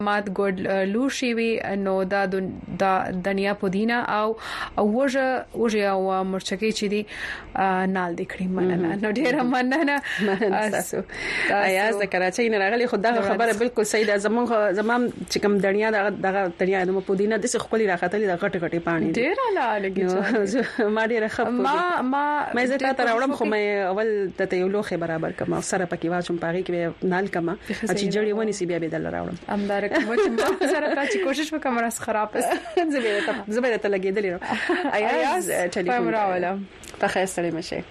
مات ګډ لوشي وي نو دا دنیا پودینه او وجه او مرچکي چې دي نال دکړي مننه نو ډیره مننه تاسو ایاز د کراچۍ نه راغلي خدای خبره بالکل صحیح ده زمام چې کوم دنیا دغه دنیا د پودینه د څه خولي راختلې د غټ غټي پانی ډیره لګي ما ډیره خپ ما زه ته راوړم خو مې اول ته یو لوخه برابر کما سره پکې واچم پاغي کې نال کما چې جوړي ونی سی بیا به دل راوړم امدار کوم سره تا چې کوشش وکم راس خراب است زبېره ته لګېدلې ایاز ټلیفون راولم په خیر سره مشه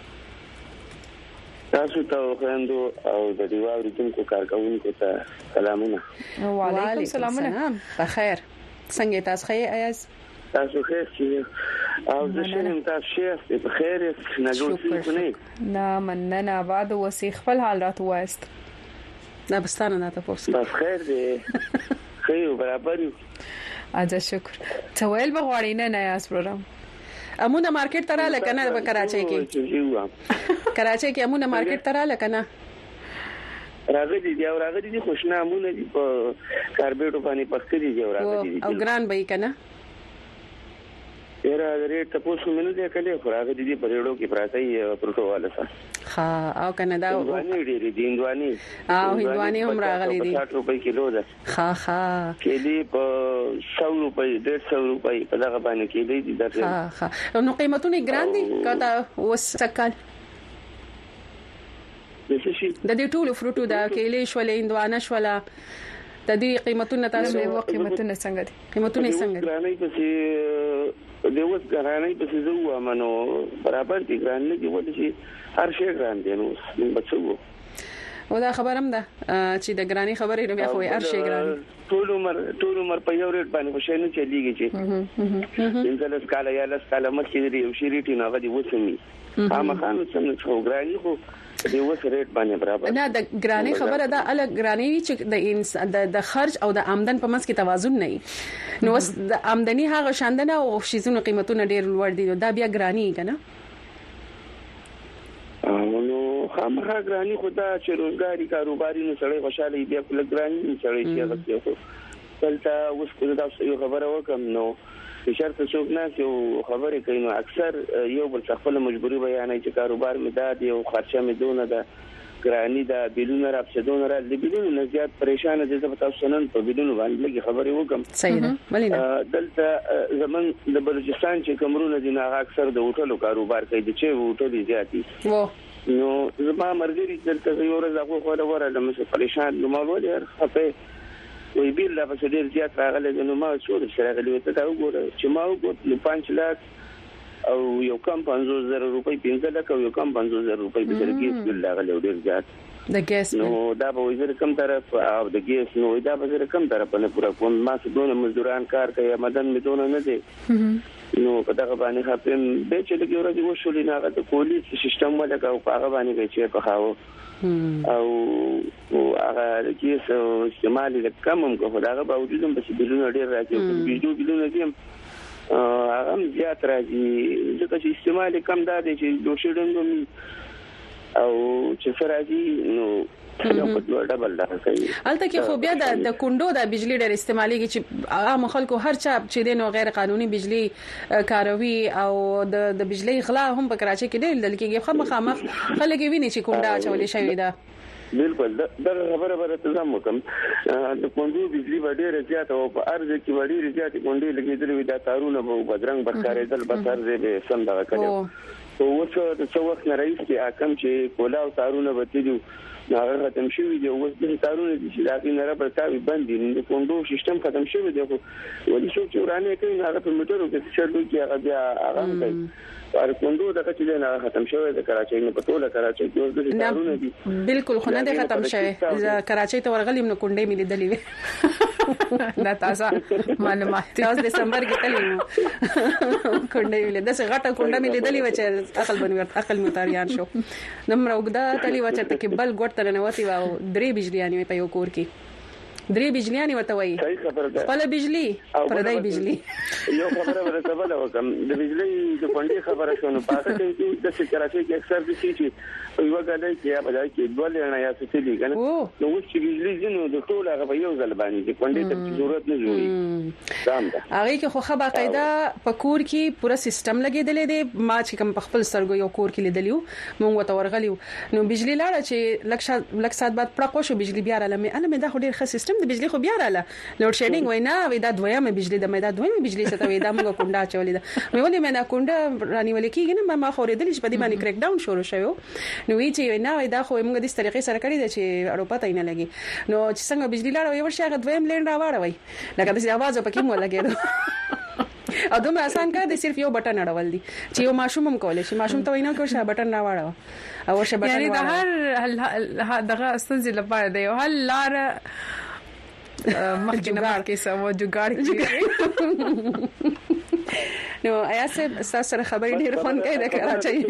تاسو ته خوندو او د دیوال ریتونکو کارکونکو ته سلامونه. وعلیکم السلام. په خیر څنګه تاسو ښه ایاز؟ تاسو ښه او زه شنم تاسو ښه په خیر نه جوړ شئ نه مننه بعد وسی خپل حال رات وایست نه بستانه نه تاسو په خیر دی خو برابر یو اجازه شکر څویل بغواړی نه ایاز پروګرام امونه مارکیټ ته رااله کنه په کراچۍ کې کراچۍ کې امونه مارکیټ ته رااله کنه راغلي دي خوشنه امونه دي په کاربیټو باندې پخکې دي راغلي او ګران به کنه یره ریټ تاسو منو دې کله خو راغلي دي په ریډو کې پراته پروتو والا سره ها او کنه دا هندواني ډېری دي هندواني هندواني هم راغلي دي 60 روپۍ کیلو ده ها کېلي په 100 روپۍ 150 روپۍ په دغه باندې کېلي دي درته ها نو قیمتونه ګران دي کته وسکل د دې ټولو فروټو دا کېلي شولې هندوانه شولا د دې قیمتونه تاسو قیمتونه څنګه دي قیمتونه څنګه دي ګرانې پسې د وس ګرانې پسې زو امنو برابر دي ګرانې دي ولې چې هر شی ګران دي نو بچو او دا خبرم ده چې د ګرانې خبرې نو بیا خو هر شی ګران ټول عمر په یو ریټ باندې خوشاله نه چلیږي چې انځل سکاله یا لسکاله مخکې دی او شی ریټ نه غدي وسمي خامخانو څنګه خو ګرانې خو د وس ریټ باندې برابر نه د ګرانې خبره ده ال ګرانې چې د خرج او د آمدن په منځ کې توازن نه نو د آمدنی هغه شاندنه او شیزونو قیمتونه ډیر لوړ دي دا بیا ګرانې کنه نو خامخا ګرانې خدا چې روزګاری کاروباري نو سړی خوشاله بیا کله ګرانې سړی چې هغه څه دلته اوس کو دا یو خبره وکم نو شرط څوک نه چې خبرې کوي نو اکثر یو بل خپل مجبوری بیانوي چې کاروبار می داد یو خرچه می دونه ده ګرانی ده بیلونه را پښدون را د بیلونو نه زیات پریشان دي چې تاسو نن په بیلونو باندې لګي خبرې وکم صحیح ده ولې دلته زمون د بلوچستان چې کمرونه دي نه اکثر د هوټلو کاروبار کوي چې هوټلې زیاتی نو زما مرګري دلته یو ورځ هغه خو وره د مشه پریشان نو مالو ډیر خپه وی بیل لا په ډیر زیات راغله نو ما څو سره غلي وته دا وګوره چې ما وګورم 5 لک او یو کم 500,000 روپۍ 15 لک او یو کم 500,000 روپۍ به درګي بیل راغله ډیر زیات د ګیس نو دا به وزیر کم طرف او د ګیس نو دا به وزیر کم طرف نه پورا کوم ما څه دونه مزدوران کار کوي مدن می دونه نه دي نو په دغه باندې خپل به چې لګي ورځي وشولې نه غته پولیس سیستم ولګه او هغه باندې چې په خاو او هغه کیس استعمال کم هم کو دا باوجود هم په بیلونه ډیر راځي بیلو بیلونه دي هغه زیات راځي ځکه چې استعمال کم دا دي چې دوشیدنګ او چې فرادي نو یو په ډبل دا کوي البته کې خو بیا د کندو د بجلی ډېر استعمالي چې عام خلکو هر چا چې دین او غیر قانوني بجلی کاروي او د بجلی غلا هم په کراچۍ کې ډېر دل کېږي خامخ خلک ویني چې کونډه چولې شوی ده بالکل دا خبره به تاسو کوم د کندو بجلی ډېر زیات او په ارزه کې ډېر زیات کندې لګېدلې وي دا تارونه به بدرنګ برکارېدل بسر دې سم دا کړو او وڅ د څو وخت نه رئیس کې حکم چې کولا او تارونه بتیلو هغه ختم شوی دی اوس د تارونه چې لاګي نه را پرتاوي باندې د کوندو سیستم ختم شوی دی خو ولې څو چې ورانه کوي هغه په موټرو کې چړلو کې هغه بیا آرام کوي پر کوندو د کچې نه ختم شوی د کراچۍ نه پټوله کراچۍ کې اوس د تارونه دي بالکل خو نه ختم شوی کراچۍ ته ورغلیم نو کونډې ملي دلی وي دا تاسو معلومات اوس دسمبر کې تللی کونډې ملي د څه غټه کونډه ملي دلی و چې عقل بنور عقل متاریان شو نمر وګدا تلی و چې تکبل ګټ تر نه وتی و درې بجلیانی په یو کور کې درې بجلیانې ورته وایي صحیح خبره ده خپل بجلی پردای بجلی یو خبره ورته بل وکم د بجلی د کونډې خبره شونه پاتې چې د کراچۍ کې اکثر د شي چې یو غاډه کې په ځای کې ډول نه یا څه دي کنه نو چې بجلی زینو د ټول هغه یو ځل باندې چې کونډې ته ضرورت نه جوړي دام ده هغه کې خو خبره قاعده په کور کې پورا سیستم لګیدلې دی ما چې کوم په خپل سترګو یو کور کې لیدلیو مونږ وته ورغلیو نو بجلی لاړه چې لک سات بعد پړه شو بجلی بیا رااله مې دا خو ډیر ښه سیستم د بجلی خو بیا رااله لوډ شیډینګ وای نه وای دا دویمه بجلی د مې دا دویمه بجلی څه ته وای دا موږ کونډه چولې ده مې ولې مې دا کونډه رانی ولې کېږي نه ما خو ورېدل چې په دې باندې کریک ډاون شروع شوی نو وی چې نه وای دا خو موږ د دې طریقې سره کړی دی چې اړو پته نه لګي نو چې څنګه بجلی لاړه وای ورشه هغه دویم لین راوړوي لکه د आवाज په کې مو لګیدو او دومره آسان کار دی صرف یو بٹن اړول دي چې یو ماشوم هم کولای شي ماشوم ته وینا کوي چې بٹن راوړو او شه بٹن یعنی د هر دغه استنزل لپاره دی او هل لار مخکې کې سمو جوګاړ نو آیا څه سره خبرې ډېر فون کوي د کراچۍ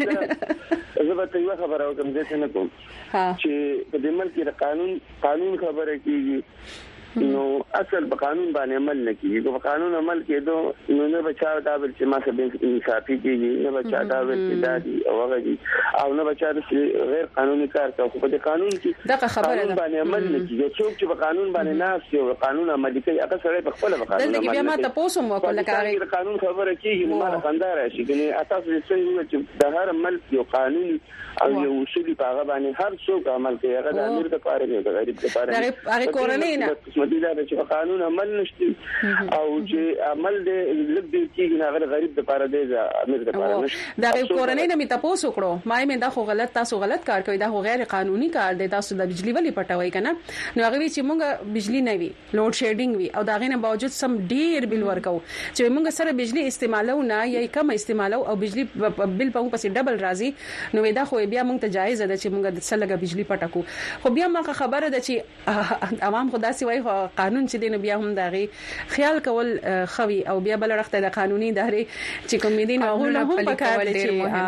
زه به یو خبره وکم چې نه کوم چې په دې ملک کې قانون خبره کیږي نو اصل په قانون باندې عمل نه کیږي په قانون عمل کېدو نو نه بچاو دا بل چې ما سبب انصافي کیږي نه بچا دا بل چې دادي او هغه دي او نه بچا د غیر قانوني کار کوي په قانون کې دا خبره ده باندې عمل نه کیږي څوک چې په قانون باندې ناس یو قانون عملي کوي هغه سره په خپل قانون دلته بیا ما تاسو مو کوله کاری قانون خبره کیږي نو ما خندار شي کني تاسو چې د هر ملک یو قانوني او یو اصولي په هغه باندې هر څوک عمل کوي هغه د امیر د پاره نه د غریب د پاره هغه کورنۍ نه مدیدا چې قانون عمل نشته او چې عمل دې لږ دې کېږي هغه غریب د پاره دې امیر د پاره نشته دا کورنۍ نه می تاسو کړو مې دا خو غلط تاسو غلط کار کوي دا خو غیر قانوني کار دی تاسو د بجلی ولې پټوي کنه نو هغه چې مونږ بجلی نه وي لوډ شیډینګ وي او دا غینه باوجود سم ډیر بل ورکو چې مونږ سره بجلی استعمالو نه یا کم استعمالو او بجلی بل په پسې ډبل راځي نو دا خو بیا مونږ ته جایز ده چې مونږ د څلګه بجلی پټکو خو بیا ما خبره ده چې عوام خدا سي وای قانون چې دین بیا هم دغه خیال کول خوي او بیا بل رخته د قانوني دهري چې کوم دین او هم پکار دي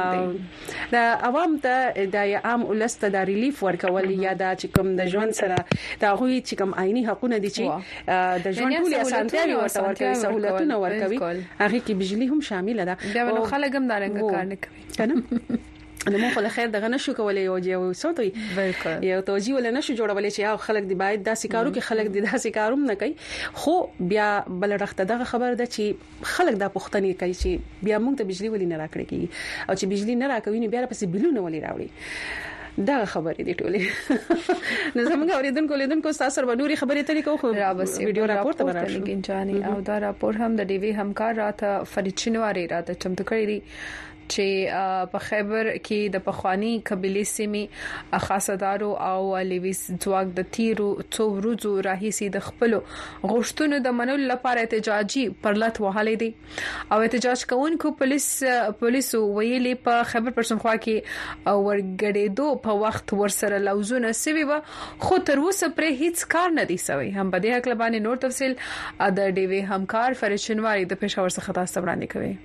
چې د عوام ته د عام ولست د ریلیف ورکول یا د چې کوم د ژوند سره د غوي چې کوم عیني حقونه دي چې د ژوند ټول اسانتیاوي ورکوي سہولتونه ورکوي هغه کې بجلی هم شامل ده بیا نو خلک هم دارنګ کار نه کوي کنه نو مو خو خیر دغه نشو کولای یو صوتي بالکل یو توجیه ول نشو جوړولای چې خلک دی باید داسې کارو کې خلک دی داسې کاروم نه کوي خو بیا بل رخته دغه خبر ده چې خلک دا پوښتنه کوي چې بیا موږ ته بجلی ولې نه راکړي کیږي او چې بجلی نه راکوي نو بیا پسې بلونه ولې راوړي دا خبرې دي ټولې نو زموږ اوریدونکو تاسو سره نوري خبرې ترې کوو خو ویډیو راپور ته وراشو لګین او دا راپور هم د ډي وی همکار راته فرید شنواری راته چمتو کړی دی چې په خیبر کې د پخوانی قبيلي سیمې خاصدارو او لیویس ځواک د تیرو څو ورځو راهیسي د خپل غوښتنو د منلو لپاره احتجاجي پرلط وهلې دي او احتجاج کوونکو پولیسو ویلي په خیبر پښتونخوا کې ورګړېدو په وخت ورسره لوزونه سوي و خو تر اوسه پرې هیڅ کار نه دی شوی هم په دې حق لبانې نور تفصيل د ډي وی همکار فرید شنواری د پېښور څخه تاسو وړاندې کوي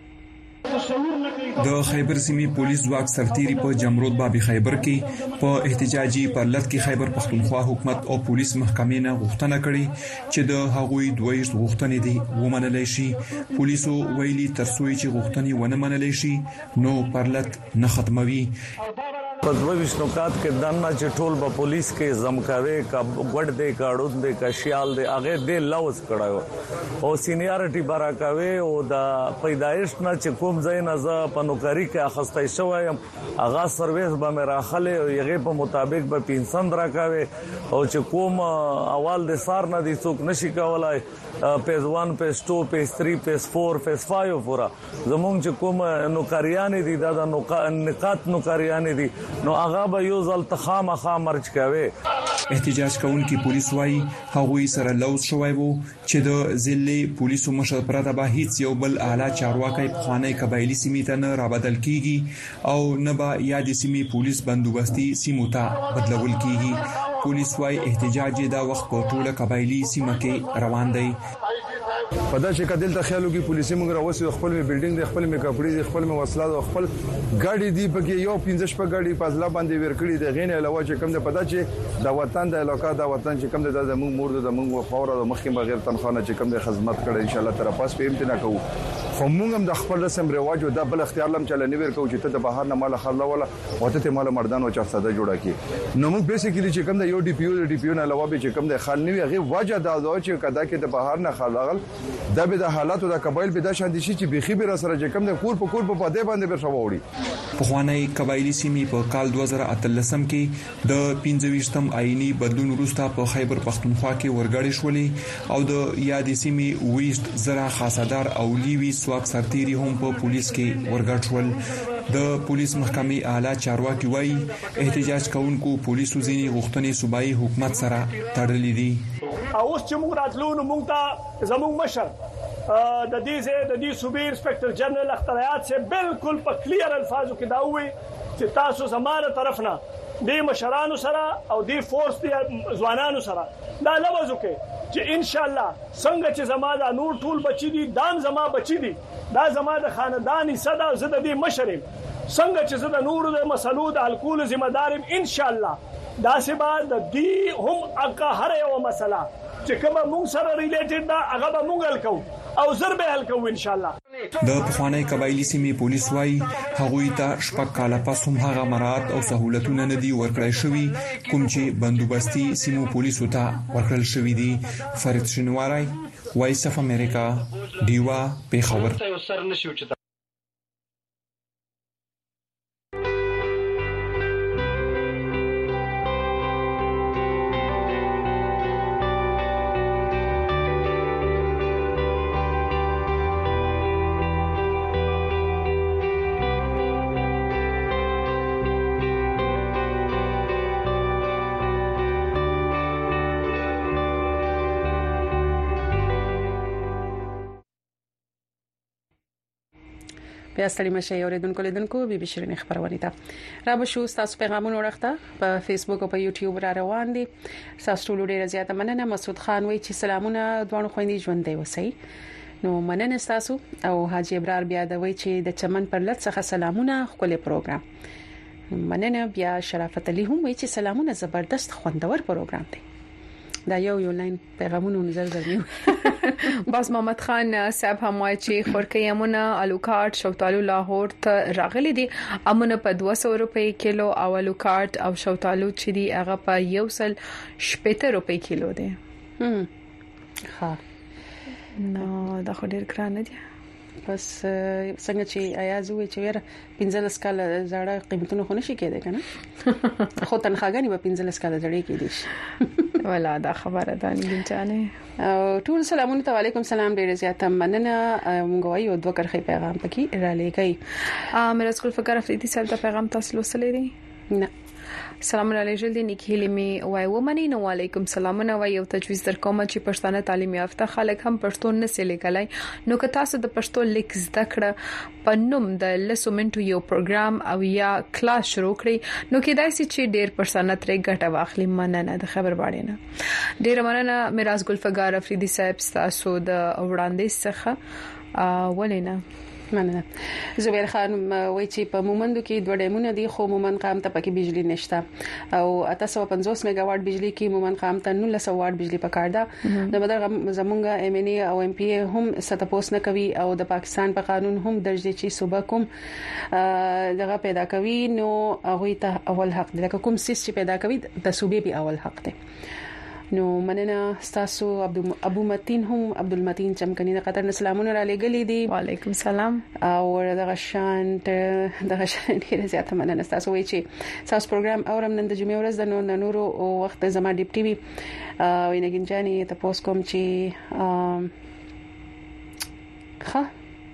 د خیبر سیمې پولیس ځواک سرتيري په جمرود بابي خیبر کې په احتجاجي پرلط کې خیبر پښتونخوا حکومت او پولیس محکمې نه غوښتنه کړې چې د هغوی دوی غوښتنې دي ومنل شي پولیسو ویلي ترڅو چې غوښتنې ونه منل شي نو پرلط نه ختموي په 22 نکات کې دنه چې ټول په پولیس کې زمکاوي کا وډ دې کاړو دې کا شیال دې هغه دې لوز کړو او سینیارټي براکاوي او د پیدایش نه چې کوم ځای نه ز په نوکری کې اخستای شوی هغه سرویس به مې راخله او هغه په مطابق به پنسن راکاوي او چې کوم اول د سار نه دي څوک نشي کولای پیز 1 پیز 2 پیز 3 پیز 4 پیز 5 پورا زمونږ چې کوم نوکریان دي دا نقاط نوکریان دي نو هغه به یو ځل تخامخه مرچ کوي احتجاج کوونکي پولیس وايي هغوی سره لوز شوی وو چې د ضلع پولیسو مشر پرته به هیڅ یو بل اعلی چارواکي په خانه قبایلی سیمې ته نه رابدل کیږي او نه به یاد سیمې پولیس بندوبستي سیمو ته بدلول کیږي پولیس وايي احتجاج دا وخت په ټوله قبایلی سیمه کې روان دی په دا چې کدل ته خیالو کې پولیسي موږ راوځي خپل بلډینګ د خپل کپړې د خپل وسلات او خپل ګاډي دی پکې یو 15 شپه ګاډي پازلا باندې ورکړي د غین علاوه چې کوم د پدا چې د وطن د علاقہ د وطن چې کوم د زموږ مور د زموږ فورا د مخکې بغیر تنخوانه چې کوم د خدمت کړي ان شاء الله تر پاس په امتناع کوو خو موږ هم د خپل رسم رواج او د بل اختیار لم چلنې ورکو چې ته د بهر نه مال خلا ولا او ته مال مردان او چا ساده جوړه کی نو موږ بیسیکلی چې کوم د یو ډي پی او نه علاوه به چې کوم د خال نیوي هغه وجه دا چې کدا کې د بهر نه خلاغل د به د حالات او د قبایل به د شاندي شي چې بيخي به سره چې کوم د کور په پدې باندې به شووړي په خوانی قبایلی سیمې په کال 2013 کې د 25م آئینی بدلون وروسته په خیبر پختونخوا کې ورګړې شولې او د یادې سیمې ویشت زرا خاصدار او لیوي سواک سرتيري هم په پولیس کې ورګړ شول د پولیس محکمې اعلی چارواکي وایي احتجاج کوونکو پولیسو ځینی غوښتنې صوبایي حکومت سره تړلې دي اوس چې موږ راتلو نو موږ ته زموږ مشر د دې صوبې انسپکټر جنرال اختیارات سے بالکل په کلیر الفاظو کې دا وایي چې تاسو زماره طرف نه د مشرانو سره او د فورس د ځوانانو سره دا لوازو کې چې ان شاء الله څنګه چې زما د نور ټول بچی دي دام زما بچی دي دا زما د خاندانی صدا زده دي مشرم څنګه چې زده نور د مسلو د الکول ذمہ دارم ان شاء الله دا سبا د دی هم اقا هر یو مسله چې کومه مونږ سره ریلیټډ دا هغه به مونږ حل کوو او زر به حل کوو ان شاء الله د پخوانی قبایلی سیمې پولیس وايي هغوی ته شپږ کاله پس هم هغه مراد او سہولتونه نه دي ورکړای شوی کوم چې بندوبستي سیمو پولیسو ته ورکړل شوی دي فرید شنواری وایس اف امریکا دیوا پیښور بیا ستړي مشه اوریدونکو لیدونکو بي بي شيرين خبرونه ته را بشو تاسو پیغامونه ورغته په فیسبوک او په یوټیوب را روان دي تاسو ټول ډیره زیاته مننه مسعود خان وایي چې سلامونه دوه خويندې ژوندې وسي نو مننه تاسو او حاجی ابرار بیا د وایي چې د چمن پر لټ څخه سلامونه خپل پروګرام مننه بیا شرافت علي هم وایي چې سلامونه زبردست خوندور پروګرام دی دا یو لاین پیغامونه نظر درنیو باز محمد خان صاحب هم وایي چې خورکې امونه الوکارت شوتالو لاهور ته راغلي دي امونه په 200 روپۍ کیلو او الوکارت او شوتالو چې دی هغه په 170 روپۍ کیلو دي ها نو دا خو ډیر ګران دي بس څنګه چې ایازوي چې ور 15 کال زړه قیمتونه خو نشي کېده کنه خو تنخواګانی په 15 کال زړې کېدي ولا دا خبره ده نه ګنجانه ټول سلامونه علیکم سلام ډیر زیاته مننه موږ وایو دوه کرخي پیغام پکې را لګي میرا سکول فکر افریدي صاحب دا پیغام تاسو لوسلې دي نه سلام علیکم دې نیکی لمی وای ومني نو علیکم سلام نو وای یو تجویز در کوم چې پښتانه تعلیم یافته خلک هم پښتو نه سلیکلای نو که تاسو د پښتو لیک زده کړه په نوم د لسومنټو یو پروګرام او یا کلاس شروع کړئ نو کېدای شي چې ډېر پښتانه ترې ګټه واخلي مننه د خبر باندې نه ډېر مننه میراث ګلفګار افریدي صاحب تاسو د وړاندې څخه ولینا مننه زبیر خان وایي چې په مومندو کې دوه ډیمونه دي خو مومن قام ته پکې بجلی نشته او 850 میگا واټ بجلی کې مومن قام ته 900 واټ بجلی پکار ده د بدر زمونږه ام ان ای او ام پی هم ستپوس نه کوي او د پاکستان په قانون هم درج دي چې صوبه کوم دغه پیدا کوي نو هغه ته اول حق دی کوم سیس چې پیدا کوي د صوبې به اول حق دی نو مننه تاسو ابو متین هم عبدالمتین چمکنی د قطر سلامونه را لګلې دي وعلیکم السلام او دغه شان ډیره زیاته مننه تاسو وایي چې تاسو پروګرام اورم نن د جمعې ورځ د نورو وخت زما ډیپټي وي وینګین جاني تاسو کوم چې ښه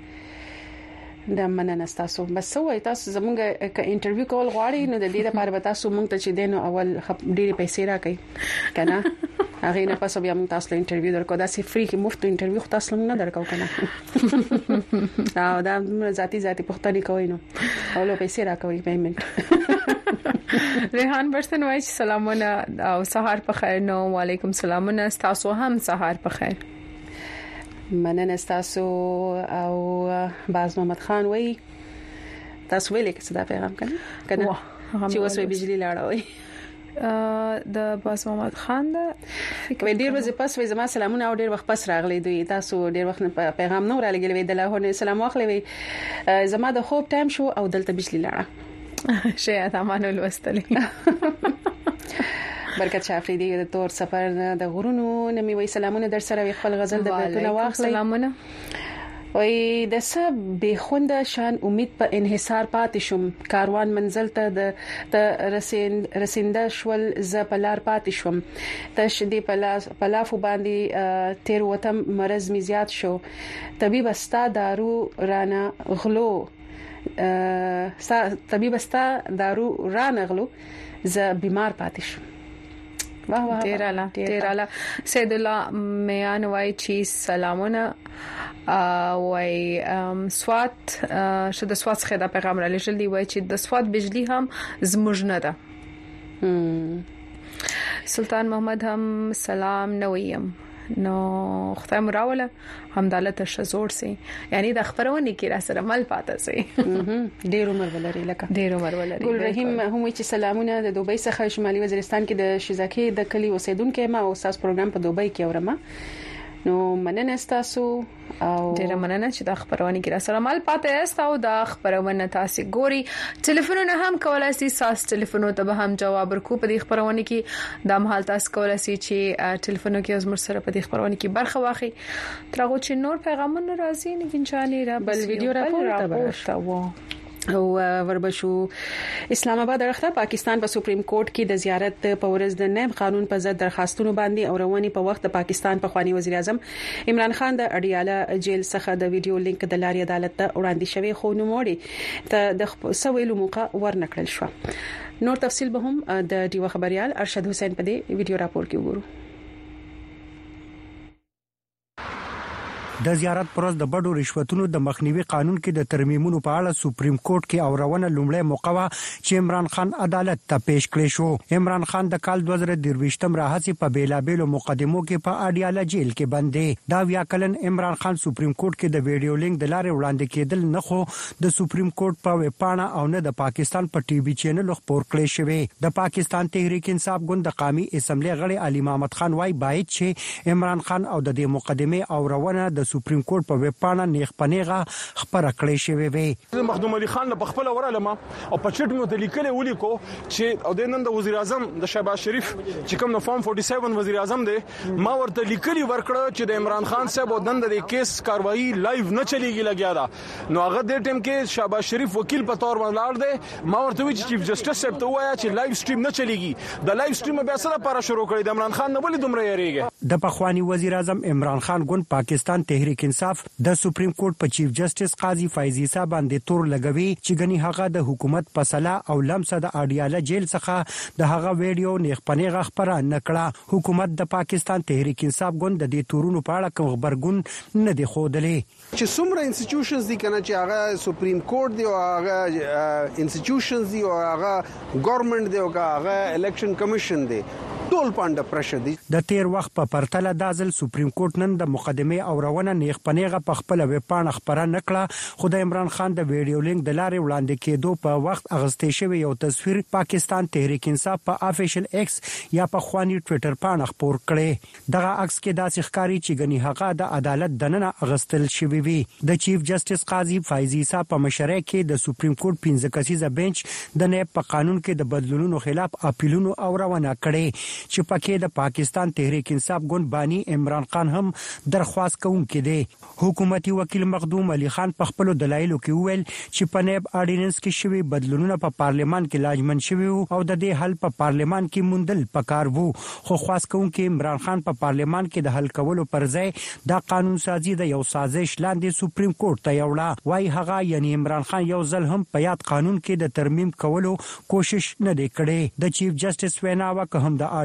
د مننه تاسو بس وای تاسو زمونږه ک انټرویو کول غواړئ نو د دې لپاره به تاسو مونږ ته چې دینو اول ډېری پیسې راکړئ کنه هغه نه پس بیا مونږ تاسو له انټرویو درکو دا سي فری کې مفت انټرویو تاسو نه درکو کنه دا ذاتی پښتني کوي نو اول پیسې راکوي پیمنٹ ریحان برسن وای سلامونه او سحر په خیر نو وعلیکم سلامونه تاسو هم سحر په خیر مننه تاسو او باز محمد خان وای تاسو ویلې چې دا پیغام کنه چې وسوي بجلی لاړه وای د باز محمد خان دا ډیر ورځې پس وې زما سلامونه او ډیر وخت پس راغلی دوی تاسو ډیر وخت پیغام نو را لګلې د لاهور نه سلام واخلې وې زما د خوب ټایم شو او دلته بجلی لاړه شاید امانو لوستلې برکت شافریدی د تور سفر د غرونو نمي وې سلامونه در سره خپل غزل د بیتونه واخلې سلامونه وای د سب به خوند شان امید په انحصار پاتې شوم کاروان منزل ته د رسینده شول ز پلار پاتې شوم تشدی پلافو باندې تیر وتم مرز می زیات شو طبيب استا دارو رانه غلو طبيب استا دارو رانه غلو ز بیمار پاتې شوم تیرالا سید الله میان وای چی سلامونه وای سوات شد سوات خدا پیغام را لېږل دی وای چې د سوات بجلی هم زموږ نه ده سلطان محمد هم سلام نویم نو خدای مراوله همدالت شزور سي یعنی د خبرونه کې را سره مل پاته سي ډیر عمر ولري لکه ډیر عمر ولري ګل رحیم هم چې سلامونه د دوبۍ څخه شمالي وزیرستان کې د شیزاکي د کلی اوسیدونکو ما او تاسو پروګرام په دوبۍ کې اورم نو مننه تاسو او ډیر مننه چې د خبرونه کې را سره مل پاته است او د خبرونه تاسو ګوري ټلیفونونه هم کولای شي ساس ټلیفونونو ته به هم جواب ورکو په دې خبرونه کې د مهال تاسو کولای شي چې ټلیفونونو کې زموږ سره په دې خبرونه کې برخه واخلي ترغه چې نور پیغامونه راځي نه ګنجاني را بل ویډیو راپورته او وربشو اسلام آباد راخته پاکستان په سپریم کورټ کې د زیارت په ورځ د نیم قانون په ضد درخواستونو باندې او رواني په وخت د پاکستان په خواني وزیر اعظم عمران خان د اډیاله جیل څخه د ویډیو لینک د لارې عدالت ته وړاندې شوی خو نو موري ته د سویلو موقع ورنکړل شو نور تفصيل به هم د ډیو خبريال ارشد حسین په دې ویډیو راپور کې وګورو د زیارت پروز د بډو رشوتونو د مخنیوي قانون کې د ترمیمونو په اړه سپریم کورټ کې اورونه لومړی موقع چې عمران خان عدالت ته پیش کړی شو عمران خان د کال 2023م راهسي په بیلابېلو مقدمو کې په اډیاله جیل کې بندي دا ویا کلن عمران خان سپریم کورټ کې د ویډیو لینک د لارې وړاندې کېدل نه خو د سپریم کورټ په وپاڼه او نه د پاکستان په ټي وي چینل خبر کړی شوی د پاکستان تحریک انصاف ګوند د قومي اسمبلی غړي علي محمد خان وايي باید چې عمران خان او د دې مقدمه اورونه د سپریم کورټ په وپاڼه نیغ پنیغه خبره کړې شوې وي مخدوم علي خان په خپل ورالم او په چټ مو د لیکلې ولیکو چې او د نن د وزیر اعظم د شهباز شریف چې کوم نو فارم 47 وزیر اعظم دی ما ورته لیکلي ورکړه چې د عمران خان صاحب د نن د کیس کاروایی لایو نه چلیږي لګیا دا نو هغه د ټیم کې شهباز شریف وکیل په تور ولاړ دی ما ورته وی چې چیف جسټس صاحب ته وایا چې لایو سټریم نه چلیږي د لایو سټریم بیا سره لپاره شروع کړی د عمران خان نه ولې دومره یریږي د پخوانی وزیر اعظم عمران خان ګوند پاکستان تحریک انصاف د سپریم کورټ په چیف جسټس قاضي فایزي صاحب باندې تور لګوي چې غني هغه د حکومت پسلا او لمسه د اډیاله جیل څخه د هغه ویډیو نیغ پنیغه خبره نکړه حکومت د پاکستان تحریک انصاف ګوند د دې تورونو په اړه کوم خبرګون نه دی خوده چې څومره انسټیټیوشنز دي کنه چې هغه سپریم کورټ دی او هغه انسټیټیوشنز دی او هغه ګورنمنت دی او هغه الیکشن کمیشن دی ټول پاند پرشه دي د تیر وخت په پرتله د ځل سپریم کورټ نن د مقدمه اورونه نیغ پنیغه په خپل وپاڼه خبره نکړه خدای عمران خان د ویډیو لینک د لارې وړاندې کېدو په وخت اغستې شوی یو تصویر پاکستان تحریک انصاف په افیشل ایکس یا په خواني ټوئیټر باندې خبر کړي دغه عکس کې داسې ښکاری چې غني هغه د عدالت دننه اغستل شوی وي د چیف جسټس قاضي فایزي صاحب په مشرۍ کې د سپریم کورټ 15 کسیزه بنچ د نه په قانون کې د بدلونونو خلاف اپیلونو اورونه کړي چې پکې د پاکستان تحریک انصاف ګوند بانی عمران خان هم درخواست کوونکې دي حکومتي وکیل مخدوم علي خان په خپل دلایلو کې وویل چې په نیب اډیننس کې شوی بدلونونه په پارلیمان کې لاجمن شوی او د دې حل په پارلیمان کې موندل پکار وو خو خاص کوونکې عمران خان په پارلیمان کې د حل کولو پر ځای د قانون سازي د یو سازش لاندې سپریم کورټ ته یوړه وای هغه یعنی عمران خان یو ځل هم په یاد قانون کې د ترمیم کولو کوشش نه دی کړی د چیف جسټس ویناوه که هم د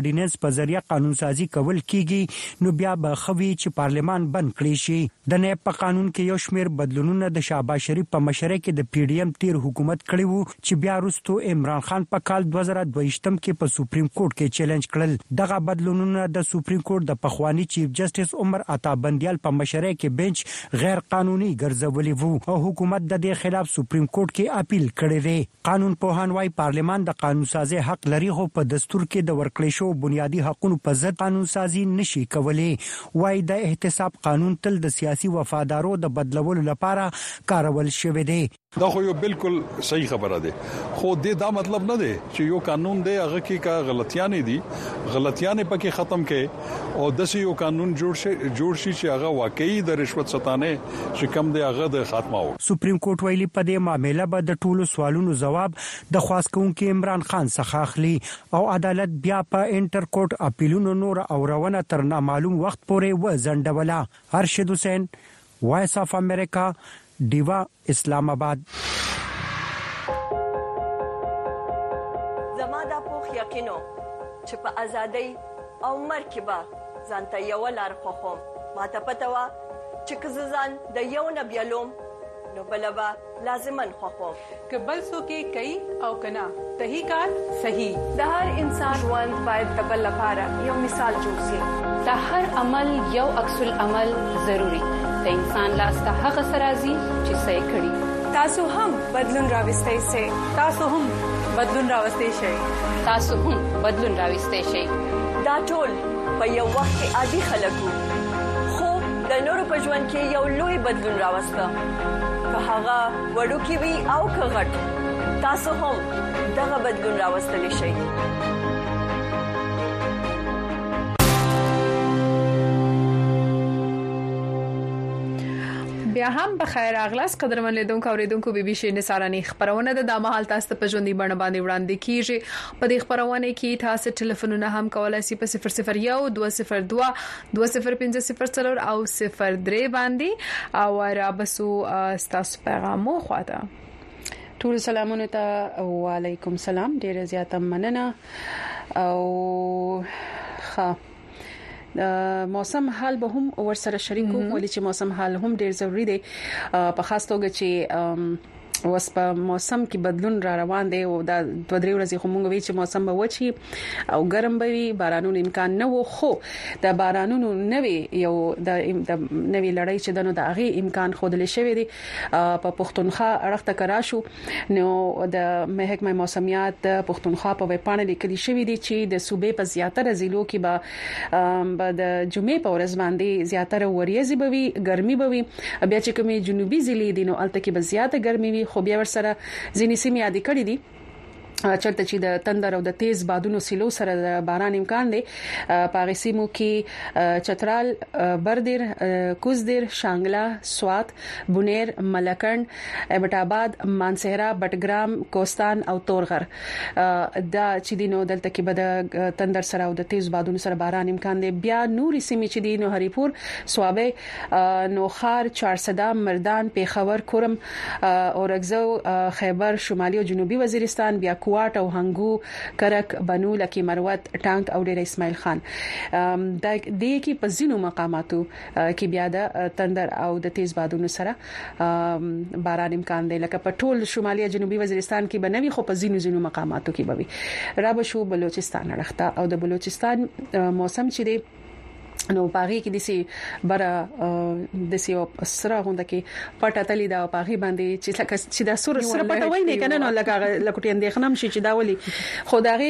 آرډیننس په ذریعہ قانون سازي کول کیږي نو بیا به خوي چې پارلیمان بند کړي شي د نه په قانون کې یو شمېر بدلونونه د شهباز شریف په مشرۍ کې د پی ډی ایم تیر حکومت کړی وو چې بیا وروسته عمران خان په کال 2022 کې په سپریم کورټ کې چیلنج کړل دغه بدلونونه د سپریم کورټ د پخوانی چیف جسټس عمر عطا بندیال په مشرۍ کې بنچ غیر قانوني ګرځولي وو او حکومت د دې خلاف سپریم کورټ کې اپیل کړی دی قانون پوهان وايي پارلیمان د قانون سازي حق لري خو په دستور کې د ورکړې شو بنیادی حقوقو په ضد قانون سازي نشي کولای وايي د احتساب قانون تل د سیاسي وفادارو د بدلولو لپاره کارول شوی دی دا خو یو بالکل صحیح خبره ده خو دا مطلب نه دی چې یو قانون دی هغه کې کا غلطیاں دي غلطیاں پکې ختم کړي او د یو قانون جوړ شي چې هغه واقعي د رشوت ستانه چې کم دی هغه د خاتمه و سپریم کورټ ویلي په دې معاملې به د ټولو سوالونو جواب د خاص کوونکو عمران خان څخه اخلي او عدالت بیا په انټر کورټ اپیلونو نور اورونه تر نامعلوم وخت پورې وزندوله ارشد حسین وایس اف امریکا دیوا اسلام آباد زما د پوخ یقینو چې په ازادۍ او مرکبه ځانته یو لار خوخم ماته پته وا چې ځان د یو نبیلوم نو بلبا لازمن خوخم کبل سو کې کوي او کنا صحیح کار صحیح د هر انسان ژوند باید د بل لپاره یو مثال جوړ شي د هر عمل یو عکس العمل ضروری د انسان لاس ته هغه سرازي چې صحیح کړي تاسو هم بدلون راوستئ شئ تاسو هم بدلون راوستئ شئ تاسو هم بدلون راوستئ شئ دا ټول په یو وخت کې عادي خلکو خو د نورو په ژوند کې یو لوی بدلون راوسته که هغه وړوکی وي او که غټ تاسو هم دغه بدلون راوستلی شئ بیا هم بخیر اغلاس قدرمن لیدونکو اوریدونکو بي بي سي نثاراني خبرونه د مهال تاسو په ژوندۍ بڼه باندې وړاندې کیږي په دې خبرونه کې تاسو ټلیفونونه هم کولای شئ په 001 202 2050 او 03 باندې او را بسو تاسو پیغامو خواته ټول سلامونه ته وعلیکم سلام ډیره زیاته مننه او ښه موسم حال به هم ورسره شریکو ولې چې موسم حال هم ډیر ضروری دی په خاص توګه چې اوس په موسم کې بدلون را روان دی او دا 2-3 ورځې خو مونږ وی چې موسم به وچی او ګرم به وي بارانونو امکان نه وو خو د بارانونو نوي یو د نوي لړۍ چې دنو د هغه امکان خودل شوی دی په پښتونخوا اړخته کرا شو نو د محکمه موسمیات د پښتونخوا په وپانه لیکلي شوی دی چې د صوبې په زیاتره ضلعو کې به د جمعې په ورځ باندې زیاتره وریځي به وي ګرمي به وي بیا چې کومي جنوبي ضلع دي نو الته کې به زیاته ګرمي وي خو بیا ورسره ځینې سیمې یاد کړې دي چرته چې د تندر او د تیز بادونو سیلو سره د باران امکان دی په غسیمو کې چترال بردر کوزدر شانګلا سوات بونیر ملکند ابټ آباد مانسهرا بټګرام کوستان او تورغر دا چې دینو دلته کې به د تندر سره او د تیز بادونو سره باران امکان دی بیا نوري سیمې چې دینو هریپور سوابه نوخار چارسدا مردان پیښور کورم اورګزو خیبر شمالي او جنوبي وزیرستان بیا کوټ او هنګو کرک بنو لکی مروت ټانک او ډیر اسماعیل خان د دې کې په ځینو مقاماتو کې بیا د تندر او د تیز بادونو سره باران امکان دی لکه په ټول شمالي جنوبي وزیرستان کې بنوي خو په ځینو مقاماتو کې بوي را به شو بلوچستان اړخته او د بلوچستان موسم چې دی نو باغی کې دسی بره دسی سره غونډه کې پټه تلی دا باغی باندې چې دا سره پټه وای نه کنه نو لکه اندېخنم شي چې دا ولي خدای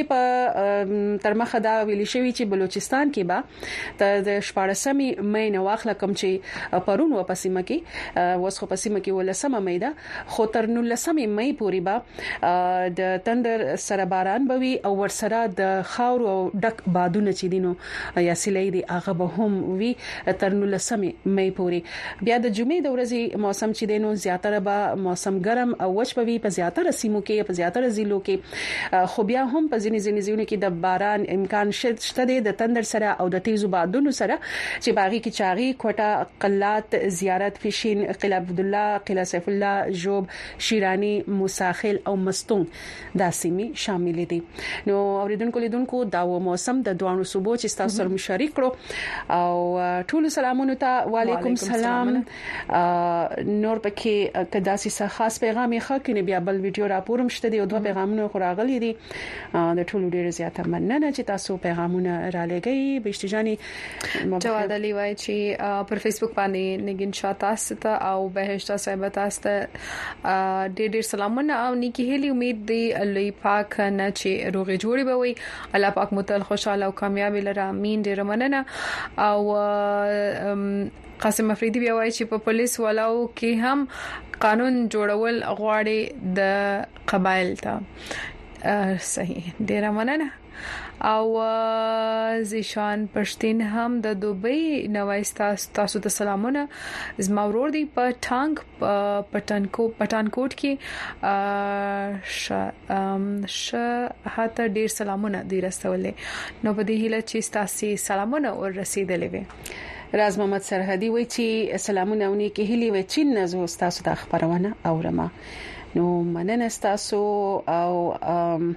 په تر مخه دا ویلی شوی چې بلوچستان کې با د 14مې مې نو واخله کوم چې پرون و پسیمه کې وسخه پسیمه کې ولسمه مې دا خو تر 19مې مې پوری با د تندر سره باران بوي او ورسره د خاور او ډک بادونه چې دینو یا سیلې دی هغه هغه به هم وی تر 19 مې پورې. بیا د جمعې د ورځې موسم چې دینو زیاتره به موسم ګرم او وچ پوي په زیاتره سیمو کې په زیاتره ضلعو کې، خو بیا هم په ځینې ځینو کې د باران امکان شته د تندر سره او د تیزو بادونو سره چې باغی کې چاغي کوټه قلات زیارت فشین قلعه عبدالله قلعه سیف الله جوب شیرانی موساخیل او مستون دا سیمې شامل دي. نو اوریدونکو لیدونکو دا و موسم د دوانو صوبو چې تاسو سره مشارک کړو او ټول سلامونه ته وعلیکم السلام. نور پکې کداسي څه خاص پیغام یې خکې بیا بل ویډیو راپورم شته دی او دوه پیغامونه خوراغلي دي د ټولو ډیره زیاته مننه چې تاسو پیغامونه را لګي. بشتجاني جواد علي وای چې پر فیسبوک باندې نگین شاه تاسو ته او بهشته صاحب تاسو ته ډېر سلامونه او نیکی هلي امید دی الله پاک نه چې روغې جوړې به وي. الله پاک متل خوشاله او کامیاب لره امين. ډېر مننه. او قاسم افریدي بیا وایي چې په پولیس والاو کې هم قانون جوړول غواړي د قبایل ته. صحیح ډېر مننه. او زیشان پښتين هم د دوبۍ نوای تاسو ته سلامونه. زما ورور دی په ټانک پټانکوټ کې هاته ډیر سلامونه دی رسولې. نو په دې هیله چې تاسو سلامونه ور رسیدلې وي. راز محمد سرحدي وایي چې سلامونه ونی کې هلي و چې نزو تاسو ته خبرونه اورم. نو مننه تاسو او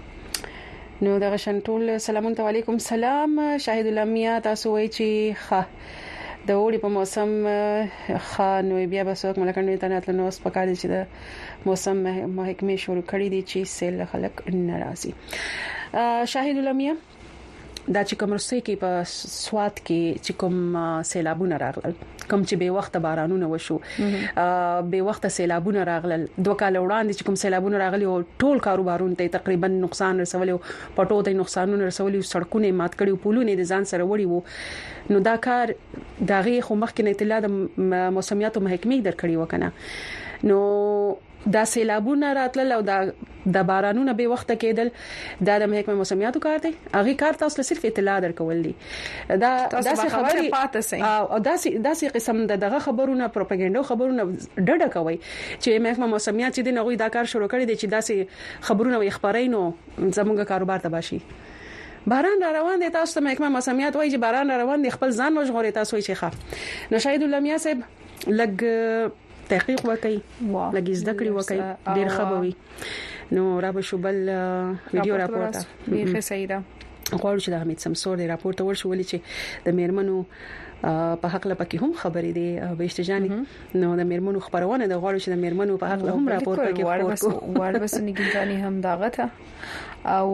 نو دا شنټول سلامون علیکم سلام. شاهد الامیا تاسو وایي چې ښه د اوړي په موسم خانوي بیا به څوک ملکانو ته ناتل نو سپکاري چې د موسم محکمه شروع کړی دي چې سیل خلک ناراضي. شاهد الامیا دا چې کوم رسې کې په سواد کې چې کوم سیلابونه راغلل کوم چې به وخت بارانونه وشو به وخت سیلابونه راغلل دوه کال وړاندې چې کوم سیلابونه راغلي او ټول کاروبارونه ته تقریبا نقصان رسولي پټو ته نقصانونه رسولي سړکونه مات کړي پولونه د ځان سره وړي وو. نو دا کار دغه خو مخکې اطلاع د موسمیاتو محکمې درکړي وکنه. نو دا سیلابونه راتلل او د بارانونو به وخت کېدل دا د محکمه موسمیاتو کار دی. هغه کار تاسو صرف اطلاع درکول دي. دا داسې خبرې پاتې سي او داسې قسم دغه خبرونه پروپاګاندا خبرونه ډډه کوي چې محکمه موسمیات چې د نغوي دا کار شروع کړی دی چې داسې خبرونه وي خبرینو زموږ کاروبار تباشي. باران را روان دي تاسو ته محکمه موسمیات وایي چې باران را روان دي خپل ځان مشغوري تاسو یې ښه. نو شاهد الامیا صاحب لګ تحقیق وکړي لګي زده کړی وکړي ډیر خبروي. نو را به شوبل ویډیو راپورته بیخه صحیح ده غواړم چې د حمید سمسور دی راپورته ورشو ولې چې د میرمنو په حق لپاره هم خبرې دي به اشتجاني. نو د میرمنو خبرونه د غواړم چې د میرمنو په حق هم راپورته کې وړ بس نګینځاني هم داغه ته او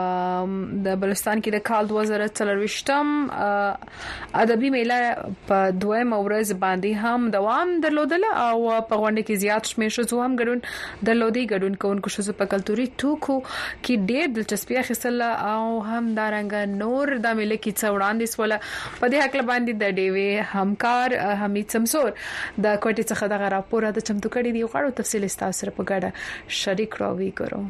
د بلوچستان کې د کال 2023م ادبي میله په دویم ورځ باندې هم دوام درلودل او په غونډه کې زیات شمیر شوزو هم ګډون درلودي. ګډون کوونکو شوزو په کلتوري ټوکو کې ډېر دلچسپي اخیستل او هم دارنګ نور د میله کې څو وړاندې سول. په دې حق باندې د ډیوي همکار حمید سمسور د کوټې څخه د راپور د چمتو کړي دی غواړو تفصیل تاسو سره په ګډه شریک راوي کړو.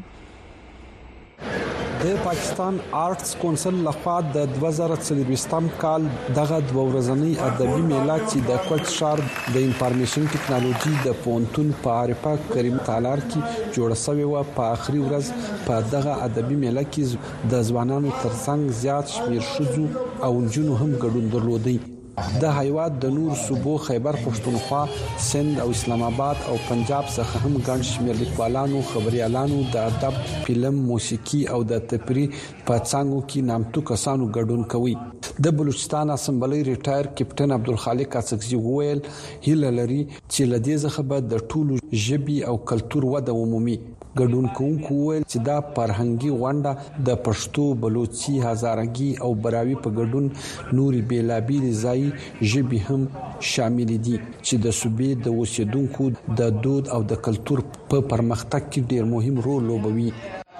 د پاکستان آرټس کونسل لخوا د 2023م کال دغه د ورځنی ادبي میله چې د کوټ شهر د انفارمیشن ټیکنالوژي د پونتون په عارفه کریم تالار کې جوړ شوی و. په اخري ورځ په دغه ادبي میله کې د ځوانانو ترڅنګ زیات شمیر شوزو او جنونو هم ګډون درلودي. د هیواد د نور صوبو خیبر پښتونخوا سند او اسلام آباد او پنجاب څخه هم ګڼ شمېر لیکوالانو خبريالانو د ادب فلم موسیقي او د تفریح په څنګه کې نامتو کسانو ګډون کوي. د بلوچستان اسمبلی ریټایر کیپټن عبدالخالق اڅکزي وویل هیله لري چې لدې څخه به د ټولو ژبي او کلچر وده عمومي. ګډون کوونکو ویل چې دا فرهنګي غونډه د پښتو بلوچي هزارګي او براوي په ګډون نوري بیلابیل ځای ژبې هم شامل دي چې د صوبې د اوسیدونکو د دود او د کلچر په پرمختګ کې ډېر مهم رول لوبوي.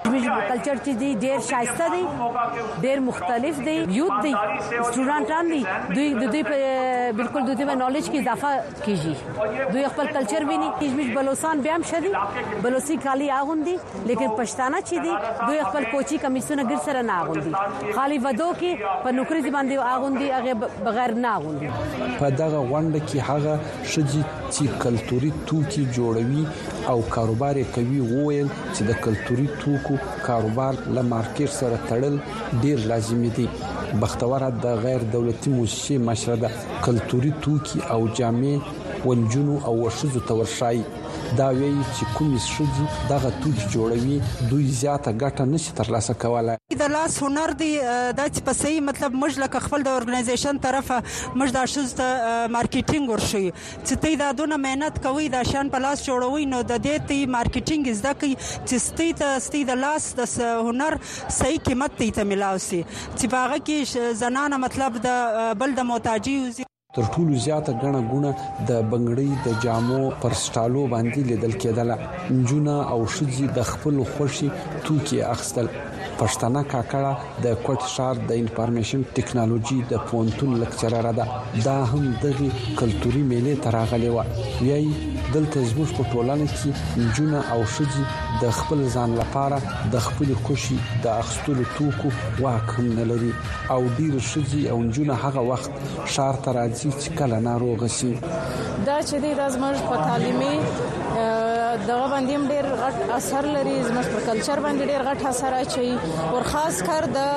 کلچر چې دی ډیر شایسته دی ډیر مختلف دی یوت دی سټوډنټان دي دوی په بالکل دوی په نالج کې اضافه کیږي دوی خپل کلچر ویني کیشمش بلوچستان بیا هم شدي بلوچي کالی اغوندي لیکن پښتانه چې دي دوی خپل کوچی کمیسونه ګر سره نه اغوندي خالي ودو کې په نوکری باندې اغوندي هغه بغیر نه اغوندي په دغه غونډه کې هغه شجي چې کلتوري توکي جوړوي او کاروبار کوي وویل چې د کلتوري توکو کاروبار له مارکیټ سره تړل ډیر لازمي دي بختوره د غیر دولتي موسسې مشره ده کلتوري توکي او جامې ونجونو او وشزو تورشای دا وی چې کومې شوجي دغه توکي جوړوي دوی زیاته ګټه نشي ترلاسه کولای د لاس هنر دی د چې په صحیح مطلب موږ لکه خپل د اورګنایزیشن طرفه موږ د شوز ته مارکیټینګ ورشي چې ته دا دونه مهنت کوي دا شان په لاس جوړوي نو د دې ته مارکیټینګ زده کوي چې ستې د لاس د هنر صحیح قیمت ته ملاوي چې باغه کې زنانه مطلب د بل د محتاجي تر ټولو زیاته غنه غونه د بنگړی د جامو پر سټالو باندې لیدل کېدله انجونه او شذي د خپل خوشي توکي اخستل پښتانه کاکړه د کوټ شار د انفارمیشن ټیکنالوژي د پونتون لیکچرر ده دا هم دغه کلتوري میلې تراغلي و وی دلته زموږ په ټولنه کې انجونه او شذي د خپل ځان لپاره د خپل خوشي د اخستلو توکو واک هم نه لري او ډیر شذي او انجونه هغه وخت شار ته راځي چې کله ناروغ شي دا چې د زموږ په تعلیمي دغه باندې ډېر غټ اثر لري زموږ په کلچر باندې ډېر غټ اثر اچي او خاص کر د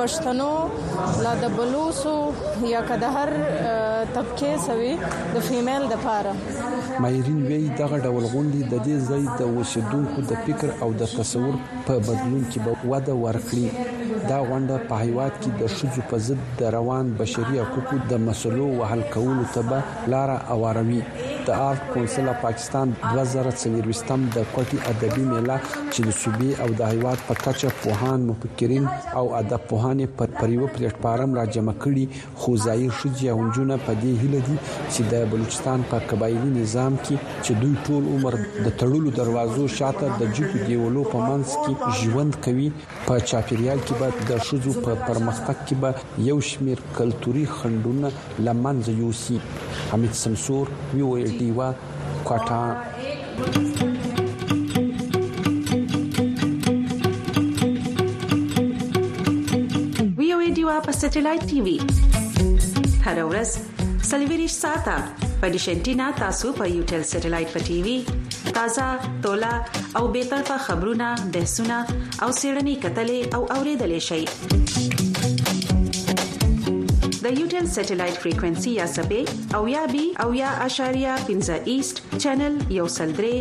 پښتنو لا د بلوسو یا کده هر طبقه سوي د فیمیل د پاره مایرین وی دغه ډول غونډې د دې ځای د وسیدونکو د فکر او د تصور په بدلون کې به وده ورکړي دا غونډه په هیواد کې د شذو په ضد د روان بشري حقوقو د مسلو وحل کولو ته لار اوروي د آرت کونسل پاکستان 2023 د کوټي ادبي میله چې د صوبې او د هیواد په کچه پوهان مفکرین او ادب پوهان پر یو پلیټ فارم را جمع کړي خو ظاهر شذي او جنونه په دې هیله دي چې د بلوچستان په قبایلی نظام کې چې دوی ټول عمر د تړلو دروازو شاته د جګو دیولو په منځ کې ژوند کوي په چاپیریال کې به د شذو په پرمختګ کې به یو شمیر کلتوري خنډونه لمنځه یوسي حمید سمسور وی او ال ټي وا کوټا وی او ال ټي وا په سټلایټ ټي وي هر ورځ سلیویریش ساته په ډیشنټینا تاسو په یوټل سټلایټ په ټي وي تازه تولا او به طرفه خبرونه بحثونه او سیړنی کتلې او اوریدلې شي د یوټل سټلایټ فریکوئنسي یا سبې او یا بي او یا اشاریه 15 ایست چینل یو سلدري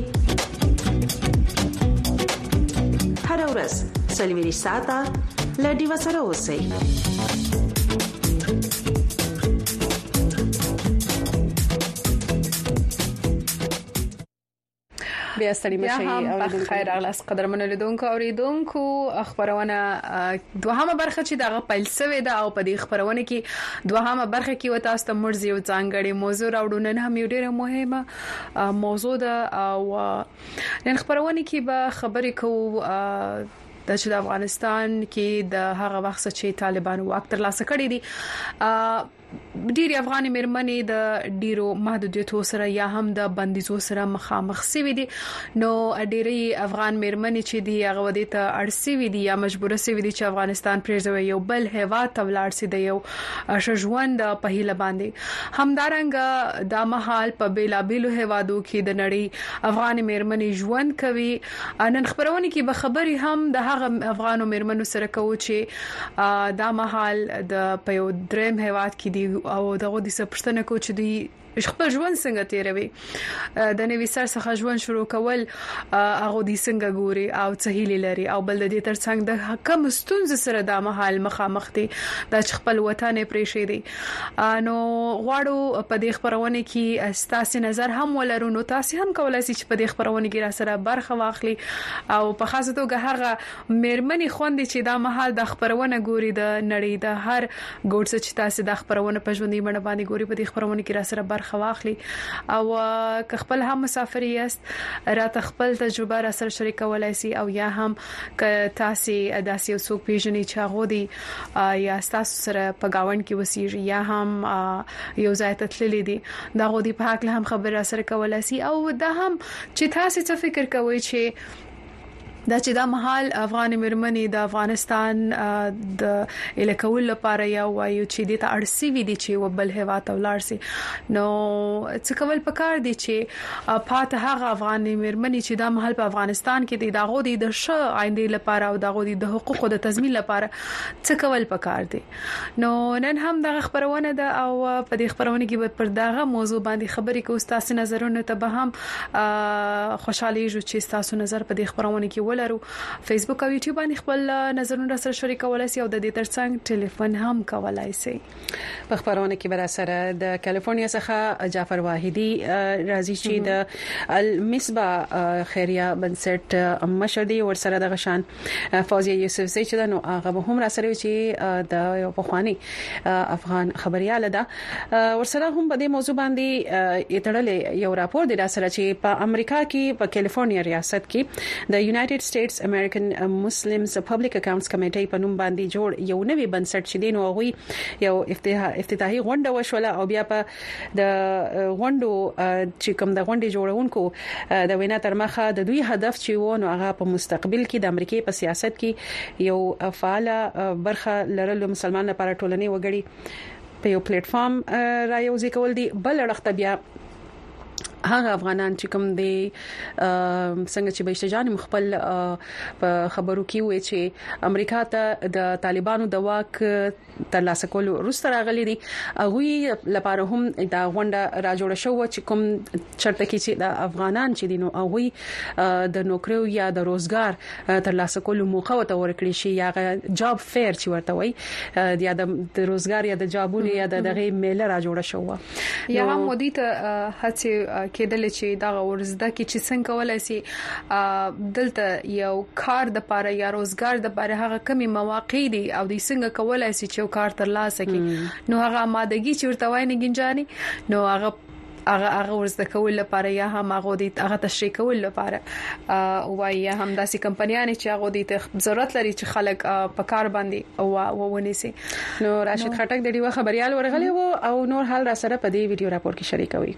هر ورځ سلیویریش ساته لډي وسره اوسئ بیا ستړي مشي او د خیر اغلاس قدرمن لیدونکو اوریدونکو خبرونه دوهمه برخه چې دغه پیلسوي ده او په دې خبرونه کې دوهمه برخه کې وتا است مرزي او ځانګړي موضوع راوړو نن هم یو ډیره مهمه موضوع ده او نن خبرونه کې به خبرې کوو د افغانستان کې د هغه وخت چې طالبان واک ترلاسه کړی دي ډیری افغاني مېرمنې د ډیرو محدودیتو سره یا هم د بندیزو سره مخامخ سوي دي نو ډیری افغان مېرمنې چې دی هغه ودی ته اړسوي دي یا مجبوره سوي دي چې افغانستان پرځوي یو بل هوا تولار سي د یو شژوند په هیله باندې همدارنګ د محل په بیلابیلو هوادو کې د نړۍ افغاني مېرمنې ژوند کوي نن خبرونه کې به خبري هم د هغه افغانو مېرمنو سره کوي چې د محل د په یو دریم هواد کې او دغه د سپښتنه کو چې دی خپل ژوند څنګه تیروي د نوې سر څخه ژوند شروع کول هغه د څنګه ګوري او څه هیله لري او بل د دې ترڅنګ د حکم ستونز سره د محل مخامخ دي د خپل وطن پرېښې دي نو غواړو په دې خبرونه کې ستاسو نظر هم ولرو نو تاسو هم کولای شئ چې په دې خبرونه کې را سره برخه واخلي او په خاصه توګه هغه مېرمنې خوندې چې د محل د خبرونه ګوري د نړۍ د هر ګوټ څخه چې تاسو د خبرونه په ژوندۍ باندې ګوري په دې خبرونه کې را سره برخه واخلي او خپل هم مسافر یاست را خپل تجربه را سره شریکولای شي او یا هم ک تاسو داسې وسوک پیژنې چې غوډي یا تاسو سره په گاوند کې وسیږي یا هم یو ځای ته تللی دي دا غوډي په حق له هم خبر سره کولای شي او دا هم چې تاسو څه فکر کوئ چې دا چې دا محل افغان مرمنې د افغانستان د الکول لپاره یو وایو چې د تارسي وی دي چې وبل هوا ته ولار سي نو څه کول پکار دي چې پات هغه افغان مرمنې چې دا محل په افغانستان کې دي دا غوډي د ش آینده لپاره او دا غوډي د حقوقو د تضمین لپاره څه کول پکار دي نو نن هم د خبرونه ده او په دې خبرونه کې پر داغه موضوع باندې خبرې کوو تاسو نظرونه ته به هم خوشاله یو چې تاسو نظر په دې خبرونه کې ولرو فیسبوک او یوټیوب باندې خپل نظرونه سره شریکولای شئ او د دې ترڅنګ ټلیفون هم کولای شئ په خبرونه کې بر سره د کالیفورنیا څخه جعفر واحدی راځي چې د المصباح خیریه بنسټ مشر دی ور سره د غشان فوزیه یوسف زی چې نو هغه هم را سره چې د یو پخوانی افغان خبرياله ده ور سره هم په دې موضوع باندې یتړل یو راپور دی را سره چې په امریکا کې په کالیفورنیا ریاست کې د یونایټډ States American Muslims Public Accounts Committee په نوم باندې جوړ یو نوی بنسټ چې دین او یو افتتاحي غونډه وشوله او بیا په د غونډو چې کوم د غونډې جوړونکو د وینا تر مخه د دوی هدف چې و نو هغه په مستقبل کې د امریکای په سیاست کې یو فعال برخه لرلو مسلمان لپاره ټولنې وګړي په یو پلیټ فارم را یوځای کول دي بل اړخ بیا هغه افغانان چې کوم دي څنګه چې بهشتجان مخبل په خبرو کې وي چې امریکا ته د طالبانو د واک ترلاسه کولو وروسته راغلي دي هغه لپاره هم دا غونډه را جوړه شو چې کوم چرته کې چې د افغانان چې دینو هغه د نوکریو یا د روزګار ترلاسه کولو موقع ورکړي شي یا جاب فیر چې ورته وي یا د روزګار یا د جابونو یا دغه میله را جوړه شو یا هم مودي ته هڅه کېدل چې دا ورزده کې چې څنګه کولای شي دلته یو کار د پاره یا روزګار د پاره هغه کمی مواقع دي او د څنګه کولای شي چې کار ترلاسه کړي نو هغه مادګي چې ورته وای نه گنجاني نو هغه ورزده کول لپاره یا هم هغه تشریح کول لپاره وای یا هم داسې کمپنیانه چې هغه د ضرورت لري چې خلک په کار باندې او ونیسي نو راشد خټک د ډیوه خبريال ورغلی وو او نور حال را سره په دې ویډیو راپور کې شریکوي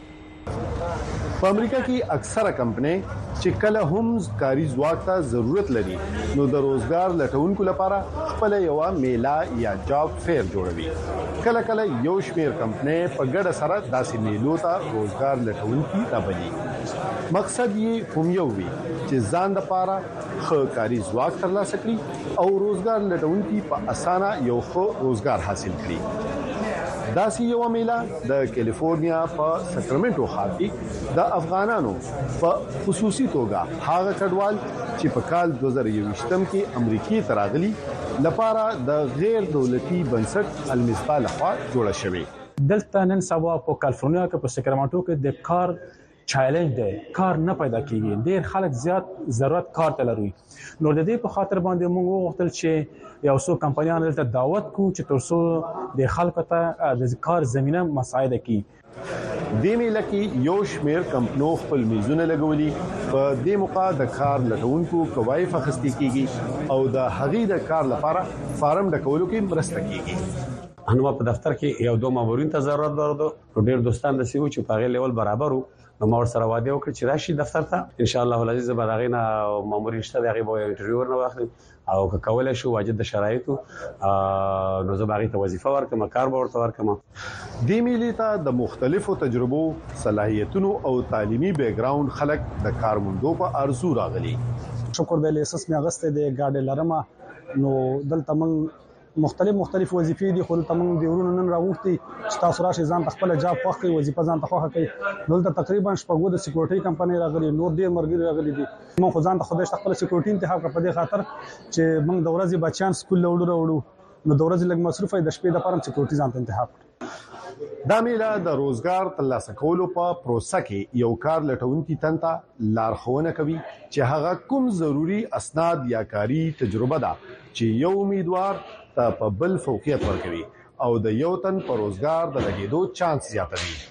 په امریکا کې اکثره کمپنۍ چې کله هم کاري ځواک ته ضرورت لري نو د روزګار لټونکو لپاره خپل یو میلا یا جاب فیر جوړوي کله یو شمیر کمپنۍ په ګډه سره داسې میلو ته روزګار لټونکي رابلي مقصد یې هم یو وي چې ځان لپاره ښه کاري ځواک ترلاسه کړي او روزګار لټونکي په اسانه یو ښه روزګار حاصل کړي داسې یو میلا د کالیفورنیا په ساکرامنټو ښار کې د افغانانو په خصوصي توګه هغه کډوال چې په کال 2021 کې امریکای ته راغلي لپاره د غیر دولتي بنسټ المصباح لخوا جوړه شوې دلته نن سبا په کالیفورنیا کې په ساکرامنټو کې د کار چیلنج دی کار نه پیدا کیږي ډیر خلک زیات ضرورت کار ته لري نو د دې په خاطر باندې موږ وغوښتل چې یو څو کمپنیانو ته دعوت کو چې ترڅو د خلکو ته د کار زمينه مساعده کړي د میلکی یو شمیر کمپنو خپل میزونه لګولي په دې موقع د کار لټونکو کوای فخستی کیږي او د هغې د کار لپاره فارم ډکولو کې مرسته کیږي انو په دفتر کې یو دوه مامورین ته ضرورت درلود ډیر دوستان د سیو چې په غیر لیول برابر وو نو مور سره واده وکړ چې راشي دفتر ته ان شاء الله العزیز برغینا مامورین شته دغه به انټرویو ورنه واخلي او کولای شو واجد د شرایطو نو زه باغی ته وظیفه ورکم کار به ورته ورکم د میلی ته د مختلفو تجربو صلاحیتونو او تعلیمي بیک گراوند خلک د کارمندو په ارزو راغلي شکر د لیسنس می اغسته د ګاډي لرمه نو دلته من مختلف وظیفې دي خو ته موږ د ورونو نن راوختي چې تاسو راشي ځان خپل جاب خوخي وظیفه ځان ته خوخه کوي دلته تقریبا شپږو د سکیورټي کمپنۍ راغلي نور ډیر مرګري راغلي دي موږ خو ځان ته خدای خپل سکیورټي انتخاب کړ په دې خاطر چې موږ د ورځې بچیان سکول وړو نو د ورځې لږ مصرف د شپې د پرم سکیورټي ځان ته انتخاب دا میله د روزګار ترلاسه کولو په پروسه کې یو کار لټونکي تنته لارښوونه کوي چې هغه کوم ضروری اسناد یا کاري تجربه ده چې یو امیدوار ته په بل فوقیت ورکوي او د یو تن په روزګار د لګیدو چانس زیاتوي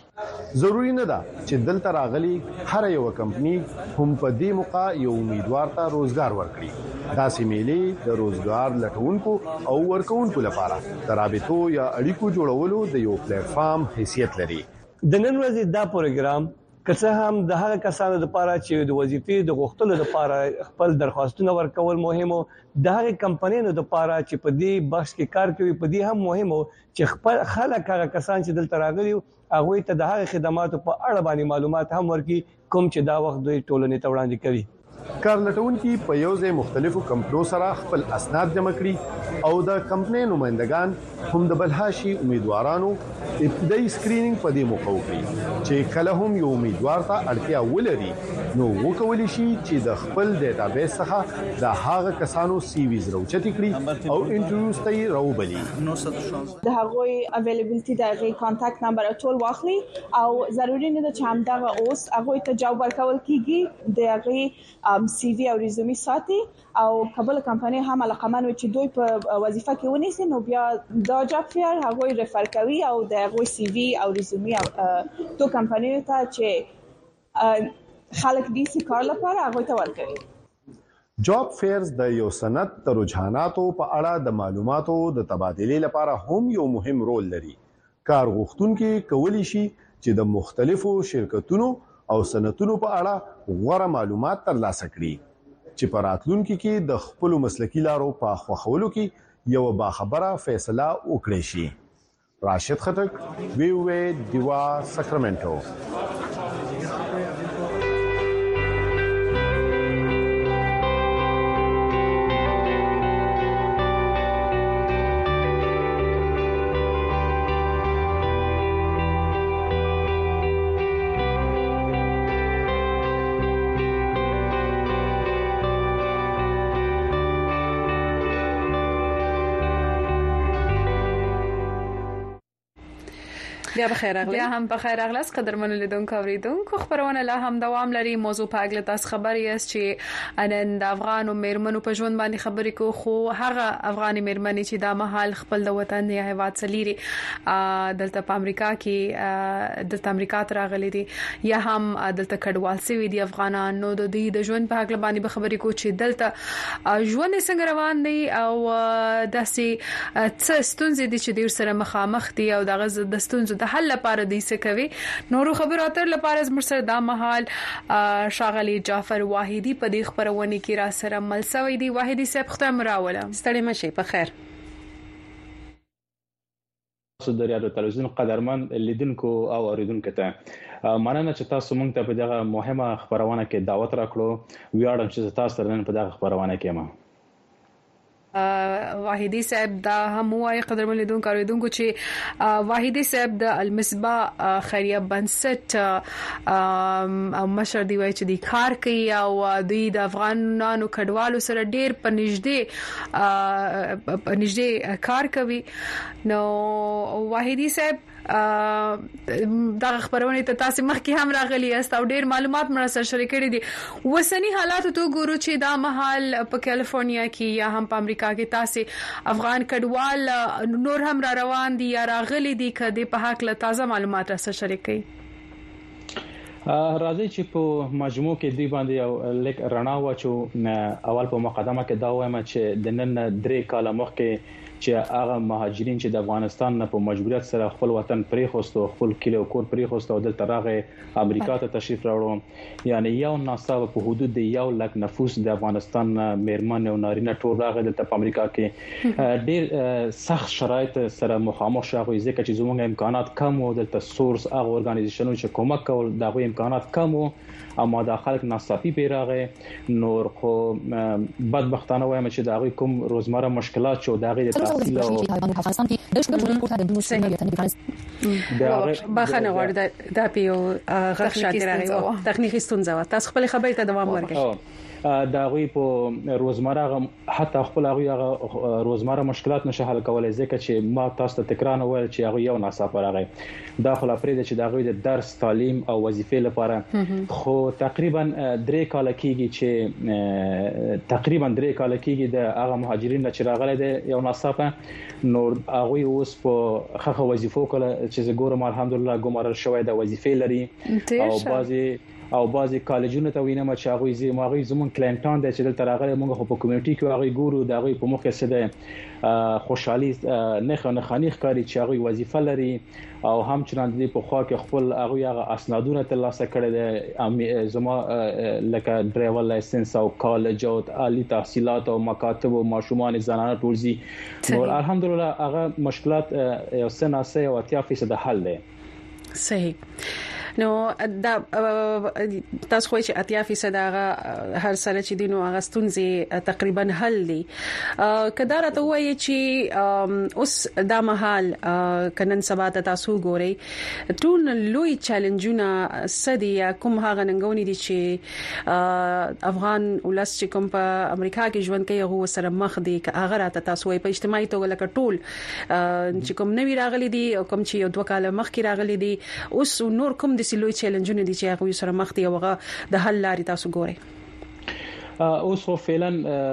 ضروری نه ده چې دلته راغلي هر یو کمپنی هم په دې موقع یو امیدوار ته روزګار ورکړي داسې میلې د روزګار لټونکو او ورکوونکو لپاره د رابطو یا اړیکو جوړولو د یو پلیټ فارم حیثیت لري. د نن ورځې دا پروګرام که هم د هغه کسانو لپاره چې د وظیفې د غوښتلو لپاره خپل درخواستونه ورکول مهمه د هغه کمپنیونو لپاره چې په دې بخش کې کار کوي په دې هم مهمه چې خپل خلک هغه کسان چې دلته راغلي هغه ته د هغه خدماتو په اړه باندې معلومات هم ورکړي کوم چې دا وخت دوی ټولنې ته وړاندې کوي. کار لټونکي په یو ځای مختلفو کمپنیو سره خپل اسناد جمع کړي او د کمپنۍ نمائندگان هم د بلهاشي امیدوارانو ابتدایي سکرینینګ په دې موقع وکړي چې کله هم یو امیدوار ته اړتیا ولري نو وکولای شي چې د خپل ډیټابیس څخه د هغه کسانو سی ویز راوچتي کړي او انټرویوز ته راوبلي. د هغوی اویلیبিলিټي د هغوی کانټاکټ نمبر ټول واخلي او ضروري نه ده چې همدغه اوس هغوی ته جواب ورکول کیږي د هغوی سی وی او ریزومي ساتي او قبل کمپنی هم علاقمن چې دوی په وظیفه کې ونیسي نو بیا دا جاب فیر هغوی ریفر کوي او د هغوی سی وی او ریزومي تو کمپنی ته چې خلک دې سي کار لپاره هغوی ته ورکوي. جاب فیرز د یو سند د رجحاناتو په اړه د معلوماتو د تبادلې لپاره هم یو مهم رول لري. کار غوښتونکي کولی شي چې د مختلفو شرکتونو او صنعتونو په اړه غوره معلومات ترلاسه کړي چې په راتلونکي کې د خپل مسلکي لارو په خوښولو کې یو باخبره فیصله وکړي شي. راشد خټک وی دیوا ساکرامنټو. بیا بخیر اغلی. بیا هم بخیر اغلاس قدرمنو لیدونکو اوریدونکو خبرونه لا هم دوام لري. موضوع په اړه تاسو خبري است چې نن د افغان میرمنو په ژوند باندې خبرې کو خو هغه افغاني میرمنې چې د محل خپل د وطن یا هیواد سلیري دلته په امریکا کې د امریکا تر غلي دي یا هم دلته کډوال سوي دي افغانان نو د دې د ژوند په اړه باندې خبرې کو چې دلته ژوند څنګه روان دي او داسې څه ستونزې دي چې ډیر سره مخامخ دي او دغه د ستونزو د حل لپاره دي څه کوي. نورو خبرو اتر لپاره زموږ سره د محل شاغلي جعفر واحدي په دې خبرونه کې را سره مل سوي دي. واحدي صاحب ختم راوله ستړي مشي په خیر. سودریادو تلویزیون قدرمن لیدونکو او اوریدونکو ته مننه چې تاسو مونږ ته په دغه مهمه خبرونه کې دعوت راکړو. ویاړم چې تاسو سره نن په دغه خبرونه کې ما واحدي صاحب دا هم وایي قدرمن لیدونکو اوریدونکو چې واحدي صاحب د المصباح خیریه بنسټ او مشر دی وایي چې د کار کوي او دوی د افغانانو کډوالو سره ډیر په نږدې کار کوي. نو واحدي صاحب دا خبرونه ته تاسو مخکې هم راغلي است او ډیر معلومات مر سره شریک کړي دي. وسنی حالات ته ګورو چې دا محل په کیلیفورنیا کې یا هم په امریکا کې تاسو افغان کډوال نور هم را روان دي یا راغلي دي کده په حق له تازه معلومات سره شریک کړي. راځي چې په مجموع کې دی باندې یو لیک رڼا واچو. اول په مقدمه کې دا وایم چې د نن 3 کال مخکې چې هغه مهاجرین چې د افغانستان نه په مجبوریت سره خپل وطن پریخوستو خپل کلی او کور پریخوستو دلته راغې امریکا ته تشریف راوړو یعنی یو ناصاب په حدود د 1 لک نفوس د افغانستان میرمن او نارینه ټول راغې دلته په امریکا کې ډیر سخت شرایط سره مخامخ شوي ځکه چې زموږ امکانات کم او دلته سورس هغه ارګانایزیشنونو چې کومک کول دغه امکانات کم اما د خلک ناصافي پیراغه نور خو بدبختانه وایم چې دغه کوم روزمره مشکلات شو دغه د تحصیل او افغانستان کې د شکر پورته د دوه بخنه غواړي د پیو غږ شاته راغی تخنیکی ستونزه تاسو خپل خبرې ته دوام ورکړئ. دا غوي په روزمره حتی خپل هغه روزمره مشکلات نشه حل کولای ځکه چې ما تاسو ته تکرار نه ویل چې هغه یو ناصاف راغی دا خلا پرې چې دا غوي د درس تعلیم او وظیفې لپاره خو تقریبا 3 کال کېږي چې تقریبا 3 کال کېږي د هغه مهاجرین چې راغلي دي یو ناصاف نور هغه اوس په خخه وظیفو کله چې ګورم الحمدلله ګمارل شوی د وظیفې لري او بعضي کالجونو ته وینم چې هغه زمون کلینټان د چې دلته راغلي موږ په کمیونټي کې هغه ګورو د هغه په مخ کې سده خوشحالي نه خانيخ کاری چې هغه وظیفه لري او هم چرند دي په خوا کې خپل هغه اسنادونه ترلاسه کړي د زما لکه ډرایور لایسنس او کالج او عالی تحصیلات او مکاتب او ماشومان زنانه ټولزي نو الحمدلله هغه مشکلات یو سناسه او 80% حل دي صحیح نو دا تاسو خو چې 80% هغه هر سره چې دینو هغه ستونزې تقریبا حل دي کدا راته وایي چې اوس دا مهال کنن سبا تاسو ګوري ټول لوی چیلنجونه سدي کوم هغه ننګونی دي چې افغان ولس چې کوم په امریکا کې ژوند کوي هغه سره مخ دي هغه راته تاسو وایي په اجتماعي توګه لکه ټول چې کوم نوی راغلي دي او کوم چې یو دوه کال مخکې راغلي دي اوس نور کوم د سلوي چیلنجونه دي چې هغه سره مخ دي او هغه د حل لارې تاسو ګورئ اوس خو فعلا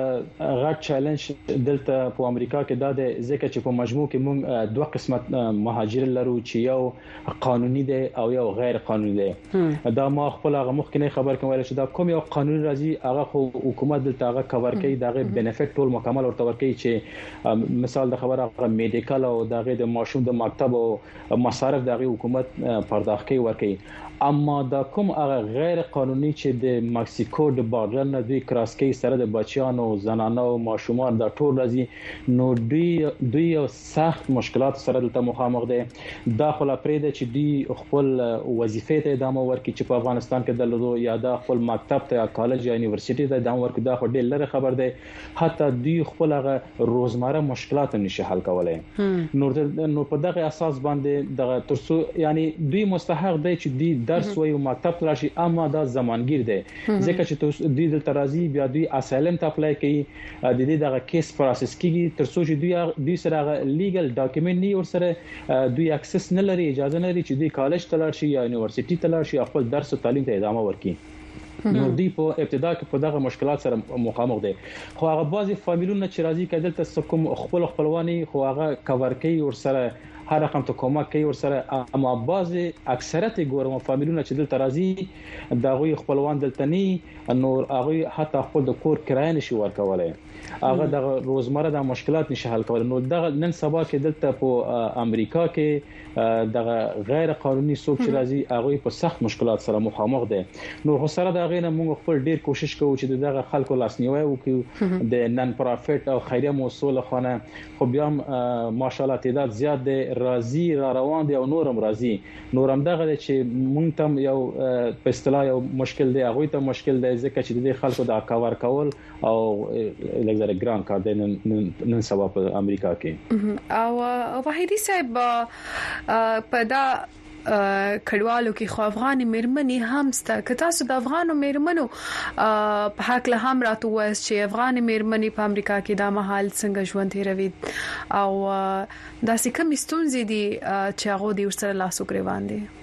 غټ چیلنج دلته په امریکا کې دا د ځکه چې په مجموع کې موږ دوه قسمت مهاجر لرو چې یو قانوني دي او یو غیر قانوني دي دا ما خپل هغه مخکنی خبر کوم چې دا کوم یو قانوني راځي هغه خو حکومت دلته هغه کور کوي دغه بنفیټ ټول مکمل ورته ورکوي چې مثال د خبره هغه میډیکل او دغه د ماشوم د مکتب او مصارف دغه حکومت پرداخت کوي ورکوي اما دا کوم هغه غیر قانوني چې د مکسیکو د بارډر نه دوی کراس کوي سره د بچیانو زنانو او ماشومان د ټول راځي نو دوی یو سخت مشکلات سره دلته مخامخ دي دا خلا پرېده چې دوی خپل وظیفې ته ادامه ورکړي چې په افغانستان کې د لرو یا د خپل مکتب ته یا کالج یا یونیورسيټي ته ادامه ورکړي دا خو ډېر لره خبر دی حتی دوی خپل هغه روزمره مشکلات نشي حل کولای نو په دغه اساس باندې دغه ترڅو یعنی دوی مستحق دی چې دوی درس وایي او مکتب تلاشي اما دا زمانګیر دی ځکه چې دوی دلته راځي بیا دوی اسایلم ته اپلای کوي د دې دغه کیس پروسس کیږي تر څو چې دوی سره لیګل ډاکومنت نه ور سره دوی اکسس نه لري اجازه نه لري چې دوی کالج تلاشي یا یونیورسيټي تلاشي خپل درس او تعلیم ته ادامه ورکړي نو دی په ابتدا کې په دغه مشکلات سره مخامخ دي خو هغه بعضي فامیلونه چې راځي کېدل ته کوم خپلواني خو هغه کور کوي ور سره هر رقم ته کومک کوي ور سره اما بعضي اکثریت ګورم فامیلونه چې دلته راځي دا غوي خپلوان دلته نه نور هغه حتی خپل د کور کرای نشي ورکولای هغه د روزمره د مشکلات نشي حل کولای نو دغه نن سبا کې دلته په امریکا کې دغه غیر قانوني څوک چې راځي هغه په سخت مشکلات سره مخامخ دي نو خو سره دا غینه موږ خپل ډیر کوشش کوو چې دغه خلکو لاسنیوي وکړو د نن پروفیټ او خیریه موصول خانه خو بیا ماشاءالله تعداد زیات دي راځي را روان دي او نورم راځي نورم دغه چې مونږ تم یو په اصطلاح یو مشکل دی هغه ته مشکل دی ځکه چې د خلکو د کاور کول او لګزره ګران کار دی نن سبا په امریکا کې او وحیدی صاحب په دا کډوالو کې خو افغاني مېرمنې هم ست که تاسو د افغانو مېرمنو په حق له هم راته وایي چې افغاني مېرمنې په امریکا کې د محل څنګه ژوند تیروي او داسې کوم ستونزې دي چې هغه د ورسره لاس وګریوان دي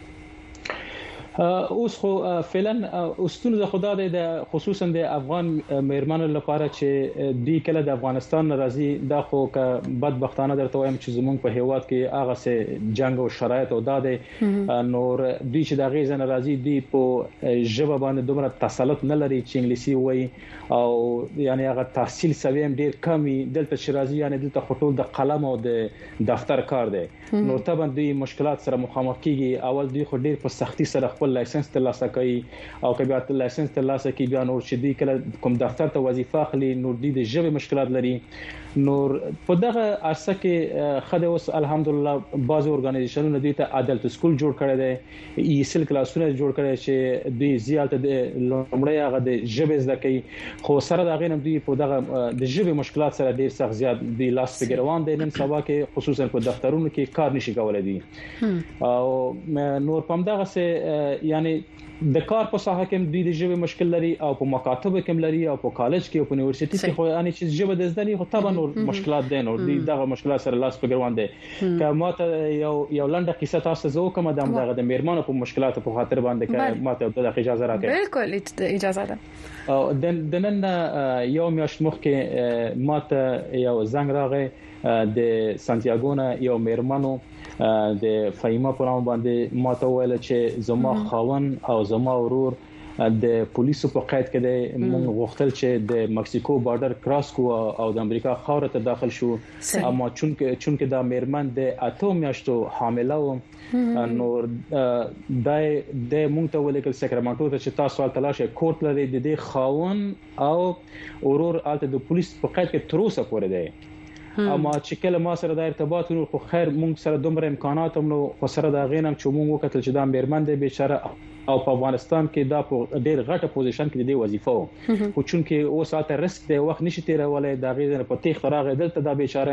اوس خو فعلا استونه خدا د خصوصا د افغان مېرمنو لپاره چې دی کله د افغانستان ناراضي دا خو ک بدبختانه درته وایم چې زمونږ په هیواد کې هغه سه جنگ او شرایط او داده نور دی چې د غیزه ناراضي دی په ژبه باندې دومره تسلط نه لري چې انګلیسي وایي او یعنی هغه تحصیل سویم ډیر کمی دلته شرازي یعنی دلته خطول د قلم او د دفتر کار دی نو طبعا دوی مشکلات سره مخامخ کیږي اول دوی خو ډیر په سختي سره خپل لایسنس ترلاسه کوي او کله بیا لایسنس ترلاسه کوي بیا نور چې دوی کله کوم دفتر ته وظیفه اخلي نور دوی د ژبې مشکلات لري نور په دغه عرصه کې خدای اوس الحمدلله بعض اورګانایزیشنونو دوی ته عدالت سکول جوړ کړی دی ایسل کلاسونه جوړ کړی چې دوی زیاته د لومړی هغه د ژبې زده کوي خو سره دا غینم دوی په دغه د ژبې مشکلات سره ډیر سخت زیات دی لاس فګروان دي نن سبا کې خصوصا په دفترونو کې کار نشي کولای دي او نور پم دغه سه یعنی د کار په ساحه کې دوی د ژبې مشکل لري او په مکاتب کې لري او په کالج کې او په یونیورسيټي کې خو یعنی چې ژبه د زده نه خو طبعا نور مشکلات دي نو دغه مشکلات سره لاس پګروان دي که ماته یو لنډه قصه تاسو زه کوم دغه د میرمنو په مشکلاتو په خاطر باندې که ماته د اجازه راکړئ بالکل اجازه ده او د نن یو میاشت مخکې ماته یو زنګ راغی د سانتیاګو نه یو میرمنو د فایما په نوم باندې ماته ویل چې زما خاون او زما ورور د پولیسو په قید کې د موږ غوښتل چې د مکسیکو بارډر کراس کو او د امریکا خاوره ته داخل شو اما چونکه دا میرمن د 8 میاشتو حامله و نور د موږ ته ولیکل ساکرامنټو ته چې تاسو تلاشه کورت لري د دې خاون او ورور الته د پولیس په قید کې تر اوسه پورې دی اما چې کله ما سره د ارتباط ونو خو خیر موږ سره دومره امکانات هم نو خو سره دا غینم چې موږ وکړل چې دا میرمن دی بیچاره او په افغانستان کې دا په ډېر غټه پوزیشن کې دی وظیفه وو خو چونکه اوس ساته رسک دی وخت نشي تیرولای دا غیزنه په تیخ راغی دلته دا بیچاره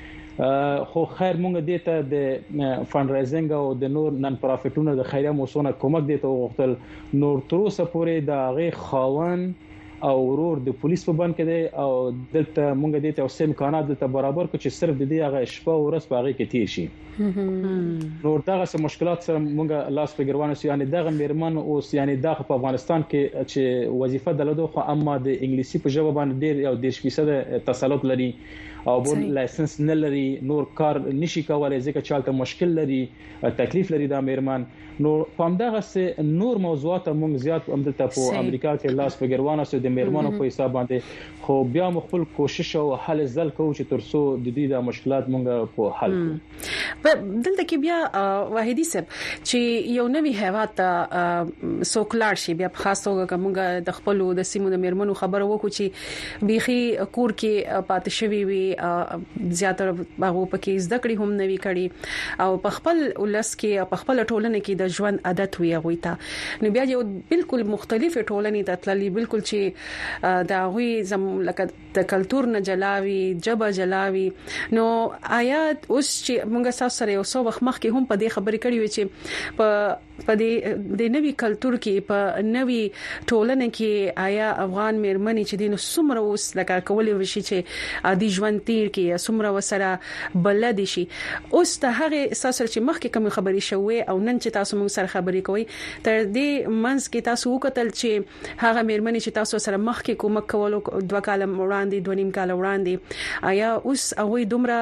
خو خیر مونږ دې ته د فند رایزینګ او د نور نن پرافټونو د خیریه موسونه کومک دي ته وغوښتل نور تر اوسه پورې دا غي خاون او ورور د پولیس په بند کې دی او دلته مونږ دې ته اوسه امکانات دلته برابر کو چې صرف د دې هغه شپه او ورځ په هغه کې تیر شي نور دغه څه مشکلات سره مونږ لاس په ګروانه سو یعنی دغه میرمن اوس یعنی دغه په افغانستان کې چې وظیفه دلته خو اما د انګلیسي په ژبه باندې ډیر یو 10% تسلط لري او بل لایسنس نه لري نور کار نشي کولای ځکه چې حالت مشکل لري تکلیف لري دا میرمن نو پام دغه سه نور موضوعات موږ زیات همدلته په امریکا کې لاس په ګروانه سو د میرمنو په حساب باندې خو بیا خپل کوشش او حل زل کوو چې ترسو د دې د مشکلات موږ په حل کوو دلته کې بیا واحدی سب چې یو نوی هیواد سوکلار شي بیا خاص توګه کومه د خپل د سیمو د میرمنو خبرو وکړو چې بيخي کور کې پاتې شوی وي زیاتره هغه پکې زده کړې هم نوي کړي او په خپل ولس کې په خپل ټولنه کې د ژوند عادت وي هغه ته نو بیا یو بالکل مختلف ټولنې د تللی بالکل چې دا غوي زم لکه د کلچر نه جلاوي جبه جلاوي نو آیات اوس چې موږ تاسو سره یو څو وخت مخکې هم په دې خبرې کړې وي چې په دې نوي کلچر کې په نوي ټولنه کې آیا افغان میرمنې چې دین سمره اوس لکه کولې وشي چې عادي ژوند تیر کې سمره وسره بلد شي اوس ته هغه اساس چې مخکې کوم خبرې شوې او نن چې تاسو موږ سره خبرې کوي تر دې منځ کې تاسو وکتل چې هغه میرمنې چې تاسو سره مخکې کومک کولو 2 کال وړاندې 2.5 کال وړاندې آیا اوس هغه دومره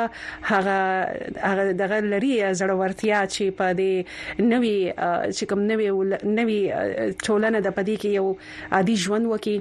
هغه دغه لري زړورتیا چې په دې نوي چې کوم نوي ټولنه د پدې کې یو عادي ژوند وکي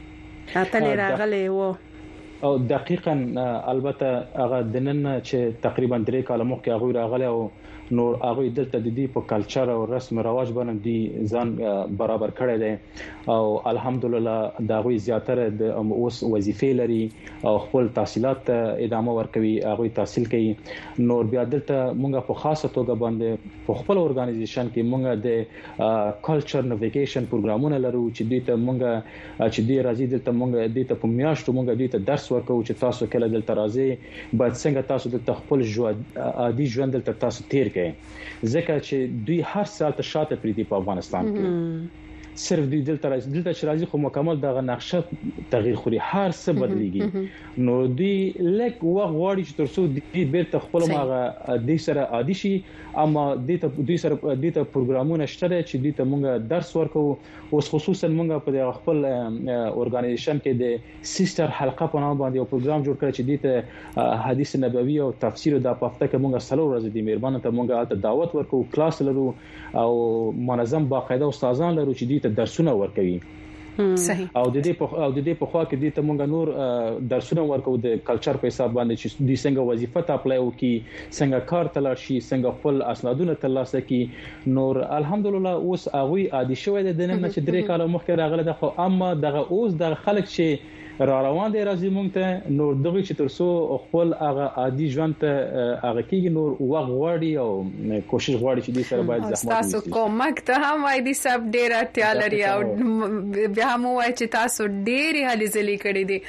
اتلې راغله و او دقیقاً البته هغه دنن چې تقریبا 3 کال مخکې هغه راغله او نور هغه دلته د دې په کلچر او رسم رواج باندې دي ځان برابر کړی دی او الحمدلله دا غوي زیاتره د اوس وظیفې لري او خپل تحصیلات ادامه ورکوي هغه تحصیل کوي نور بیا دلته مونږ په خاصه توګه باندې په خپل اورګانایزیشن کې مونږ د کلچر نیویګیشن پروګرامونه لرو چې دې ته مونږ چې دې راځي دلته مونږ دې ته په میاشتو مونږ دې ته درس ورکو چې تاسو کله دلته راځي باید څنګه تاسو دلته خپل ژوند عادي ژوند دلته تاسو تیر ځکه چې دوی هر سال ته شاته پریدي په افغانستان کې صرف دوی دلته چې راځي خو مکمل دغه نقشه تغییر خوري هر څه بدليږي نو دوی لک وغواړي چې ترڅو دوی بیرته خپل ماغه د سره عادي شي اما دوی سره د پروګرامونه شته چې دوی ته مونږ درس ورکو اوس خصوصا مونږ په خپل اورګانایزیشن کې د سیستر حلقه په نوم باندې یو پروګرام جوړ کړی چې دوی ته حدیث نبوي او تفسیر د پافته کې مونږ سلو ورځې د میرمنو ته مونږ دعوت ورکو کلاس لرو او منظم باقاعده استادان لرو چې دوی ته درسونه ورکوي صحیح او د دې په خوا کې د ته مونږ نور درسونه ورکو د کلچر په حساب باندې چې د څنګه وظیفه ته اپلای وکي څنګه کار تلل شي څنګه خپل اسنادونه ترلاسه کړي نور الحمدلله اوس هغه عادي شوی د نن چې 3 کال مخکې راغله د خو اما دغه اوس د خلک چې را روان دي راځي مونږ ته نور دغه چې ترسو خپل هغه عادي ژوند ته هغه کېږي نور وغ غواړي او کوشش غواړي چې دې سره باید زحمت وکړي تاسو کومک ته هم وای دي سب ډیر اړتیا لري او بیا هم وای چې تاسو ډېری هلي ځلې کړې دي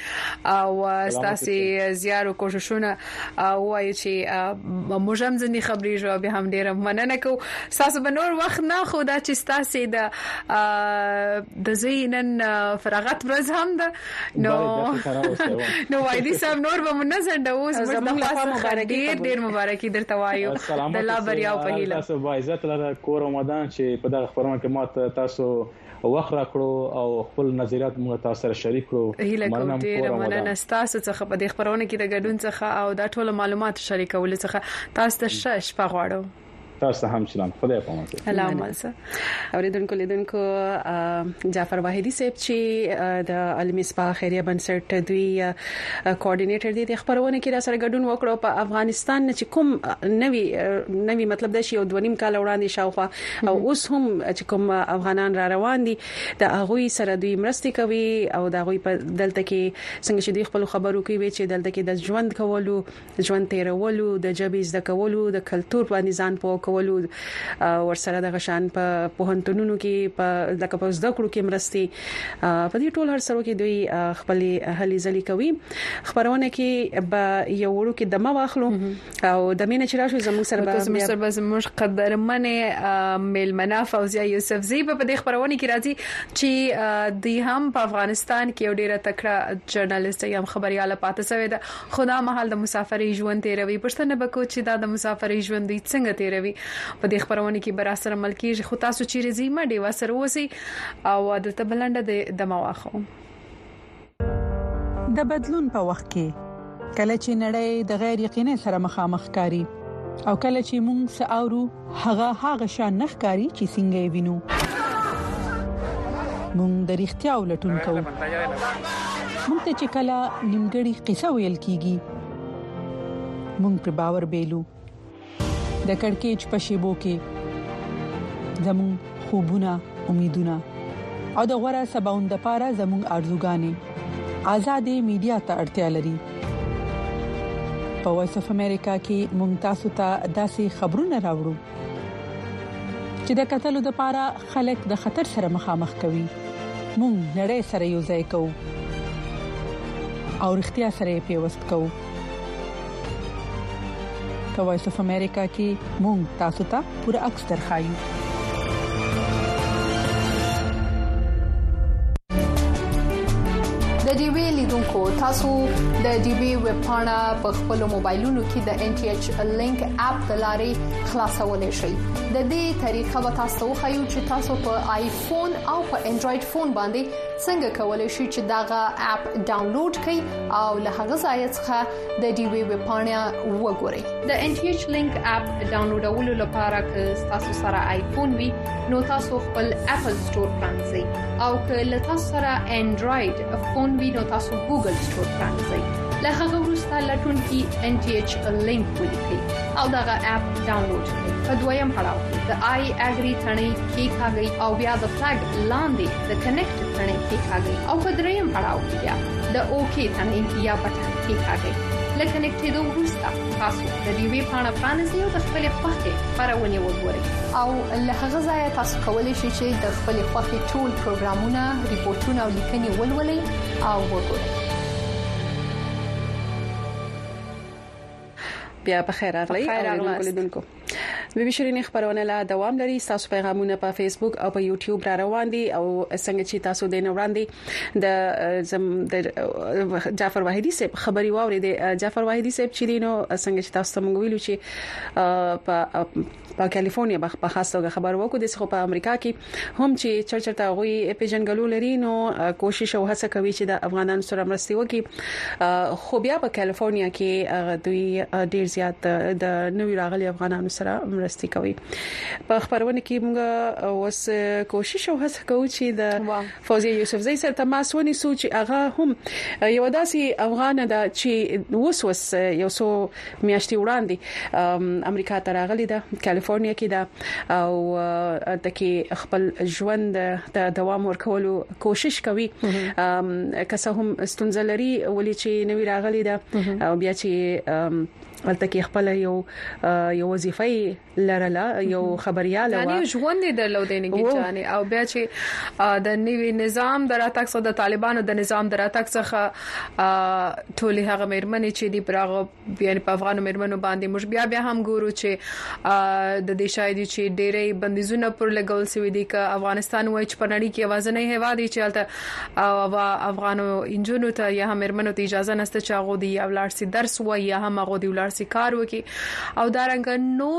او تاسو زیارو کوششونه وای چې موږ هم ځنی خبرې جو به هم ډیر مننه کو تاسو به نور وخت نه خو دا چې تاسو د زینن فراغت ورځ هم ده نو وای دي سم نور به منځ اوس زموږ مبارکي ډیر مبارکي درته وایو د لا بریا په هیله تاسو با عزت لره کور رمضان چې په دغه خبرونه کې ماته تاسو وخت راکړو او خپل نظریات موږ تاسو سره شریک کړو. مننه تاسو څخه په دې خبرونه کې د ګډون څخه او دا ټول معلومات شریکول څخه تاسو ته شپه غواړم. تاسو هم سلام، خدای په امان. اللهم اوریدونکو لیدونکو جعفر واحدی صاحب چې د المصباح خیریه بنسټ دوی کوارډینیټر دي د خبرونه کې را سره ګډون وکړو په افغانستان چې کوم نوی مطلب د شی او 2.5 کال وړاندې شاوخوا او اوس هم چې کوم افغانان را روان دي د هغه سره دوی مرستې کوي او د هغه په دلته کې څنګه چې دوی خپل خبرو کوي چې دلته کې د ژوند کولو، ژوند تیرولو، د جبې زده کولو، د کلچر باندې ځان پوه کولو ورسره د غشان په پوهنتونونو کې په لکه په زده کړو کې مرستې په دې ټول هر سره کې دوی خپل هلي ځلي کوي. خبرونه کې به یو ورو کې دمه واخلو او د مینه چې راشو زموږ سره به زموږ قدرمنه میلمنه فوزیه یوسفزی په دې خبرونه کې راځي چې دوی هم په افغانستان کې ډیره تکړه جرنالست یم خبرياله پاتې شوی ده. خدا مهال د مسافرۍ ژوند تیروي پښتنه بکو چې دا د مسافرۍ ژوند دوی څنګه تیروي په دې خبرونه کې بر اثر عمل کیږي. خو تاسو چې رزي ما دی وسره وسی او د تبلنده د مواخو د بدلون په وخت کې کله چې نړۍ د غیر یقیني سره مخامخ کاری او کله چې موږ ساورو هغه شان نخ کاری چې څنګه وینو موږ د اړتیا ولټون کوو. موږ ته چې کله نیمګړی قصه ویل کیږي موږ پر باور بیلو. د کڑکېچ په شیبو کې زمون خوبونه، امیدونه او د غوړه سباوند لپاره زمون ارزوګانې آزادې میډیا ته اړتیا لري. په وایس اف امریکا کې مونږ تاسو ته داسې خبرونه راوړو چې د قتل لپاره خلک د خطر سره مخامخ کوي. مونږ نړۍ سره یو ځای کوو او اړتیا سره پیوست کوو. په وایس اف امریکا کې مونږ تاسو ته پوره عکس درخایو. د ډي وی لیدونکو تاسو د ډي وی ویب پاڼه په خپل موبایلونو کې د ان ټي ایچ لینک اپ د لارې خلاصولای شئ. د دې طریقه به تاسو خو چې تاسو په آیفون او په انډراید فون باندې څنګه کولای شئ چې داغه اپ ډاونلوډ کړئ او له هغه ځای څخه د ډي وی ویب پاڼه وګورئ. د ان ټي ایچ لینک اپ ډاونلوډولو لپاره که تاسو سره آیفون وي نو تاسو خپل اپل سٹور پرانځئ او که له تاسو سره انډراید فون وي نو تاسو ګوګل سٹور پرانځئ. له هغه وروسته لټون کې ان ټي ایچ لینک ولیکئ او داغه اپ ډاونلوډ کړئ. په دویم پړاو کې د آی اګری ثنې کې کاږي او بیا د فلګ لاندې د کنیکټ ثنې کې کاږي او په دریم پړاو کې بیا د اوکی ثنې یا بټن کې کاږي. لکه کنیکټېدو وروسته تاسو د دې وی پاڼه پرانیزئ او د خپل خوښې خبرونه وګورئ او له هغه ځای تاسو کولی شئ چې د خپل خوښې ټول پروګرامونه، ریپورتونه او لیکنې ولولئ او وګورئ. بیا په خیر راغلی اوریدونکو. بي بي شيرين خبرونه لا دوام لري. تاسو پیغامونه په فیسبوک او په یوټیوب را روان دي او څنګه چې تاسو د نوراندي د جعفر واحدی صاحب خبري واورید. جعفر واحدی صاحب چې دینو څنګه چې تاسو موږ ویلو چې په کالیفورنیا په خاص توګه خبر وکړو د څخه په امریکا کې هم چې چرچرته غوي پیژنګلو لري نو کوشش او هڅه کوي چې د افغانانو سره مرستي وکړي. خو بیا په کالیفورنیا کې دوی ډیر زیات د نوې راغلي افغانانو سره مرستي کوي. په خبرونه کې موږ اوس کوشش او هڅه کوو چې د فوزیه یوسفزی سره تماس ونیسو چې هغه هم یو داسې افغان ده چې وسوس یو څو میاشتې وړاندې امریکا ته راغلی ده، کالیفورنیا کې ده او دغه خپل ژوند د دوام ورکولو کوشش کوي. که څه هم ستونزه لري ولې چې نوې راغلی ده او بیا چې ولته کې خپل یو وظیفه لرله، یو خبرياله و یعنی ژوند درلودنګي ځاني او بیا چې د نوي نظام دراتک څخه د طالبانو د نظام دراتک څخه ټولې هغه مېرمنې چې دی پراغه بیا په افغان مېرمنو باندې مش بیا هم ګورو چې د دې شاید چې ډېرې بندیزونه پر لګول سوي دي ک افغانستان وای چې په نړۍ کې आवाज نه هوا دي چې افغانو انجونو ته یا هم مېرمنو ته اجازه نشته چې هغه دی ولارسي درس وای یا هم هغه دی ولارسي کار وکي او دارنګ نور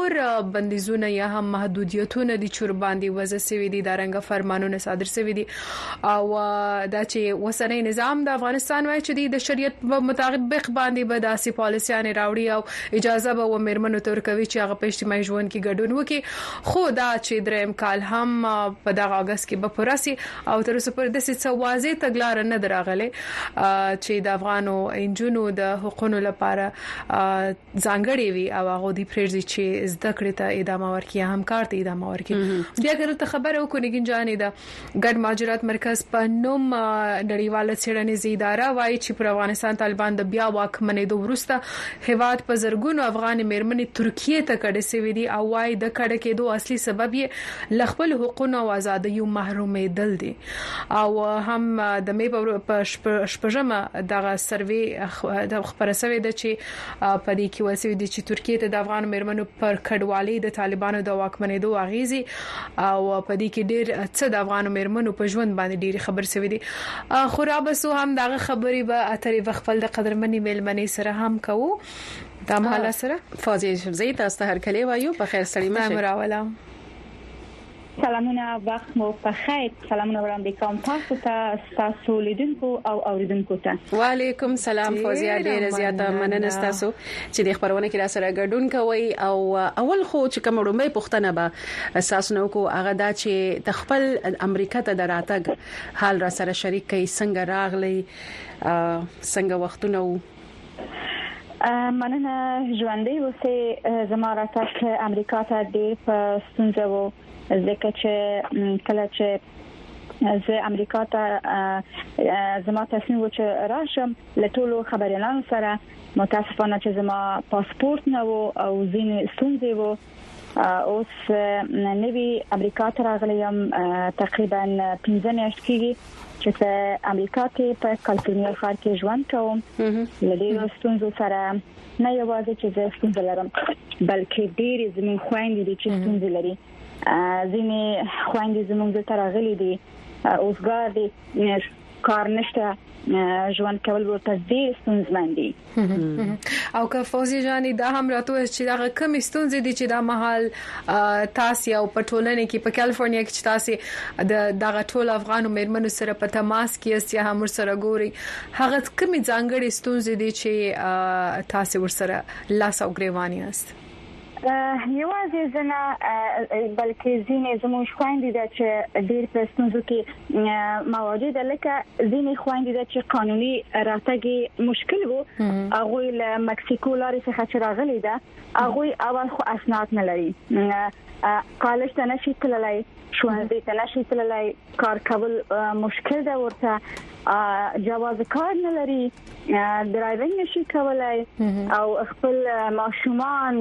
بندیزونه یا هم محدودیتونه د چور باندې وضع شوی دي د رنګ فرمانونه صادر شوی دي او دا چې وسنۍ نظام د افغانستان وایي چې د شریعت په مطابق باندې به داسې پالیسيانه راوړي او اجازه به ومرمنو تور کوي چې هغه په اجتماعي ژوند کې ګډون وکړي خو دا چې دریم کال هم په دغه اگست کې به پرسي او تر اوسه پر د څه واضح تګلار نه دراغله چې د افغانو انجونو د حقوقو لپاره ځانګړي وي او هغه د پرېږدي چې زده کړې ته ادامه ورکړي همکار ته ادامه ورکړي بیا ګر ته خبره وکړي ګنجانې د ګډ مهاجرت مرکز په نوم نړیواله څېړنیزه اداره وایي چې پر افغانستان طالبان د بیا واکمنېدو وروسته هیواد په زرګونو افغان میرمنې ترکیه ته کډه سوي دي او وایي د کډه کېدو اصلي سبب یې لخپل حقوقو او ازادیو محرومېدل دي او هم د مې په شپږمه دغه سروي د خبرسوي د چې په دې کې وسوي دي چې ترکیه ته د افغان میرمنو پر کډوالۍ د طالبانو د واکمنېدو اغیزي او په دې کې ډېر څه د افغان میرمنو په ژوند باندې ډېر خبر سوي دي خو را بسو هم دغه خبري به اترې خپل د قدرمنې میلمنې سره هم کوو دا مهاله سره فاضل شرزي تاسو ته هر کله وایو په خیر سړی مشه مراوله سلامونه وخت مو په خیر سلامونه وړاندې کوم تاسو ته تاسو لیدونکو او اوریدونکو ته وعلیکم سلام فوزیه ډیره زیاته مننه تاسو چې د خبرونه کې را سره ګډون کوي او اول خو چې کوم وړاندې پښتنه به اساس نو کو هغه دا چې تخپل امریکا ته دراتګ حال را سره شریک کوي څنګه راغلی څنګه وختونه مننه ژوندۍ اوسه زما راتګ امریکا ته ډېر په ستونزه وو ځکه چې کله چې زه امریکا ته زما تصمیم و چې راشم له ټولو خبريالانو سره متاسفانه چې زما پاسپورت نه وو او ځینې ستونزې وو اوس نوی امریکا ته راغلم تقریبا 15 میاشتې کېږي چې په امریکا کې په کالیفورنیا ښار کې ژوند کوم لدې ستونزو سره نه یوازې چې زه ستونزې لرم بلکې ډېر زموږ خويندې دي چې ستونزې لري ځینې خويندې زموږ د ترغلي دي اوسګار دي کار نشته ژوند کول ورته ډېر ستونزمن دي او که فوزي جاني دا هم راته چې دا کم ستونزې دي چې دا محل تاسو او پټولنه کې په کالیفورنیا کې چې تاسو د ټول افغان میرمنو سره په تماس کې یا هم سره ګوري هغه کم ځانګړي ستونزې دي چې تاسو ورسره لاس او گریوانی است یوازې زنه بلکې ځینې زموږ خويندې د چې ډېر په ستونزو کې موجوده لکه ځینې خويندې د چې قانوني راتګ مشکل وو هغه له مکسیکو لارې څخه چې راغلي ده هغه اول خو اسناد نه لري کالج ته نشي تللی ښوونځي ته نشي تللی کار کول مشکل ده ورته جواز کار نه لري ډرایوینګ نشي کولای او خپل ماشومان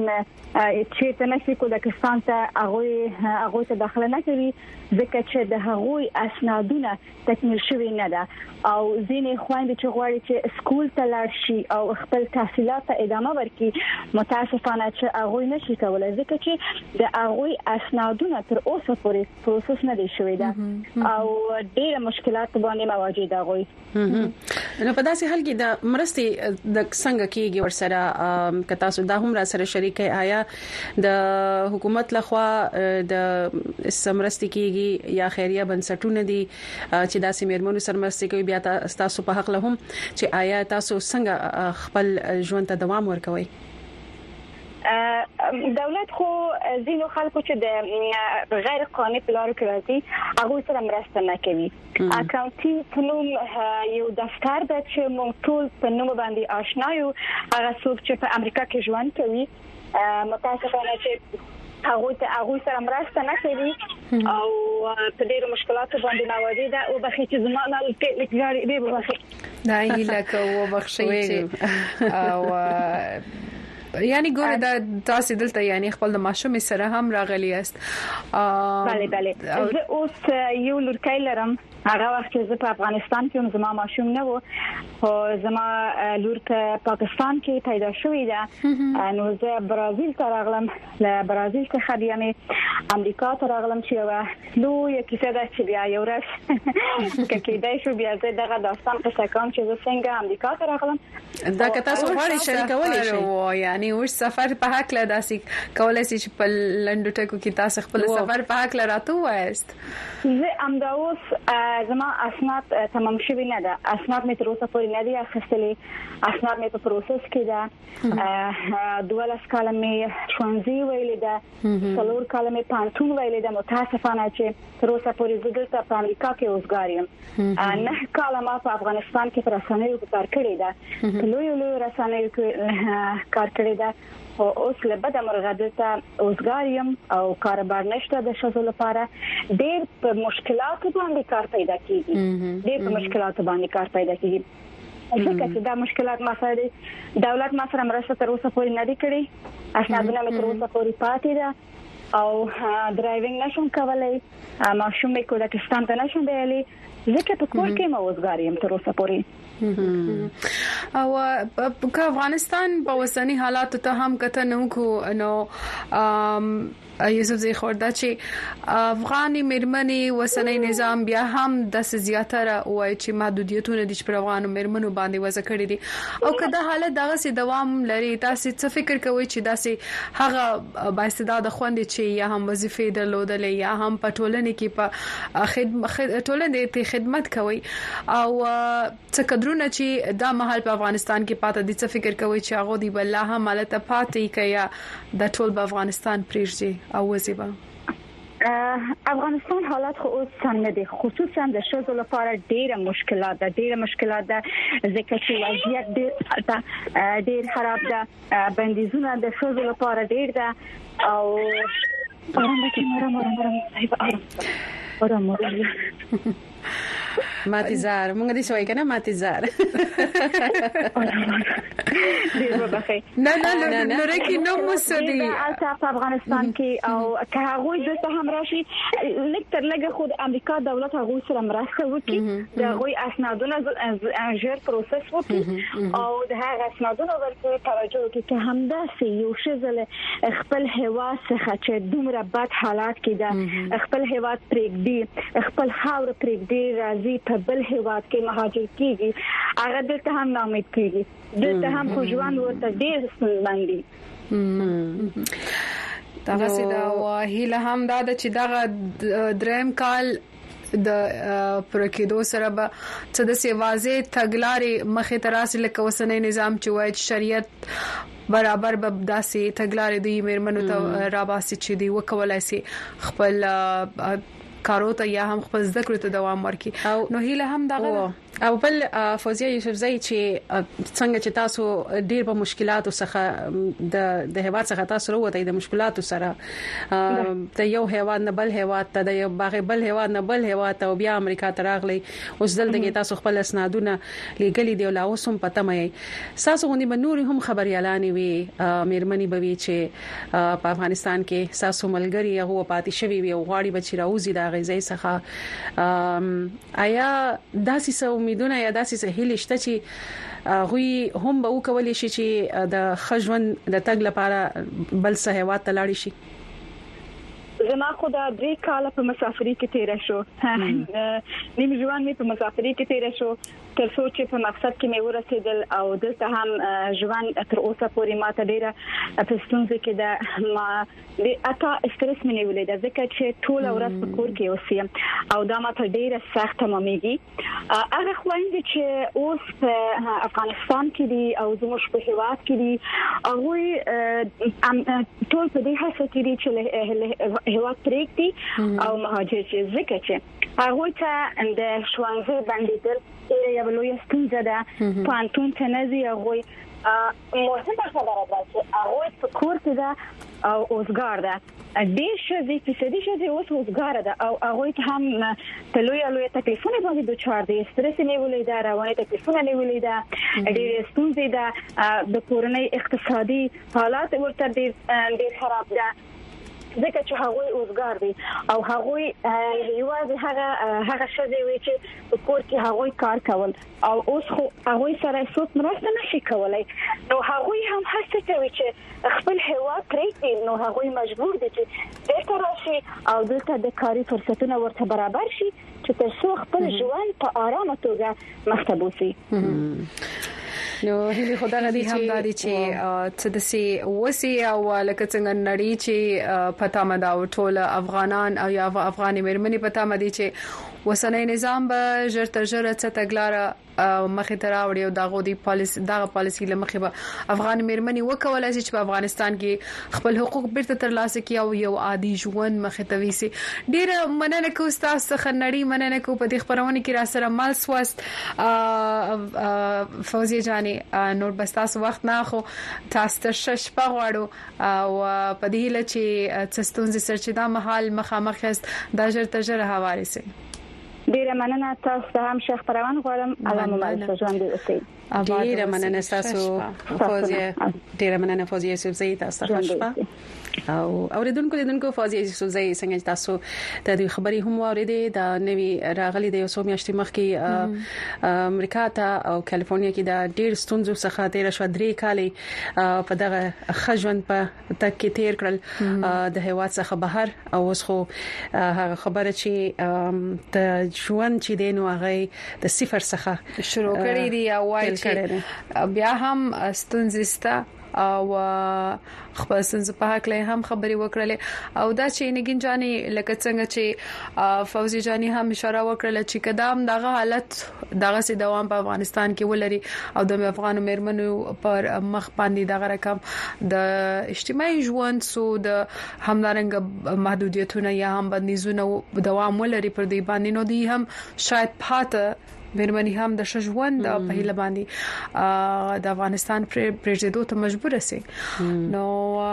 چې ته نشي کودکستان ته هغه ته داخله نه کوي ځکه چې د هغوی اسنادونه تکمیل شوی نه ده او ځینې خويندې چې غواړي چې سکول ته لاړ شي او خپل تحصیلات ته ادامه ورکړي متاسفانه چې هغه نشي کولای ځکه چې د هغه اسنادونه تر اوسه پورې پروسس نه دي شوی ده او ډېر مشکلات باندې مواجه دي هغه نو په داسې حال کې د مرستې د څنګه کېږي ورسره کتا سو دا هم را سره شریک آیا د حکومت لخوا د سمرستي کېږي یا خیریه بنسټونه دي چې داسې میرمنو سره مرستې کوي بیا تاسو په حق له هم چې آیا تاسو څنګه خپل ژوند ته دوام ورکوي دولت خو زینو خلکو چې د غیر قانوني پلانو کې راځي هغه سره مرسته نه کوي اکاونټي پلان یو دفتر د چې موږ ټول په نوم باندې آشنا یو هغه څوک چې په امریکا کې ژوند کوي متاسفانه چې هغه سره مرسته نه کوي او په ډېر مشکلاتو باندې مواجه ده او بخې چې زما نه لګاري دی بخې دا یې لکه و بخښي او یعنی ګوره دا تاسو دلته یعنی خپل د ماشوم سره هم راغلی است بله زه اوس یو لورکای لرم هغه وخت چې زه په افغانستان کې زما ماشوم نه وو او زما لور په پاکستان کې پیدا شوې ده نو زه برازیل ته راغلم له برازیل څخه بیا مې امریکا ته راغلم چې نو یو کیسه ده چې بیا یو ورځ کې شو بیا زه دغه داستان په څکم چې زه څنګه امریکا ته راغلم دا که تاسو غواړئ شریکولی شئ یعنی افغاني او سفر په حق لا داسي کولای شي چې په لندو ټکو کې تاسو خپل سفر په حق لا راته وایست. زه امداوس زما اسناد تمام شوی نه ده. اسناد مې تر اوسه پورې نه دي اخیستلي. اسناد مې په پروسس کې ده. 12 کاله مې ښوونځي ویلې ده. 4 کاله مې پانتون ویلې ده. متاسفانه چې تر اوسه پورې زه دلته په امریکا کې اوسګار یم. 9 کاله ما په افغانستان کې پر رسنیو کار کړی ده. لوی رسنیو کې کار کړی ده. او اوس له بده مرغه دلته اوسګار یم او کاروبار نشته د شذو لپاره. ډېر په مشکلاتو باندې کار پیدا کیږي. ډېر په مشکلاتو باندې کار پیدا کیږي. ځکه چې دا مشکلات مسایل دولت ما سره مرسته تر اوسه پورې نه دي کړې. اسنادونه مې تر اوسه پورې پاتې ده او ډرایوینګ نشم کولای. ماشوم مې کوډاکستان ته نشم بیلی ځکه په کور کې مې اوسګار یم تر اوسه پورې. او په افغانستان په وسنی حالات ته هم کته نو کو نو یوسف زی خوردا چې افغاني مرمنې وسنی نظام بیا هم د زیاتره وای چې محدودیتونه د افغانو مرمنو باندې وځ کړی دي او کله حالت دغه سي دوام لري. تاسو څه فکر کوئ چې داسې هغه بااستعداد خوندې چې یا هم وظیفې درلودلې یا هم په ټولنه کې په ټولنه ته خدمت کوي او څه قدرونه چې دا محل په افغانستان کې پاتې دي. څه فکر کوئ چې هغه دی بل هم حالت پاتې کیا د ټول په افغانستان پریږدي او وزيبا؟ افغانستان حالات خو اوس څنګه دي، خصوصا د شذو لپاره ډېر مشکلات ده ځکه چې وضعیت ډېر خراب ده. بندیزونه د شذو لپاره ډېر ده او ماتیزار مونږ دې شوي کنه ماتیزار نه نو رکی نو مسدي په افغانستان کې او که هغه د هم راشي لیکتر لګه خود امریکا دولت هغه سره مرسته وکړي د هغه اسنادونه ژر پروسس وکړي او د هغه اسنادونه ورته توجه وکړي چې همداسې یو شزل خپل هوا څخه چې دومره بد حالات کې ده خپل هوا پرېږدي خپل خاور پرېږدي راځي په بل هوا کې مهاجر کیږي هغه دلته هم نامید کیږي دلته هم خوشوان ورته ډېر ستونزمن دي. دا سیدا وهله هم دا چې دا دریم کال د پرکیدو سره به څه د سیوازه تګلارې مخه تراسل کوسنې نظام چې وایي شریعت برابر به داسې تګلارې دی میرمنو ته راباسي چې دی وکولای شي خپل کارو ته یا هم خپل ذکر ته دوام ورکړي نو هیله هم دغه او بل فوزیه یوسف زئی چې څنګه چې تاسو ډیر په مشکلاتو څخه د هوا څخه تاسو وروته د مشکلاتو سره د یو هوا نه بل هوا ته د یو باغ بل هوا نه بل هوا ته او بیا امریکا ته راغلی اوس دلته تاسو خپل اسنادونه لګلې دی او اوس هم پته مې تاسو غونډې بنوري هم خبري اعلان وی میرمنې بوي چې په افغانستان کې تاسو ملګری هغه پاتې شوی وي او غواړي بچی راوځي د غزي څخه آیا داسې امیدونه یا داسې هیله شته چې غوي هم به وکولې شي چې د خجون د تګ لپاره بل څه هوا ته لاړ شي؟ زما خو دا 3 کال په مسافرۍ کې تیر شو نیم ژوند مې په مسافرۍ کې تیر شو تر څو چې په مقصد کې مې ورسېدل او دلته هم ژوند تر اوسه پورې ماته ډیره پښتونځ کې دا ما د اتا استرس مې نیولې ده ځکه چې ټول ورځ په کور کې اوسم او دا ماته ډیره سخت مامېږي هغه خويندې چې اوس په افغانستان کې دي او زموږ په هیواد کې دي هغه ټول په دې هڅه کې دي چې هیواد پرېږدي او مهاجر شي ځکه چې هغه ته د ښوونځي باندې یو لوی ستونزه ده پانتون ته نزي هغه مهمه خبره ده چې هغه په کور کې ده او اوسګار ده ډېر شې چې سدي شې اوس اوسګار ده او هغه هم په لوی تکلیفونه باندې دوچار دي سترس نیولې ده رواني تکلیفونه نیولې ده ډېر ستونزې ده د کورنۍ اقتصادي حالات ورته ډېر خراب ده ځکه چې هغه اوسګار دي او هغه یوازې هغه شې وی چې په کور کې هغه کار کول او اوس خو هغه سره څوک مرسته نشي کولای نو هغه هم هڅه کوي چې خپل هوا پرېږدي نو هغه مجبور دي چې دلته راشي او دلته د کاري فرصتونو ورته برابر شي چې تاسو خپل ژوند په آرامه توګه مخته بوسي. نو هلي خدای نه دي چې څه د سي وسی او لکه څنګه نړۍ چې پتا مدا ټول افغانان او یا افغاني مېرمنې پتا مدي چې وسنۍ نظام به ژر تر ژره څه تګلاره مخې ته راوړي او دغه پالیسي لمخې به افغان مېرمنې وکولای شي چې په افغانستان کې خپل حقوق بیرته ترلاسه کړي او یو عادي ژوند مخې ته ويسي. ډېر مننه کوم تاسو څخه نړۍ مننه کوم په دې خبرونه کې را سره مال سواست فوزیه جاني نور بس تاسو وخت نه خو تاسو ته شپه غواړو او په دې لچ چې څستونځ سرچدا محل مخامخ است د ژر تر ژره حواله سي. ډیره مننه تاسو ته هم شیخ پروان غواړم الله مو مل ژوند اوسئ. ډیره مننه تاسو فوزیه ډیره مننه فوزیه یوسفزئی تاسو ته شپه او اوریدونکو فوزیه یوسفزئی څنګه تاسو د دې خبرې هم اوریدې د نوی راغلي د یوسو میاشتې مخکې امریکا ته او کالیفورنیا کې د ډیر ستونزو څخه تیر شو 3 کال په دغه خجوند په تک کې تیر کړل د هیواد څخه بهر او اوس خو هغه خبره چې د ژوند چې دینو هغه د صفر څخه شروع کړی دی او وایي چې بیا هم ستونزسته او خپل څنګه په حق له هم خبري وکړلې او دا چې نګین جاني لکه څنګه چې فوزي جاني هم اشاره وکړه چې کدام دغه حالت دغه سي دوام په افغانستان کې ولري او د افغان مېرمنو پر مخ باندې دغه رقم د اجتماعي ژوند سو د همدارنګ محدودیتونه یا هم بندیزونه دوام ولري پر دې باندې نو دي هم شاید پاته مېرمنې هم د شژوند په هیله باندې د افغانستان پرېږدو ته مجبور سي. نو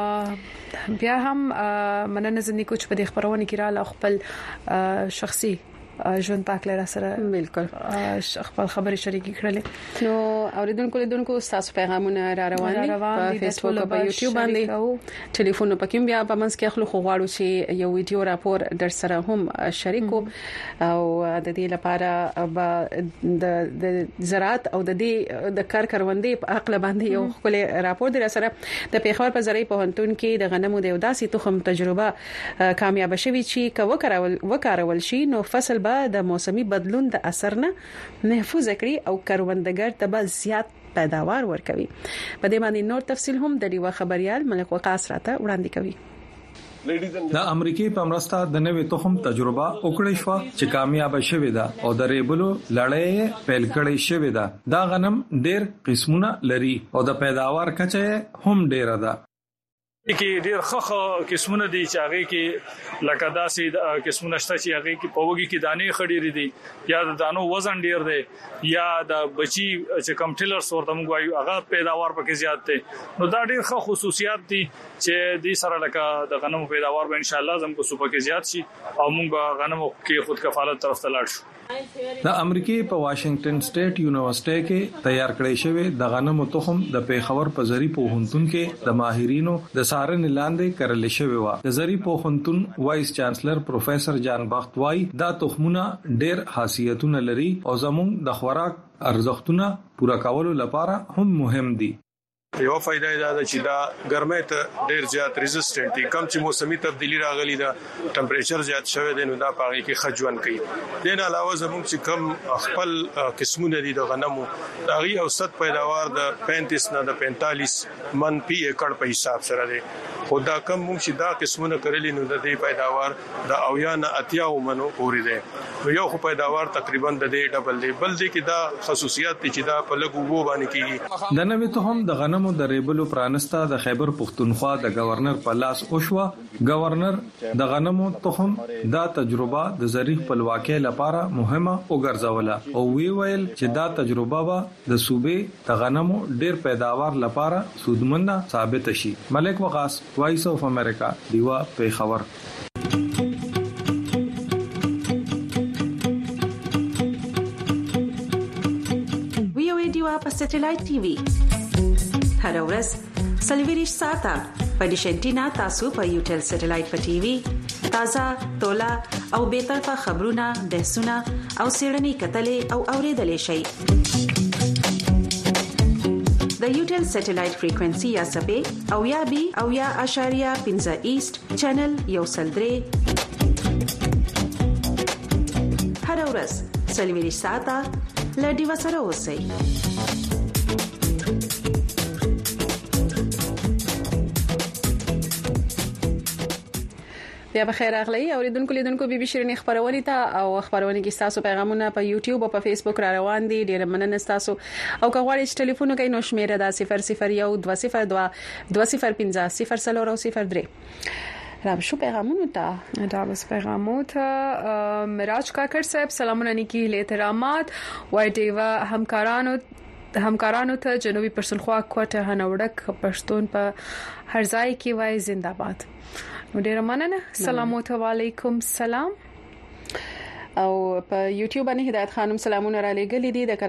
بیا هم مننه زنی کوچ په دې خبرونه کې را خپل شخصي ژوند تاکل را سره بالکل خپل خبرې شریکې کړلې. نو اوریدونکو تاسو پیغامونه را روان دي په فیسبوک او په یوټیوب باندې ټلیفون په کوم بیا په منځ کې خلک غواړي چې یو ویډیو راپور در سره هم شریکو او د دې لپاره د زراعت او د دې د کاروندې په عقل باندې یو خپل راپور در سره د پیښور په زراعي پوهنتون کې د غنمو د وداسي تخم تجربه کامیاب شوي چې وکارول شي نو فصل د موسمي بدلون د اثر نه محفوظ کړي او کروندګر ته به زیات پیداوار ورکوي. په دې باندې نور تفصيل هم د ریوا خبريال ملک وقاص راته وړاندې کوي. د امریکای په مرسته د نوې تخم تجربه وکړې شو چې کامیاب شوه ده او د ریبلو لړۍ پیل کړې شوه ده. دا غنم ډېر قسمونه لري او د پیداوار کچه هم ډېره ده. کې ډېر ښه قسمونه دي چې هغه کې لکه داسې قسمونه شته چې هغه کې په وګي کې دانې خډيري دي یا د دانو وزن ډېر دی یا د بچي چې کم ټیلرز ورته موږ وایو هغه پیداوار پکې زیات دی. نو دا ډېر ښه خصوصیات دي چې د سره لکه د غنمو پیداوار به ان شاء الله زموږ صوبه کې زیات شي او موږ به غنمو کې خود کفالت طرف ته لاړ شو. د امریکای په واشنگټن سټیټ یونیورسيټي کې تیار کړی شوی د غنمو تخم د پیښور په زری پوهنتون کې د ماهرینو د سارن لاندې کړل شوی و. د زری پوهنتون وایس چانسلر پروفیسور جان بخت وای دا تخمونه ډېر خاصیتونه لري او زموږ د خوراک ارزښتونه پوره کولو لپاره هم مهم دي. یو فائدہ دا چې دا ګرمۍ ته ډېر زیات ریزिस्टنټ دي. کم چې موسمي تبدیلی راغلي دا ټمپریچر زیات شوی دی نو دا پاره کې خجوان کوي. دین علاوه زموږ چې کم خپل قسمونه دي د غنمو دا غي اوسط پیداوار د 35 نه د 45 من پی ایکړ په حساب سره دی. خدا کم موږ چې دا قسمونه کړلې نو د دې پیداوار د اویا نه اتیا منو پورې دی. نو یو خو پیداوار تقریبا د دې ډبل دی. بل دې کې دا خصوصیات چې دا په لګو وو باندې کیږي. د نوې تخم د غنمو د ریبلو پرانستا د خیبر پختونخوا د گورنر په لاس اوشوا. گورنر د غنمو تخم دا تجربه د زری خپلواکۍ لپاره مهمه وګرځوله او ویل چې دا تجربه به د صوبې د غنمو ډیر پیداوار لپاره سودمنه ثابت شي. ملک وقاص وایس اف امریکا دیوا پیښور. ویو دیوا په سټلایټ ټي وي هر ورځ سلویریش ساته په ډیشنټینا تاسو په یوټل سټلایټ په ټي وي تازه تولا او به طرفه خبرونه بحثونه او سیړنی کتلې او اوریدلې شي. د یوټل سټلایټ فریکوئنسي یا سبې او یا بي او یا اشاریه 15 ایست چینل یو سلدري هر ورځ سلویریش ساته لډي وسره اوسئ. بیا بخیر اغلی اوریدونکو لیدونکو بي بي شيرين خبرونه ته او خبرونه کې تاسو پیغامونه په یوټیوب او په فیسبوک را روان دي. ډیر مننه تاسو او کغواړئ چې ټلیفون کوي نو شمیره دا 0012022050 را شو پیغامونه ته دا بس پیغامونه ته مراج کاکر صاحب سلامونه نیکی احترامات وایډیوا همکارانو ته جنوبي پښتونخوا کوټه هنوړک پښتون په هر ځای کې وای زنده‌باد. ډیر مننه. السلام علیکم. سلام. او په یوټیوب باندې هدایت خانم سلامونه را لګلې دي د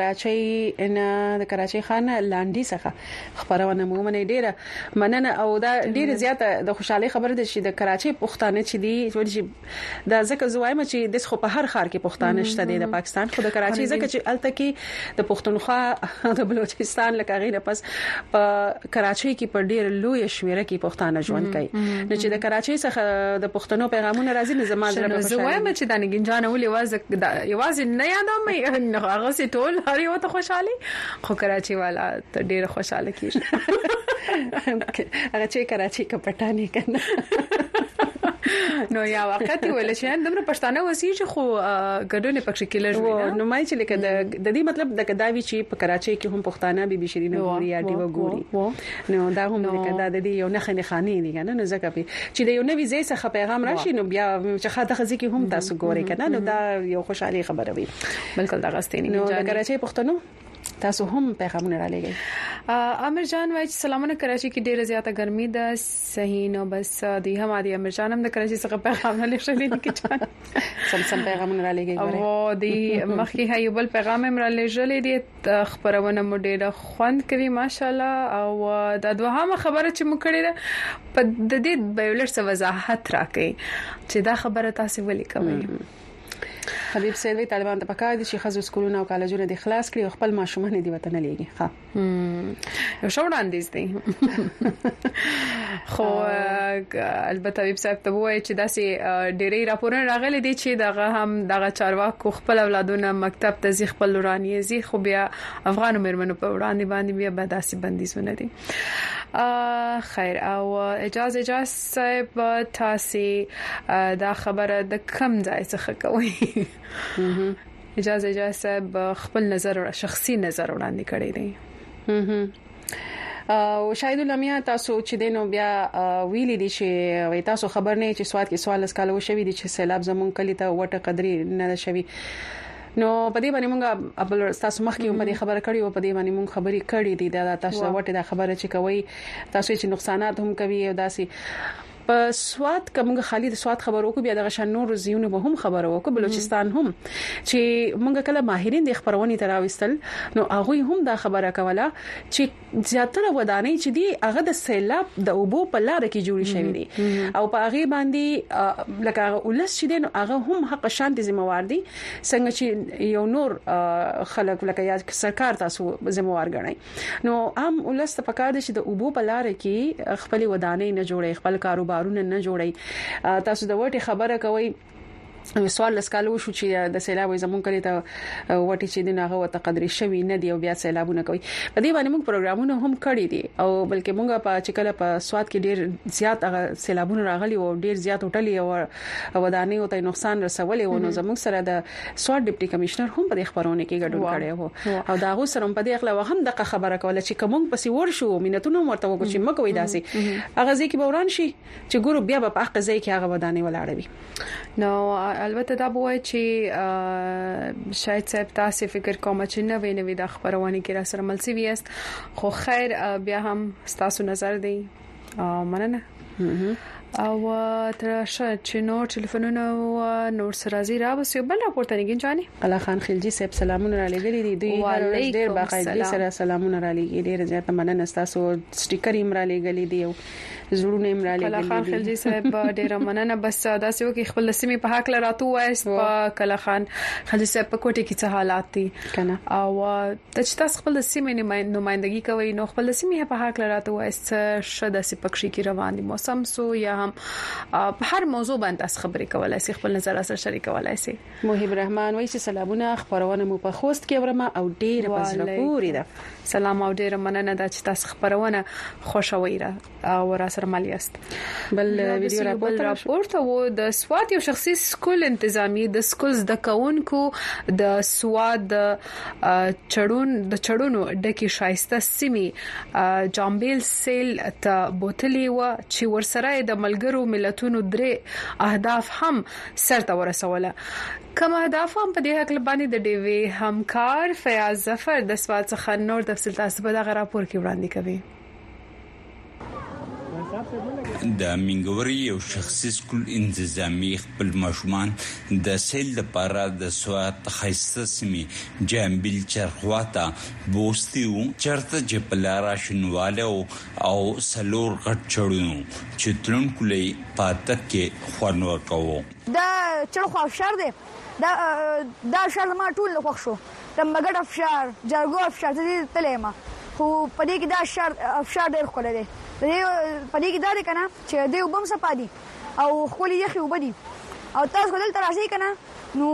کراچۍ خان لاندې څخه خبرونه مومنه ډیره مننه او دا ډیره زیاته د خوشحالي خبره ده چې د کراچۍ پښتانه چې دي چې د ځکه زوایم چې د خو په هر خار کې پښتانه شته دي د پاکستان خو د کراچۍ ځکه چې الته کې د پښتونخوا د بلوچستان لکه غیره پس په کراچۍ کې په ډیر لوی شمیره کې پښتانه ژوند کوي نو چې د کراچۍ څخه د پښتنو پیغامونه راځي نه زماده په زوایم چې د نګنجان ولې یوازې نه یادوم مې هغه سي ټول هر یو ته خوشحالي خو کراچي والا ته ډیره خوشاله کیږي هغه چې کراچي کا پټانی کنه نو یا وخت ویل چې دمر پښتانه وسی چې خو ګډونه پکې کلر وي نو مای چې لکه د دې مطلب د کداوی چې په کراچي کې هم پښتانه بي بي شيرين ګوري یا دی وګوري نو دا هم لکه د دې یو نه خاني دي کنه نو ځکه چې د یو نوې ځای څخه پیغام راشي نو بیا چې خاطر خزي کې هم تاسو ګوري کنه نو دا یو خوشحالي خبره وي. بالکل دا غستې نو د کراچي پښتنو تاسو هم پیغامونه را لګي. امر جان وای سلامونه کراچي کې ډیره زیاته ګرمي ده صحیح نو بس دی هم عادي امر جان هم د کراچي څخه پیغامونه لښلې دي کې سم پیغامونه را لګي او دی مخکې هي بل پیغام هم را لښلې دي خبرونه مو ډیره خوند کوي ماشاالله او د دوهمه خبره چې مو کړې ده په د دې بیولر څه وضاحت راکې چې دا خبره تاسو ولې کوي. حبیب سیدوی طالبان ته پکار دي چې خزو سکولونه او کالجونه د خلاص کړي او خپل ماشومان دي وطن لېږي. ها یو شو وړاندیز دي خو البته حبیب صاحب ته وایي چې داسې ډېری راپورونه راغلي دي چې دغه چارواکو خپل اولادونه مکتب ته ځي خپل ورانی زی خو بیا افغان مېرمنو په وړاندې باندې بیا به داسې بندیزونه دي. خیر او اجازه صاحب تاسو دا خبره د کم ځای څخه کوي اجازه صاحب خپل نظر او شخصي نظر وړاندې کړی دی. او شاید لمیا تاسو چې دینو بیا ویلي دي چې وای تاسو خبر نه چې سواد کې سوال اسکالو شوی دي چې سیلاب زمون کلی ته وټه قدرې نه شوی نو په دې باندې مونږه خپل تاسو مخکې په دې خبره کړې او په دې باندې مونږ خبرې کړې دي دا تاسو وټه دا خبره چې کوي تاسو چې نقصانات هم کوي او داسي په سواد کومه خالي د سواد خبرو کو بیا د غشن نور زیونه به هم خبرو کو بلوچستان هم چې مونږ کله ماهرین د خبرونې تراوستل نو هغه هم دا خبره کوله چې زیاتره ودانۍ چې دی هغه د سیلاب د اوبو په لار کې جوړی شوی دي او په هغه باندې لکه ولس چې دی نو هغه هم حق شانتي ذمہوار دي څنګه چې یو نور خلک لکه یا سرکار تاسو ذمہوار غنئ نو عام ولس ته پکار دي چې د اوبو په لار کې خپل ودانۍ نه جوړي خپل کاروبار بارونه نه جوړي تاسو د وټي خبره کوي سوال لسکالو شو چې د سیلاب زمون کړي ته وټي چې دغه وته قدرې شوی نه دی او بیا سیلابونه کوي په دې باندې موږ پروګرامونه هم کړی دي او بلکې موږ په چکله په سواد کې ډیر زیات سیلابونه راغلي او ډیر زیات هوټلي او ودانۍ او ته نقصان رسولي او نو زموږ سره د سواد ډیپټي کمشنر هم په خبرونه کې ګډون کړی وو او دا غو سره په دې خلا وهم دغه خبره کوله چې کوم پسې ورشو مينتونه مرته وګ چې مکوې داسي هغه ځکه بوران شي چې ګورو بیا په حق ځای کې هغه ودانۍ ولاړوي نو البته دا بوای چې شاید صاحب تاسو فکر کوم چې نوې نوې د خبرونه کې را سره ملسي ویست خو خیر بیا هم تاسو نظر دی مننه او تر شاید چې نور ټلیفونونه نور سرازي را وسو بل راپورته نګین جاني الله خان خلجی صاحب سلامونه را لګلې دي دوی ډېر باقاعده سره سلامونه را لګي ډېر زیات مننه تاسو سټیکر یې را لګلې دی زړونه یې را لګلې دي الله خان خلجی صاحب ډېر مننه بس دا سیو کې خپل سیمه په حق لراتو وایس په کله خان خلجی صاحب په کوټه کې څه حالات دي کنه او تاسو خپل سیمه نمائندګي کوي نو خپل سیمه په حق لراتو وایس شد سي پکشي کې روان دي موسم سو یا هم په هر موضوع باندې تاسو خبرې کولای شئ خپل نظر سره شریکولای شئ محب الرحمن وایي چې سلامونه خبرونه مو په خوست کې ورما او ډېر په زړه پورې ده سلام او ډېر مننه دا چې تاسو خبرونه خوشوي را او را سره مالیاست بل ویډیو راپورټ وو د سواد یو شخصي سکول انتظامی د سکول د کاونکو د سواد چړونو ډکی شایسته سیمي جامبیل سیل ته بوتلی و چې ورسره د ملګرو ملتونو درې اهداف هم سرته ورسوله کوم اهداف هم په دې حق باندې د ډیوی همکار فیاض ظفر د سواد څخه نور تفصیل تاسو په دغه راپور کې وړاندې کوي د منګوري یو شخصي سکول انتظامی خپل ماشومان د سیل لپاره د سواد خیسته سیمې جامبیل چرخواته بوستیو چرته جپلارا شنواله او سلور غټ چړونو چې تلونکو پاتک کې خوان ورکاو دا چرخوا افشار دی دا افشار ما ټول خوښ شو د مګډ افشار جرګو افشار دې تلېما خو پدې کې دا افشار ډېر خو لري پدې کې دا دی کنه چې دې وبم سپادي او خولي یخي وبدي او تاسو دلته راشي کنه نو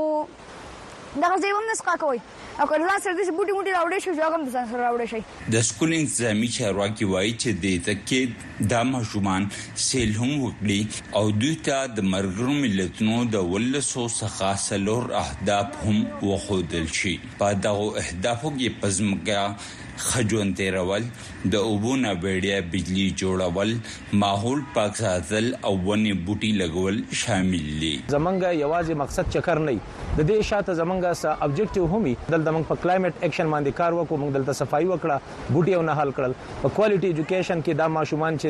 دا ځای هم نسخه کوي او کله سره دې بوټي راوړې شي ځاګم د سره راوړې شي د سکول انتظامی چارواکي وایي چې د تکې د ماشومان سیل هم وکړي او دوی ته د مرګرو ملتونو د ولسو څخه سلور اهداف هم وښودل شي په دغه اهدافو کې پزماګه خجون تیرول د اوبونه بیړیا بجلی جوړول ماحول پاک ساتل او ونی بوټي لګول شامل دي زمونږ یوازې مقصد چکر نه د دې شاته زمونږ سره ابجیکټیو همي دلته موږ په کلایمټ اکشن باندې کار وکړو موږ دلته صفایي وکړه بوټي او نه حل کړل په کوالټي ایجوکیشن کې دا ماشومان چې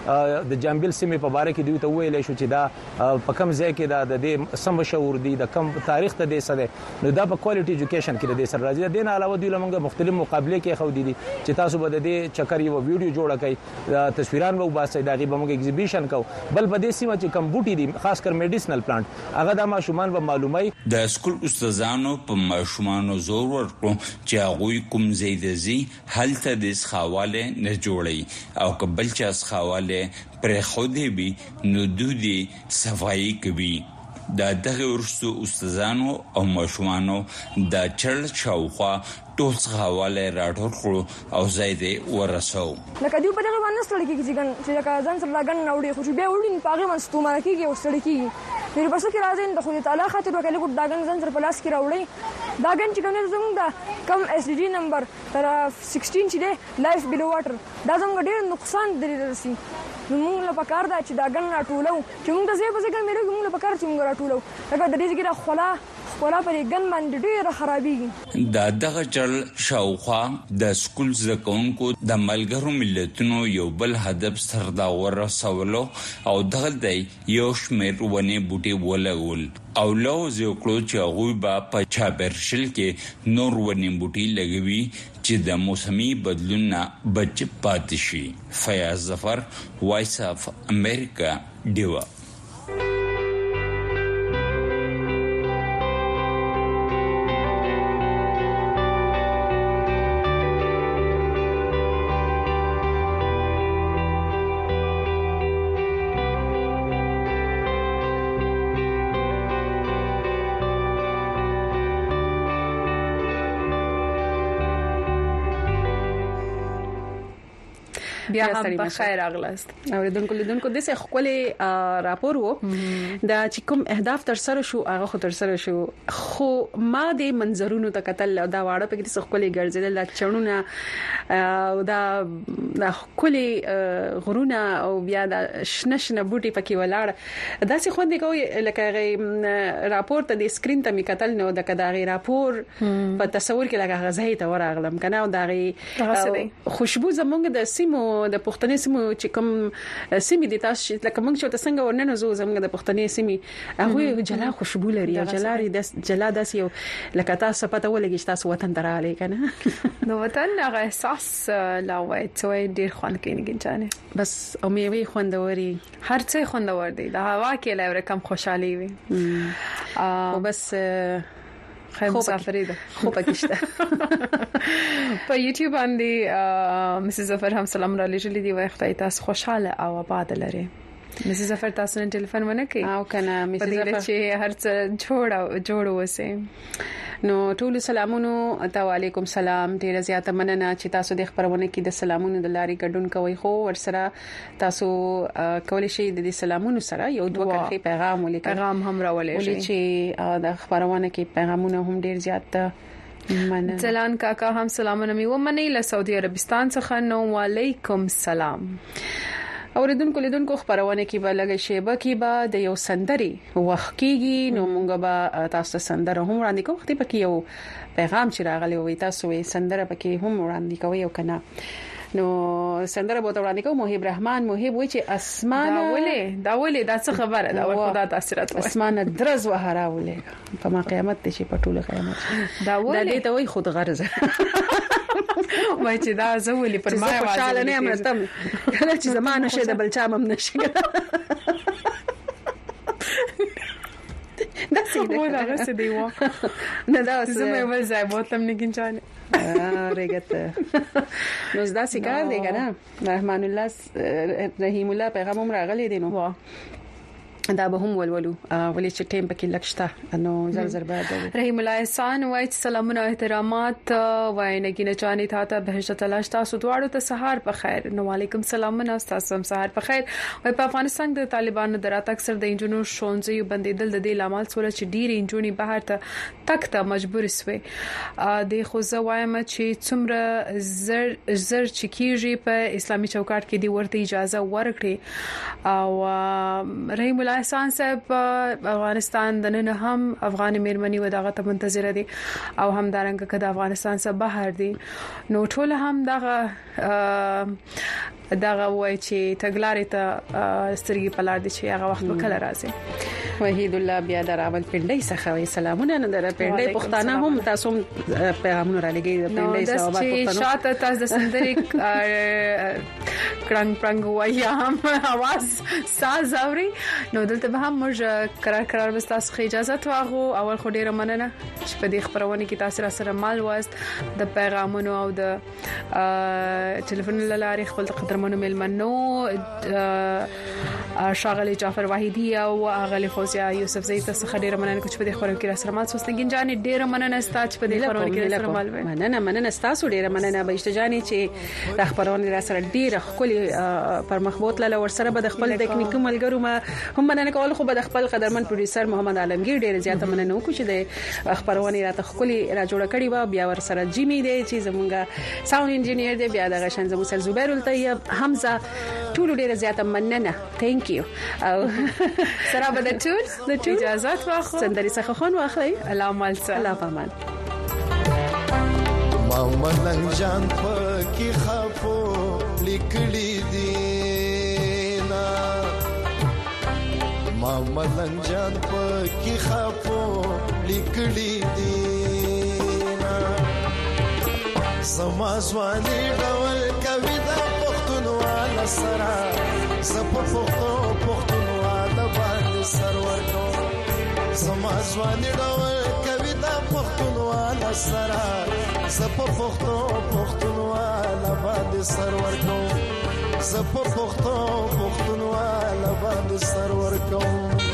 د جامبیل سیمې په باره کې دوی ته ویلې شو چې دا په کم ځای کې دا د دې سم شعور دي د کم تاریخ ته دې سره نو دا په کوالټي ایجوکیشن کې د دې سره راځي د دې علاوه دوی موږ مختلف مقابله کې خو دي چې تاسو به د دې چکر یو ویډیو جوړ کړئ تصویران وو باسي دا غي به موږ ایگزیبیشن کو بل په دې سیمه چې کم بوټي دي خاص کر میډیسنل پلانټ هغه د ماشومان به معلومای د سکول استادانو په ماشومانو زور ورکړو چې هغه کوم زیدزي هلته د خواله نه جوړي او قبل چا خواله پر خودي بي نو دودي صفائی کوي دا دغه ورستو استادانو او ماشومانو د چړ شاوخوا ټول حواله راټول کړو او زیاده ورسو لکه دیو په دغه باندې ستړي کیږي چې لکه ځان سره لاګن نوړي خو به وړي په هغه باندې ستومره کیږي او ستړي کیږي نو په څه کې راځي د خدای تعالی خاطر وکړي ګډ داګن ځان سره پلاس کې راوړي داګن چې کوم زموږ دا کم اس ډي نمبر تر 16 چې دی لایف بیلو واټر دا زموږ ډېر نقصان درې رسي موږ له پکار دا چې داګن راټولو چې موږ د ځای په ځای کې موږ له پکار چې موږ راټولو لکه د دې ځای خلا پرې ګن باندې ډېر خرابېږي دا دغه چل شاوخوا د سکول زکونکو د ملګرو ملتونو یو بل هدف سره دا ورسولو او دغه دی یو شمېر ونې بوټي ولګول او لو زیوکلو چې هغه به په چابرشل کې نور ونې بوټي لګوي چې د موسمي بدلون نه بچ پاتې شي فیاض ظفر وایس اف امریکا دیوا بیا هم په خیر اغلاست اوریدونکو لیدونکو د څه خپل راپور وو دا چې کوم اهداف تر سره شو هغه خو تر سره شو خو ما د منظرونو ته کتل دا واړه په کې څه خپل ګرځیدل د چړونه او دا خپل غرونه او بیا د شنشنه بوټي پکې ولاړ دا څه خو دې کوي لکه راپور ته د سکرین ته می کتل نو د کداغي راپور په تصور کې لکه غزای ته ورغلم کنه او دا خوشبو زمونږ د سیمو د پښتنې سیمو چې کوم سیمې د تاسو لکه موږ چې څنګه ورننه زو زموږ د پښتنې سیمې هغه جلا خوشبو لري او جلا داس یو لکه تاسو پته ولګی چې تاسو وطن دراله کنه نو وطن هغه احساس لا وای څوې ډیر خوان کېږي جانه بس او میوي خوندوري هر څه خوندور دي د هوا کې لاره کم خوشحالي وي او بس خیر مسافرې ده خو پکشته په یوټیوب باندې مسز ظفر هم سلام را لېږلې دی وای خدای تاسو خوشاله او آباد لري مس زفر تاسو نن ټلیفون ونه کوي او کنه مس زفر چې هرڅ جوړ وسه نو ټول سلامونو علیکم سلام ډیر زیاته مننه چې تاسو د خبرونه کې د سلامونو د لاري ګډون کوي خو ورسره تاسو کولای شئ د سلامونو سره یو دوه کرښې پیغام ولیکئ پیغام هم راولئ چې د خبرونه کې پیغامونه هم ډیر زیات زلان کاکا هم سلامونه می ومني له سعودي عربستان څخه نو وعلیکم سلام اوریدونکو لیدونکو خبرونه کې به لګي شیبه کې به د یو سندري وخت کېږي نو مونږ به تاسو سندره هم وړاندې کوو خو پکې یو پیغام چې راغلی وي تاسو یې سندره پکې هم وړاندې کوي او کنه نو سندره به وړاندې کوو محب رحمان محب وی چې اسمان دا ولې دا څه خبره دا خدا تاثیرات اسمان درز وهراولې په ما قیامت شي په ټوله قیامت دا ولې ته وای خود غرض وای چې دا زولي پر ما خوشاله نه امرتم کله چې زمانه شه د بلچا مم نشي دا څه دی و نه دا زموږ ول ځای بوتم نه ګنجانه رګت نو دا سیګار دی کنه رحمان الله رحیم الله پیغام راغلی دی نو دا به هم ولولو ولې چې ټیم پکې لښتا نو زر بعد رحیم الله احسان وای سلامونه احترامات وای نګینه چاني ته بهشت تلاش تاسو دواړو ته سحر په خیر نو وعلیکم سلامونه تاسو هم سحر په خیر وای په افغانستان د طالبانو درات اکثر د انجونو شونځي بندیدل د دې لامل سره چې ډیر انجونی بهر ته تک ته مجبور سوي د خو زوایم چې څومره زر چکیږي په اسلامي چوکاټ کې دی ورته اجازه ورکړي او رحیم احسان صاحب افغانستان د نن هم افغان میرمنی و دغه ته منتظر دي او هم دارنګ کده افغانستان څخه بهر دي نو ټول هم دغه وای چې تګلارې ته سترګې پلار دي چې هغه وخت وکړه راځي وحید الله بیا دراول پندای څخه وای سلامونه نه در پندای پښتانه هم تاسو پیغامونه را لګي د پندای ثواب پښتنو شاته تاسو د سندري کرنګ پرنګ وای هم आवाज ساز اوري نو دلته به هم موږ قرار به تاسو اجازه واغو اول خو ډیره مننه چې په دې خبرونه کې تاسو را سره مال واست د پیغامونو او د ټلیفون لارې خپل قدرمنو ملمنو شاغلی جعفر واحدی او اغلی فوزیا یوسف زید څخه ډیره مننه چې په دې خبرو کې را سره مال سوستګین جان ډیره مننه ستاسو په دې خبرو کې را سره مال مننه ستاسو ډیره مننه به اشتجانی چې د خبرونو را سره ډیره خولي پر مخبوط لاله ور سره به خپل ټیکنیکو ملګرو ما هم مننه کول خو به خپل قدرمن پروډوسر محمد عالمگیر ډیره زیاته مننه وکړو چې د خبرونه را ته خولي را جوړ کړی و بیا ور سره جیمی دی چې زمونږه ساوند انجینیر دی بیا د غشن زموسل زبیر الطیب حمزه ټول ډیره زیاته مننه ثانک یو او سره به د ټول اجازه واخلو سندري څخه خون واخلي علامه الله پامان ماملنګ جان پکې خافو لیکلي دینا ماملنګ جان پکې خافو لیکلي دینا سما ځواني ډول کوي دا پښتونواله سره زپ پښتونواله باندې سرور کو سما ځواني ډول کوي دا پښتونواله سره زپ پښتونواله باندې سرور کو زپ پښتونواله باندې سرور کو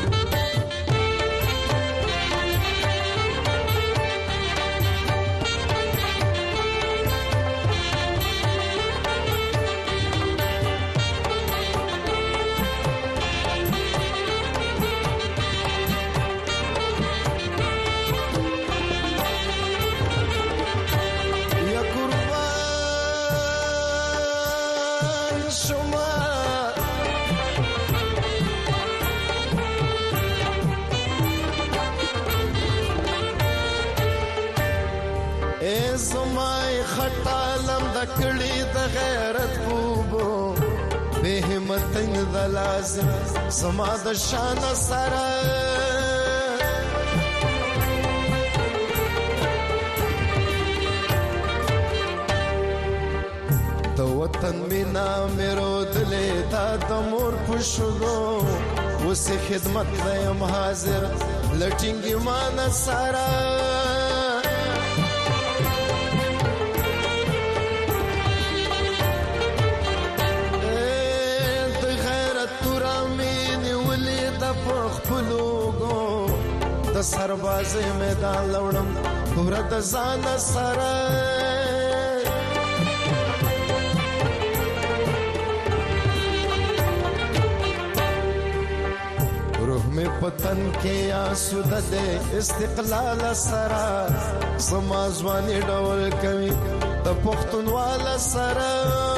کړي د غیرت خوبو به همت د لازم سما د شان سره د وطن مینا میرو دلې تا د مور پښو وسه خدمت یم حاضر لټینګ مان سره د سربازي میدان لوړم پورا د ځان سره روح می پتن کې آسود ده استقلال سره سما ځواني ډول کوي د پښتونوال سره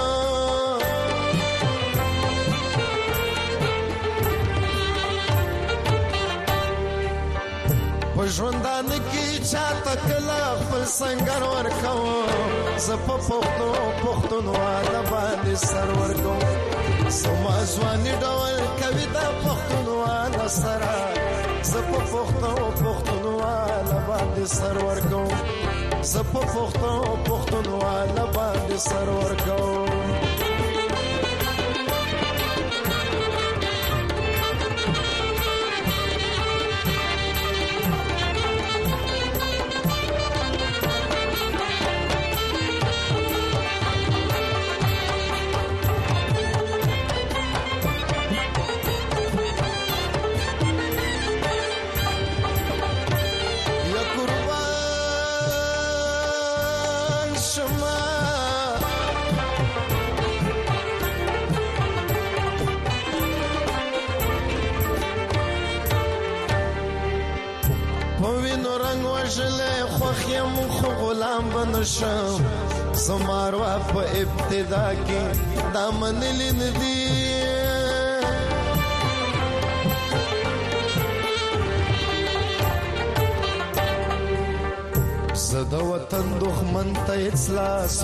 ژوندان کې چاته کلا خپل سنگر ورکو زپ پښتونوال باندې سر ورکو سما ځواني ډول کوي د پښتونوال سره زپ پښتونوال باندې سر ورکو زپ پښتونوال باندې سر ورکو خوخیم خو غلام بنشم زماروا په ابتدا کې دامن لیندي زده وطن دښمن ته اصلاح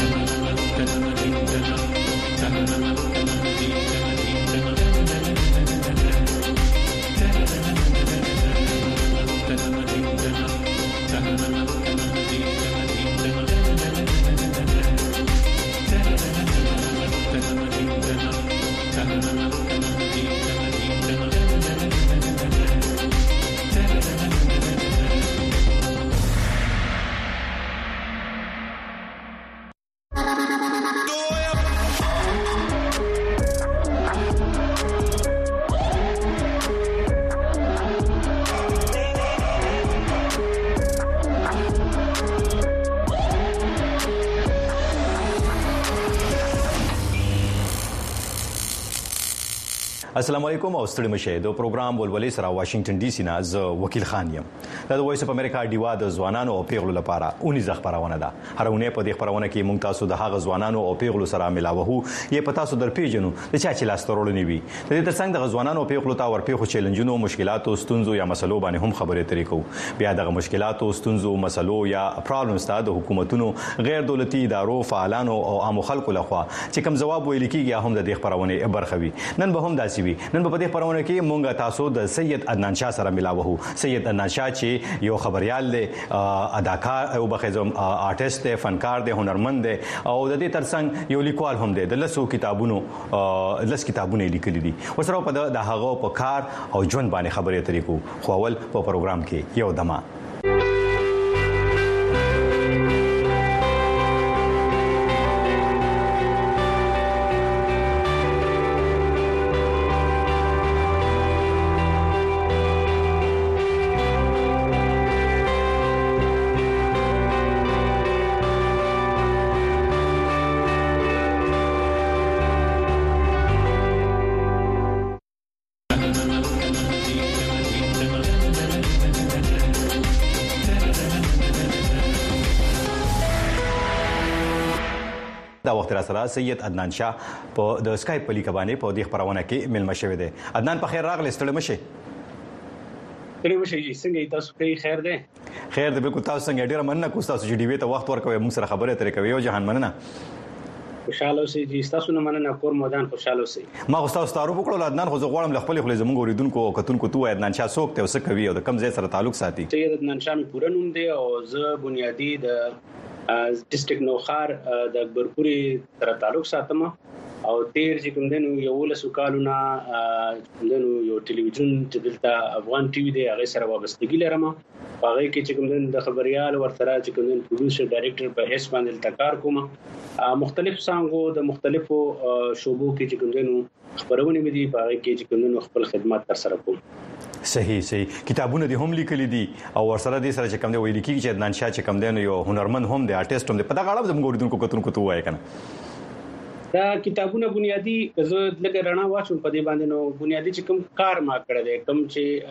السلام علیکم او ستړي مشه د پروګرام ولولې سره واشنگټن ډي سي نه ز وکیل خان یم د وایس اف امریکا ډیوا د ځوانانو او پیغلو لپاره اونې ځخبرونه ده هرونه په دې خبرونه کې مونږ تاسو د هغه ځوانانو او پیغلو سره ملاوهو یې په تاسو در پیژنو د چا چې لاس ترولنی وي د دې ترڅنګ د ځوانانو او پیغلو ته ورپیخو چیلنجونو مشکلاتو ستونزو یا مسلو باندې هم خبرې ترې کوو بیا د مشکلاتو ستونزو مسلو یا پرابلمز ته د حکومتونو غیر دولتي ادارو فعالانو او عام خلکو لخوا چې کوم جواب ویل کیږي هم د دې خبرونه برخوي نن به هم داسي وي نن په دې خبرونه کې مونږ تاسو د سید عدنان شاه سره ملاوهو سید عدنان شاه چې یو خبريال دی اداکار او بخزم آرټیست دی فنکار دی هنرمند دی او د دې ترڅنګ یو لیکوال هم دی د لسو کتابونو لیکلي دي وسره په د هغه په کار او ژوند باندې خبرې ترې کو خو اول په پروګرام کې یو دمه دا وخت را سره سید عدنان شاه په د اسکایپ په لیکه باندې په دې خبرونه کې ملما شوی دی عدنان په خیر راغلی ستړي مشه څنګه تاسو کې خیر دی خیر دی بالکل تاسو څنګه ډیر مننه کوم تاسو چې ډی وی ته وخت ورکوي موږ سره خبرې ترې کوي او جهان مننه خوشاله اوسئ چې تاسو نه مننه کور مودان خوشاله اوسئ ما خو تاسو تعارف وکړو عدنان خو زه غواړم ل خپل خپل زموږ اوریدونکو او کتونکو ته عدنان شاه څوک ته وسه کوي او د کم ځای سره تعلق ساتي سید عدنان شاه می پوره نوم دی او زه بنیادی د ډیسټریکټ نوخار د اکبرپوري سره تعلق ساتم او تیر چې کوم دنو یو لسو کالونه دنو یو ټلویزیون چې دلته افغان ټي وي دی هغه سره وابستګي لرم هغه کې چې کوم دن د خبريال ورسره چې کوم دن پروډوسر ډایریکټر په هیڅ باندې کار کوم مختلف څنګه د مختلفو شوبو کې چې کوم دنو خبرونه مې دي هغه کې چې کوم دنو خپل خدمات تر سره کوم صحیح کتابونه دي هم لیکلي دي او ورسره دي سره چې کوم دی ویل کیږي چې عدنان شاه چې کوم دی یو هنرمند هم دی آرټیست هم دی په دا غاړه زموږ اوریدونکو کتونکو ته وایي کنه دا کتابونه بنیادی زه لکه رڼا واچوم په دې باندې نو بنیادی چې کوم کار ما کړی دی کوم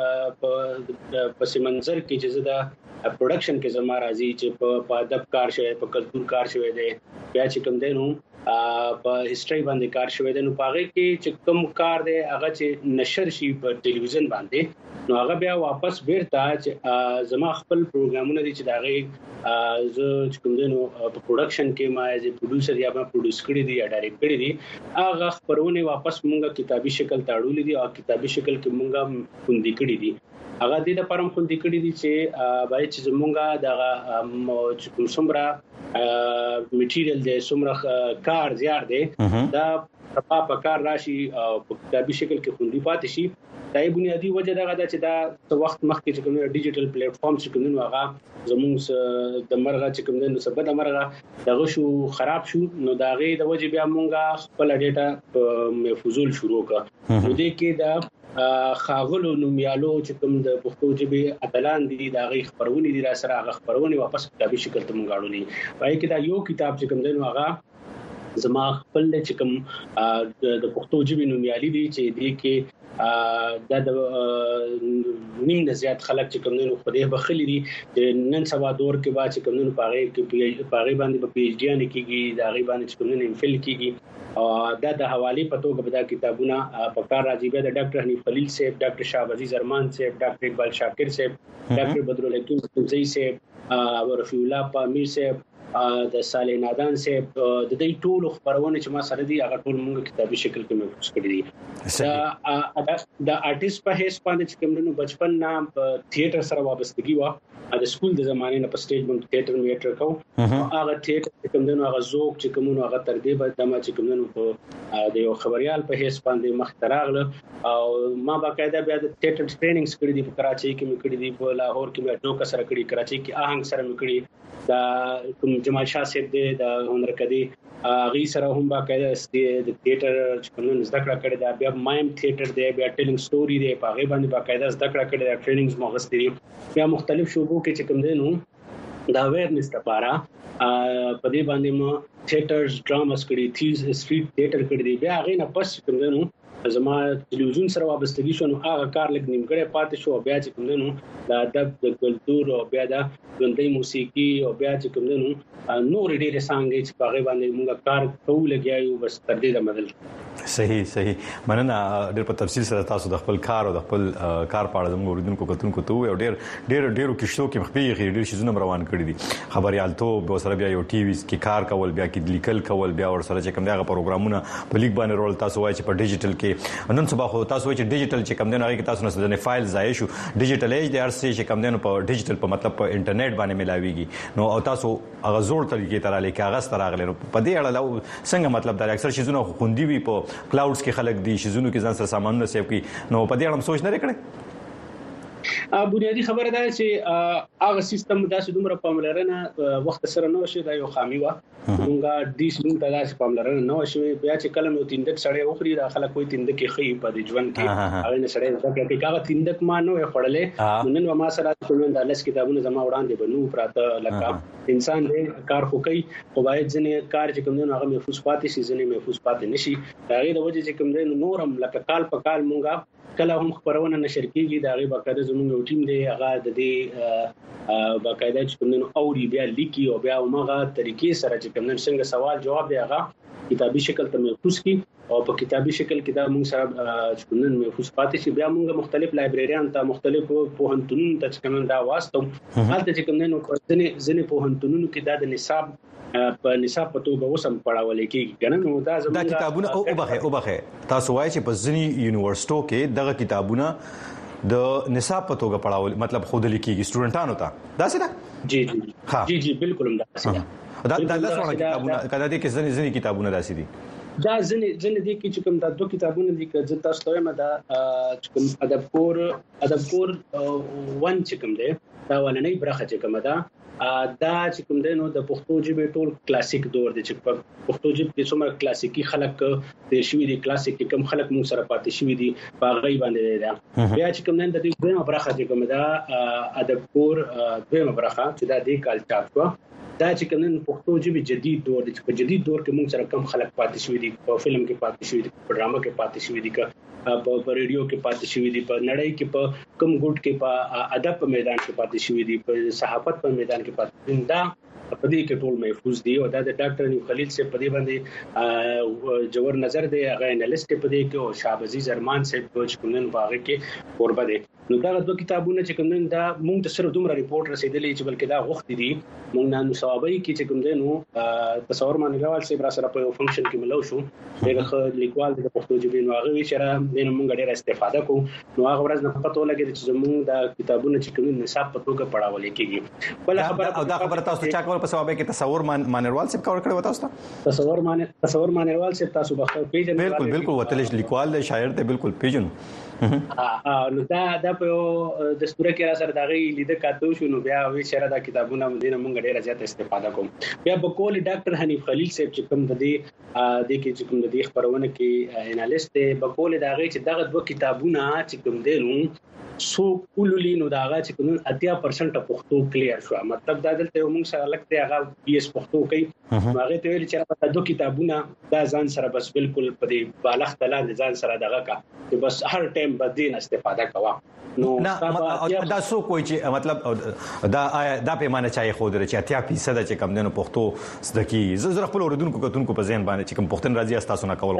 چې په سیمنظر کې چې زه دا پروډکشن کې زما راځي چې په ادب کار شوی په کلتور کار شوی دی بیا چې کوم دی نو په هیستوري باندې کار شوی دی نو پاره کې چې کوم کار دی هغه چې نشر شي په ټلویزیون باندې نو هغه بیا واپس بیرته چې زما خپل پروګرامونه دي چې داغه زه کوم دی نو په پروډکشن کې ما ایز ا پروډوسر یا ما پروډوس کړی دی یا ډایرکټ کړی دی هغه خبرونه واپس مونږه کتابي شکل تاړولې دي او کتابي شکل کې مونږه خوندې کړی دي هغه د دې لپاره خوندې کړی دي چې باید چې مونږه دغه کوم څومره میټیریل دی څومره کار زیات دی دا په کار راشي او په کتابي شکل کې خوندې پاتې شي دا یې بنیادی وجه دا ده چې دا وخت مخکې چې کوم ډیجیټل پلیټ فارم چې کوم نو هغه زموږ د مرغه چې کوم نو سبد مرغه دغه شو خراب شو نو دا غي د وجه بیا مونږه خپل ډیټا محفوظول شروع کړ نو دې کې دا خاغلو نومیالو چې کوم د پښتو ژبې اتلان دي دا غي خبرونه دي را سره هغه خبرونه واپس کتابي شکل ته مونږ اړولې پای کې دا یو کتاب چې کوم نو هغه زما خپل چې کوم د پښتو ژبې نومیالي دي چې دې کې دا د نیم نه زیات خلک چې کوم نو خدای بخلی دي نن سبا دور کې با چې کوم نو پاره باندې په پی ایچ ډی ان کېږي دا غي باندې چې کوم نو ام فل کېږي دا د حواله پتو کې دا کتابونه په کار راځي به د ډاکټر حنیف خلیل صاحب ډاکټر شاه عزیز ارمان صاحب ډاکټر اقبال شاکر صاحب ډاکټر بدرالحکیم توزی صاحب او رفیع الله پامیر صاحب د صالح نادان صاحب د دې ټول خبرونه چې ما سره دي هغه ټول موږ کتابي شکل کې محفوظ کړی دي دا آرټیست په هیڅ باندې چې کوم نو بچپن نام په تھیټر سره وابستګي و د سکول د زمانه نه په سټیج باندې تھیټر میټر کو هغه تھیټر کوم نو هغه ذوق چې کوم نو هغه تر دې بعد ما چې کوم نو په د یو خبريال په هیڅ باندې مختراغله او ما باقاعده بیا د تھیټر ټریننګز کړې دي په کراچۍ کې مې کړې دي په لاهور کې مې ډوکا سره کړې کراچۍ کې آهنګ سره مې کړې دا کوم جمال شاه صاحب دی دا هنر کدي غي سره هم باقاعده د تھیټر کوم زده کړه کړې دا بیا مایم تھیټر دی بیا ټیلینګ سټوري دی په غي باندې باقاعده زده کړه کړې دا ټریننګز مغستري بیا مختلف شوبو کې چې کوم دی نو دا اویرنس لپاره په دې باندې ما تھیټرز ډراماس کړې تھیز سټریټ تھیټر کړې دی بیا غي نه پس کوم دی نو زما ټلویزیون سره وابستګي شو نو هغه کار لګ نیمګړی پاتې شو بیا چې کوم نو د ادب د کلتور او بیا د ژوندۍ موسیقي او بیا چې کوم نو نور ډېر څنګه چې په غي باندې موږ کار کوو لګیاو بس تر دې د مدل صحیح مننه ډېر په تفصیل سره تاسو د خپل کار او د خپل کار په اړه زموږ اوریدونکو کتونکو ته او ډېر کښتو کې مخبيږي ډېر شیزونه روان کړی دي خبريالتوب او سره بیا یو ټي وي کې کار کول بیا کې لیکل کول بیا ور سره چې کوم دغه پروګرامونه په لیک باندې رول تاسو وایي چې په ډیجیټل کې نن سبا خو تاسو وایي چې ډیجیټل چې کوم دی هغه کې تاسو نه د فایل ځای شو ډیجیټل ایج د ارسي چې کوم دی په ډیجیټل په مطلب په انټرنیټ باندې ملاويږي نو او تاسو هغه زوړ طریقې تر علی کاغذ تر اغله په دې اړه څنګه مطلب دا اکثر شیزونه خوندي وي په کلاودز کې خلک دي شیزونو کې ځان سره سامانونه سیو کی نو په دې اړه سوچ نه کړی بنیادی خبره ده چې هغه سیستم داسې دومره پاملرنه وخت سره نه شي دا یو خامي و مونږه د سیستم ته داسې پاملرنه نه شي بیا چې کلم یو تیندک سړی وخري دا خلک کوئی تیندک خې په دې ژوند کې هغه نه سړی دا کې هغه تیندک ما نه خړلې نن ما سره ټول د لس کتابونه زما وړاندې بنو پراته لکه انسان دې کار خو کوي خو باید ځنې کار چې کوم نه هغه محفوظ پاتې شي ځنې محفوظ پاتې نشي دا غي د وجه چې کوم نه نورم لکه کال په کال مونږه کله هم خبرونه نشر کیږي دا غي باقاعده زموږ یو ټیم دی هغه د دې باقاعده چې کوم نو اوري بیا لیکي او بیا موږ طریقې سره چې کوم نن څنګه سوال جواب دی هغه کتابي شکل ته محفوظ کی او په کتابي شکل کې دا موږ سره چې کوم نن محفوظ پاتې شي بیا موږ مختلف لایبرریان ته مختلف پوهنتونونو ته چې کوم دا واسطو حالت چې کوم نن ځنې پوهنتونونو کې دا د نصاب په نصاب په توګه وسم پړاول کېږي کنه نو دا زموږ کتابونه او بخه تاسو وایي چې په ځنی یونیورسيټو کې دغه کتابونه د نصاب په توګه پړاول مطلب خود لیکيږي سټوډنټانو ته دا څه ده جی بالکل دا څه ده دا څونه کتابونه کله دې کې ځنی کتابونه داسې دي دا ځنې دي چې کوم دا دوه کتابونه دي چې تاسو ته ما دا چې کوم ادب کور 1 چې کوم دی دا ولنې برخه چې کوم دا دا چې کوم دی نو د پښتو ژبې ټول کلاسیک دور دی چې پښتو ژبه کې څومره کلاسیکي خلک د شوی دي کلاسیک کم خلک موږ سره پاتې شوی دي په غي باندې دا بیا چې کوم نن د دې دویمه برخه چې کوم دا ادب کور دویمه برخه چې دا د کال چاپ کو دا چې کوم نن پښتو ژبه جدید دور دی چې په جدید دور کې موږ سره کم خلک پاتې شوی دي په فلم کې پاتې شوی دي په ډرامه کې پاتې شوی دي په ریډیو کې پاتې شوی دي په نړۍ کې په کم ګډ کې په ادب په میدان کې پاتې شوی دي په صحافت په میدان کې پاتې دي دا په دې کې ټول محفوظ دي او دا د ډاکټر نیو خلیل سے په دې باندې جوړ نظر دی هغه انالیست په دې کې او شاه عزیز ارمان سے چې کومن باغ کې قربه دي نو دا دوه کتابونه چې کومن دا موږ ته صرف دومره ریپورت رسیدلی چې بلکې دا وخت دي موږ نن صوابي کې چې کوم دی نو تصور مانګوال سے برا سره په فنکشن کې ملو شو دغه لیکوال د پښتو ژبې نو هغه ویچره د موږ ډېر استفاده کوو نو هغه ورځ نه پته ولګي چې زموږ دا کتابونه چې کوم نصاب په توګه پڑھاول کېږي بل خبره او دا خبره تاسو چا کول په ثوابه کې تصور مانروال سے کور کړو تاسو تصور مانروال سے تاسو بخښه پیژنئ بالکل وتلش لیکوال دی شاعر دی بالکل پیژنو نو دا په دستور کې را سره دغه لیده کاتو شو نو بیا وی شره دا کتابونه مدینه مونږ ډیره زیات استفاده کوم بیا په کول ډاکټر حنیف خلیل صاحب چې کوم د دې کې چې کوم د دې خبرونه کې انالیست په کول دغه چې دغه دوه کتابونه چې کوم دینو سو کوللی نو داغه چې کوم 80% پښتو کلیر شو مطلب دا دلته موږ سره لکه هغه بي اس پښتو کوي هغه ته ویل چې په دوه کتابونه دا ځان سره بس بالکل په دې بالغ تل ځان سره دغه کا چې بس هر ټایم بدین استفاده کوه نو دا سو کوئی چې مطلب دا پیمانه چای خو درې چې 80% چې کم دنو پښتو زدکی زره خپل اوردونکو کتونکو په ذهن باندې چې کوم پښتون راځي تاسو نه کول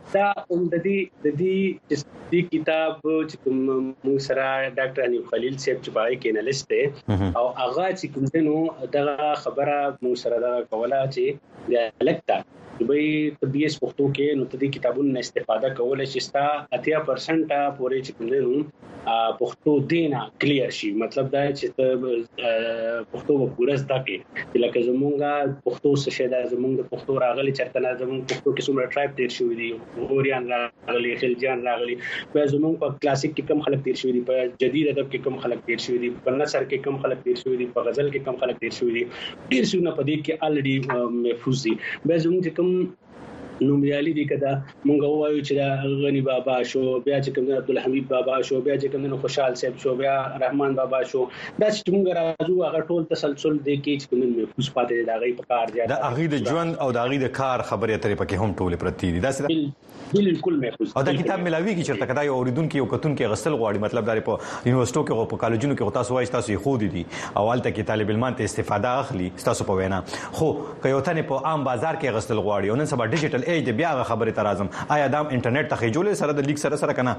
دا د دې کتاب چې کوم موږ سره ډاکټر حنیف خلیل صاحب چې پای کې انالیست دی او هغه چې کوم دنو دغه خبره موږ سره دا کوله چې لکتا دوی په بي اس پښتو کې نو د کتابونو استفاده کول چې ستا 80% پورې چې کوم دنو پښتو دینا کلیر شي مطلب دا چې پښتو په پوره زده کې لکه زمونږه پښتو څه شه دا زمونږ د پښتو راغلي چرته نه زمونږ پښتو کې څومره ټرایب تیر شوی دي اوريان راغلي خلجان راغلي په زمونږ په کلاسیک کې کم خلک تیر شوی دي په جدید ادب کې کم خلک تیر شوی دي په نثر کې کم خلک تیر شوی دي په غزل کې کم خلک تیر شوی دي ډیر څه نه پدې کې الریډي محفوظ دي به زمونږ کوم نومیالي دي کدا مونږ وایو چې دا غنی بابا شو بیا چې کوم عبدالحمید بابا شو بیا چې کوم خوشحال صاحب شو بیا رحمان بابا شو دا چې مونږ راځو هغه ټول تسلسل دی کې چې کوم محفوظ پاتې دا غي په کار دی دا اغه د ژوند او دا غي د کار خبره ترې پکې هم ټول پرتی دي دا بالکل محفوظ او دا کتاب ملاوي کی چرته کدا یو اوریدونکو یو کتون کې غسل غواړي مطلب دا په یونیورسيټو کې او په کالجونو کې تاسو وایي تاسو یې خو دي اول ته کې طالب علمان ته استفاده اخلي تاسو په وینا خو کيوتنه په عام بازار کې غسل غواړي او نن سبا ډیجیټل ایج بیا خبره ترازم آیا دا انټرنیټ ته خېجول سره د لیک سره کنه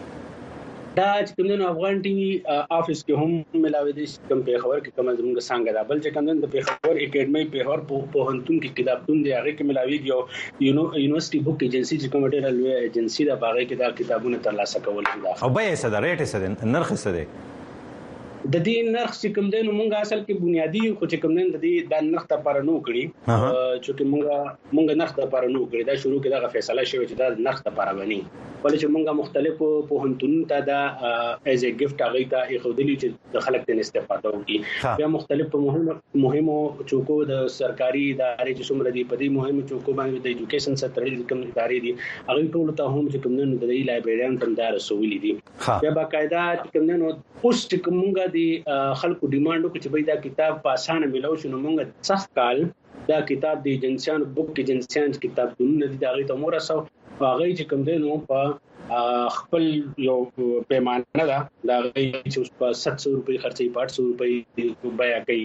دا چې کومنه افغان ټي وي افیس کې هم ملاوي دي کوم په خبر کې کوم زموږ څنګه دا بل چې کومنه د خبر اکیډمي په هر په هنتون کې کتابتون دی هغه کې ملاوي دی یونیورسيټي بوک ایجنسی چې کوم ډېر لوی ایجنسی دا باغې کې دا کتابونه ترلاسه کول دي او به څه دا ریټ څه دی نرخ څه دی د دې نرخ چې کوم دی نو مونږ اصل کې بنیادی خو چې کوم نه د دې د نرخ ته پر نو کړی چې مونږ نرخ ته پر نو کړی دا شروع کې دا فیصله شوی چې دا نرخ ته پر بني ولې چې مونږه مختلفو په هنتون ته دا ایز ا گیفت هغه ته خودلی چې د خلک ته استفاده وکړي بیا مختلف مهمو چوکو د سرکاري ادارې چې څومره دي په دې مهمو چوکو باندې د ایجوکیشن سره تړلې کوم ادارې دي هغه ټول ته هم چې کوم نه د لایبرریان تم دا رسولې دي بیا باقاعده چې کوم نه اوس چې کومه د خلکو ډیماند وکړي چې بای دا کتاب په اسانه ملو شنو مونږ سخت کال دا کتاب د ایجنسیان بوک ایجنسیان کتاب دونه دي دا غي ته مورسو هغه چې کوم دی نو په خپل یو پیمانه دا غي چې په 700 روپۍ خرچي 800 روپۍ بیا کوي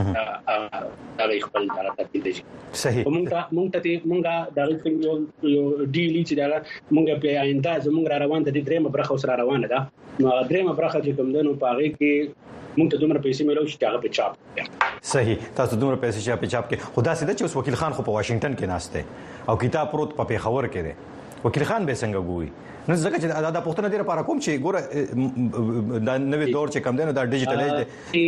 دا غي خپل راته دي صحیح مونږه دا یو ډیلی چې دا مونږه په آینده زمونږ روان د دې درېمه برخه سره روانه ده نو درېمه برخه چې کوم دی نو په هغه کې مونږ ته دومره پیسې ملو چې هغه په چاپ صحیح تاسو دومره پیسې چې په چاپ کې خدا سي چې اوس وکیل خان خو په واشنگټن کې ناشته او کتاب پروت په پیښور کې دی وکیل خان به څنګه ګوي نو ځکه چې دا پښتنه ډیره لپاره کوم چې ګوره دا نوې دور چې کم دی نو دا ډیجیټل ایج دی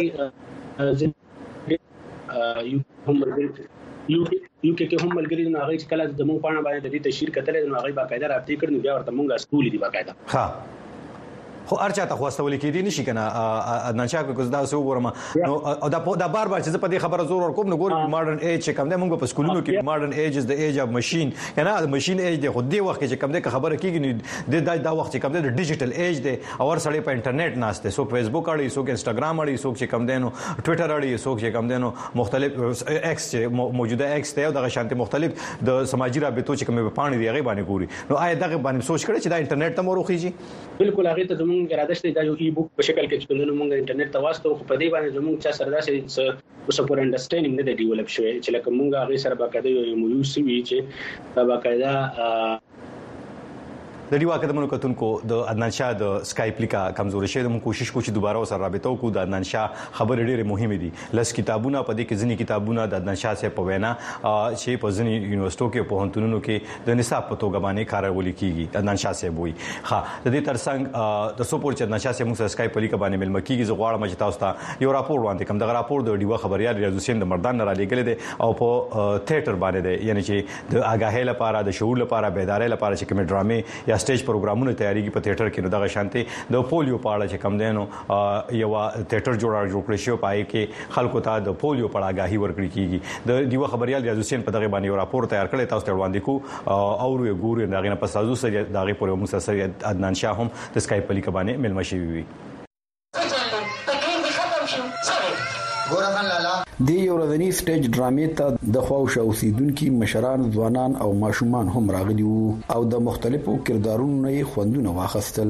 یو کې هم ملګری نه هغه چې کله د مونږ پاڼه باندې د تشهیر کتل نو هغه باقاعده راځي کړي بیا ورته مونږه سکول دی باقاعده ها خو ارچا ته خوستول کېدی نشي کنه عدنان شاه کو دا سو ګورم نو دا بار بار چې په دې خبره زور ورکوم نو ګور ماډرن ایج چې کوم دی موږ په سکولونو کې ماډرن ایج از د ایج اف ماشين کنه د ماشين ایج دی خو دې وخت چې کوم دی خبره کېږي دا وخت چې کوم دی د ډیجیټل ایج دی او سړی په انټرنیټ ناشته سو فیسبوک اړي سو انستګرام اړي سو چې کوم دی نو ټوئیټر اړي سو چې کوم دی نو مختلف ایکس چې موجوده ایکس دی او د شانتي مختلف د سماجی رابطو چې کوم په پانی دی هغه باندې ګوري نو آیا دغه باندې سوچ کړی چې دا انټرنیټ ته مروخیږي بالکل هغه ته زموږ اراده شته دا یو ای بوک په شکل کې چې موږ انټرنیټ ته واسطو خو په دې باندې زموږ چا سره داسې اوس پر انډرستانډینګ نه دی ډیولپ شوی چې لکه موږ هغه سره باقاعده یو موضوع سوي چې باقاعده د ډیوا قدمونو کتونکو د عدنان شاه د اسکایپ لیکا کمزوري شه موږ کوشش کوو چې دوباره سره رابطه وکړو د عدنان شاه خبر ډېره مهمه دي لس کتابونه په دې کې ځینی کتابونه د عدنان شاه سره په وینا چې په ځینی یونیورسيټو کې په هنتونونو کې د نصاب په توګه باندې کارول کیږي عدنان شاه سره وي ها د دې ترڅنګ د سپورت عدنان شاه سره موږ سره اسکایپ لیکا باندې ملم کیږي زغواړم چې تاسو ته یو راپور وړاندې کوم د راپور د ډیوا خبريال ریاض حسین د مردان را لګل دي او په تھیټر باندې دي یعنی چې د آگاهی لپاره د شعور لپاره بیداری لپاره چې کوم ډرامې یا سټیج پروګرامونه تیاری کی په تھیټر کې نو دغه شانتي د پولیو په اړه چې کم دینو یو تھیټر جوړ کړی شو پای کې خلکو ته د پولیو په اړه آگاهی ورکړي کیږي د دیو خبريال ریاض حسین په دغه باندې راپور تیار کړی تاسو ته وړاندې کو او یو ګوري دغه نه پس تاسو سره دغه پورې موږ سره عدنان شاه هم د اسکایپ په لیکه باندې ملما شي وي د یو ورځنی سټیج ډرامې ته د خواوشه اوسیدونکو مشران ځوانان او ماشومان هم راغلي وو او د مختلفو کردارونو یې خوندونه واخیستل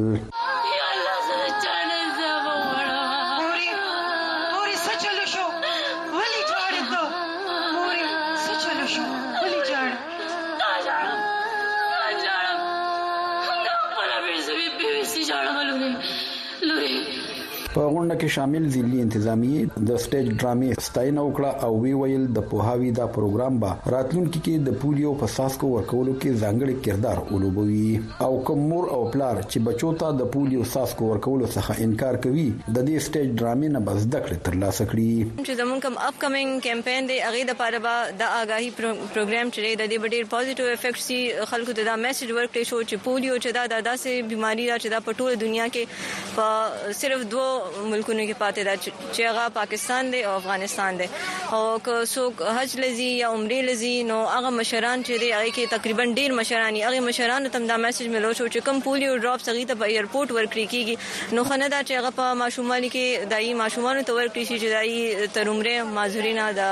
په غونډه کې شامل ځینې انتظامیه د سټیج ډرامې ستاینه وکړه او وی ویل د پوهاوی دا پروګرام به راتلونکي کې د پولیو په ساسکو ورکولو کې ځانګړي کردار ولوبوي او کوم مور او پلار چې بچو ته د پولیو ساسکو ورکولو څخه انکار کوي د دې سټیج ډرامې نه بس دکړه ترلاسه کړي چې زموږ کوم اپ کمینګ کمپاین دی هغه د لپاره د آگاهی پروګرام چې د دې ډېر پوزټیو افیکټ سي خلکو ته دا میسج ورکړي شو چې پولیو چې دا داسې بيماري ده چې دا په ټوله دنیا کې په صرف دوه ملکونو کې پاتې ده چې هغه پاکستان دی او افغانستان دی او که څوک حج لذي یا عمره لذي نو هغه مشران چې دی هغه کې تقریبا ډیر مشران هغه مشران ته دا میسج ملو شو چې کوم پولیو ډراپس هغه ته په ایرپورټ ورکړي کیږي نو خنه دا چې هغه په ماشومان کې دایي ماشومان ته ورکړي شي چې دایي تر عمره مازورینه د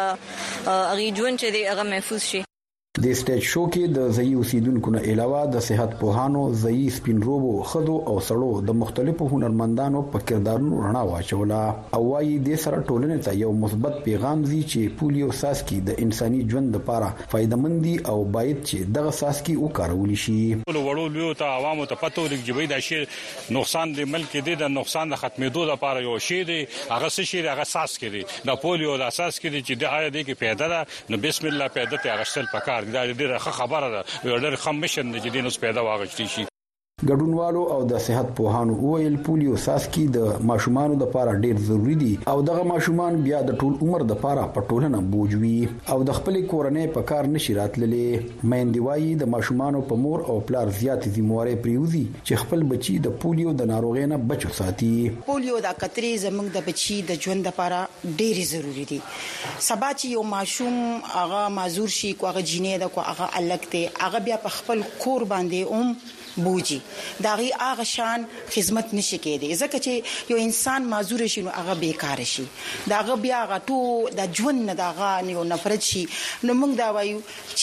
هغه ژوند چې دی هغه محفوظ شي د سټیج شو کې د ځای اوسیدونکو نه علاوه د صحت پوهانو ځای سپینروبو خدو او سړو د مختلفو هنرمندانو په کردارونو رڼا واچوله او وايي د سره ټولنې ته یو مثبت پیغام دی چې پولیو ساسکي د انساني ژوند لپاره فائدمندي او باید چې دغه ساسکي وکارول شي وړو لیو ته عوامو ته پته ولګي دا شی نقصان د ملک دی د نقصان د ختمېدو لپاره یو شی دی هغه څه شی هغه ساسکي دی د پولیو د اساس کې چې د آیا دی کې پیدا ده نو بسم الله پیدا ته غشتل پکار دا ډیره خبره ده ډیره خمشن د جدي نوس پیدا واغشتي شي ګډونوالو او د صحت پوهانو ویل پولیو ساسکي د ماشومانو لپاره ډیر ضروری دي او دغه ماشومان بیا د ټول عمر لپاره په ټولنه بوجوي او د خپل کورنۍ په کار نشي راتللې مېندوایي د ماشومانو په مور او پلار زیات ذمہواري پریوزي چې خپل بچي د پولیو د ناروغۍ نه بچو ساتي پولیو د کترې زموږ د بچي د ژوند لپاره ډیر ضروری دي سبا چې یو ماشوم هغه معذور شي کوغه جینې ده کوغه الګته هغه بیا په خپل کور باندې بوجي داغي هغه شان خدمت نشي کېدی ځکه چې یو انسان معذور شي نو هغه بیکار شي داغه بیا غټو د ژوند نه داغه یو نفرت شي نو موږ دا وایو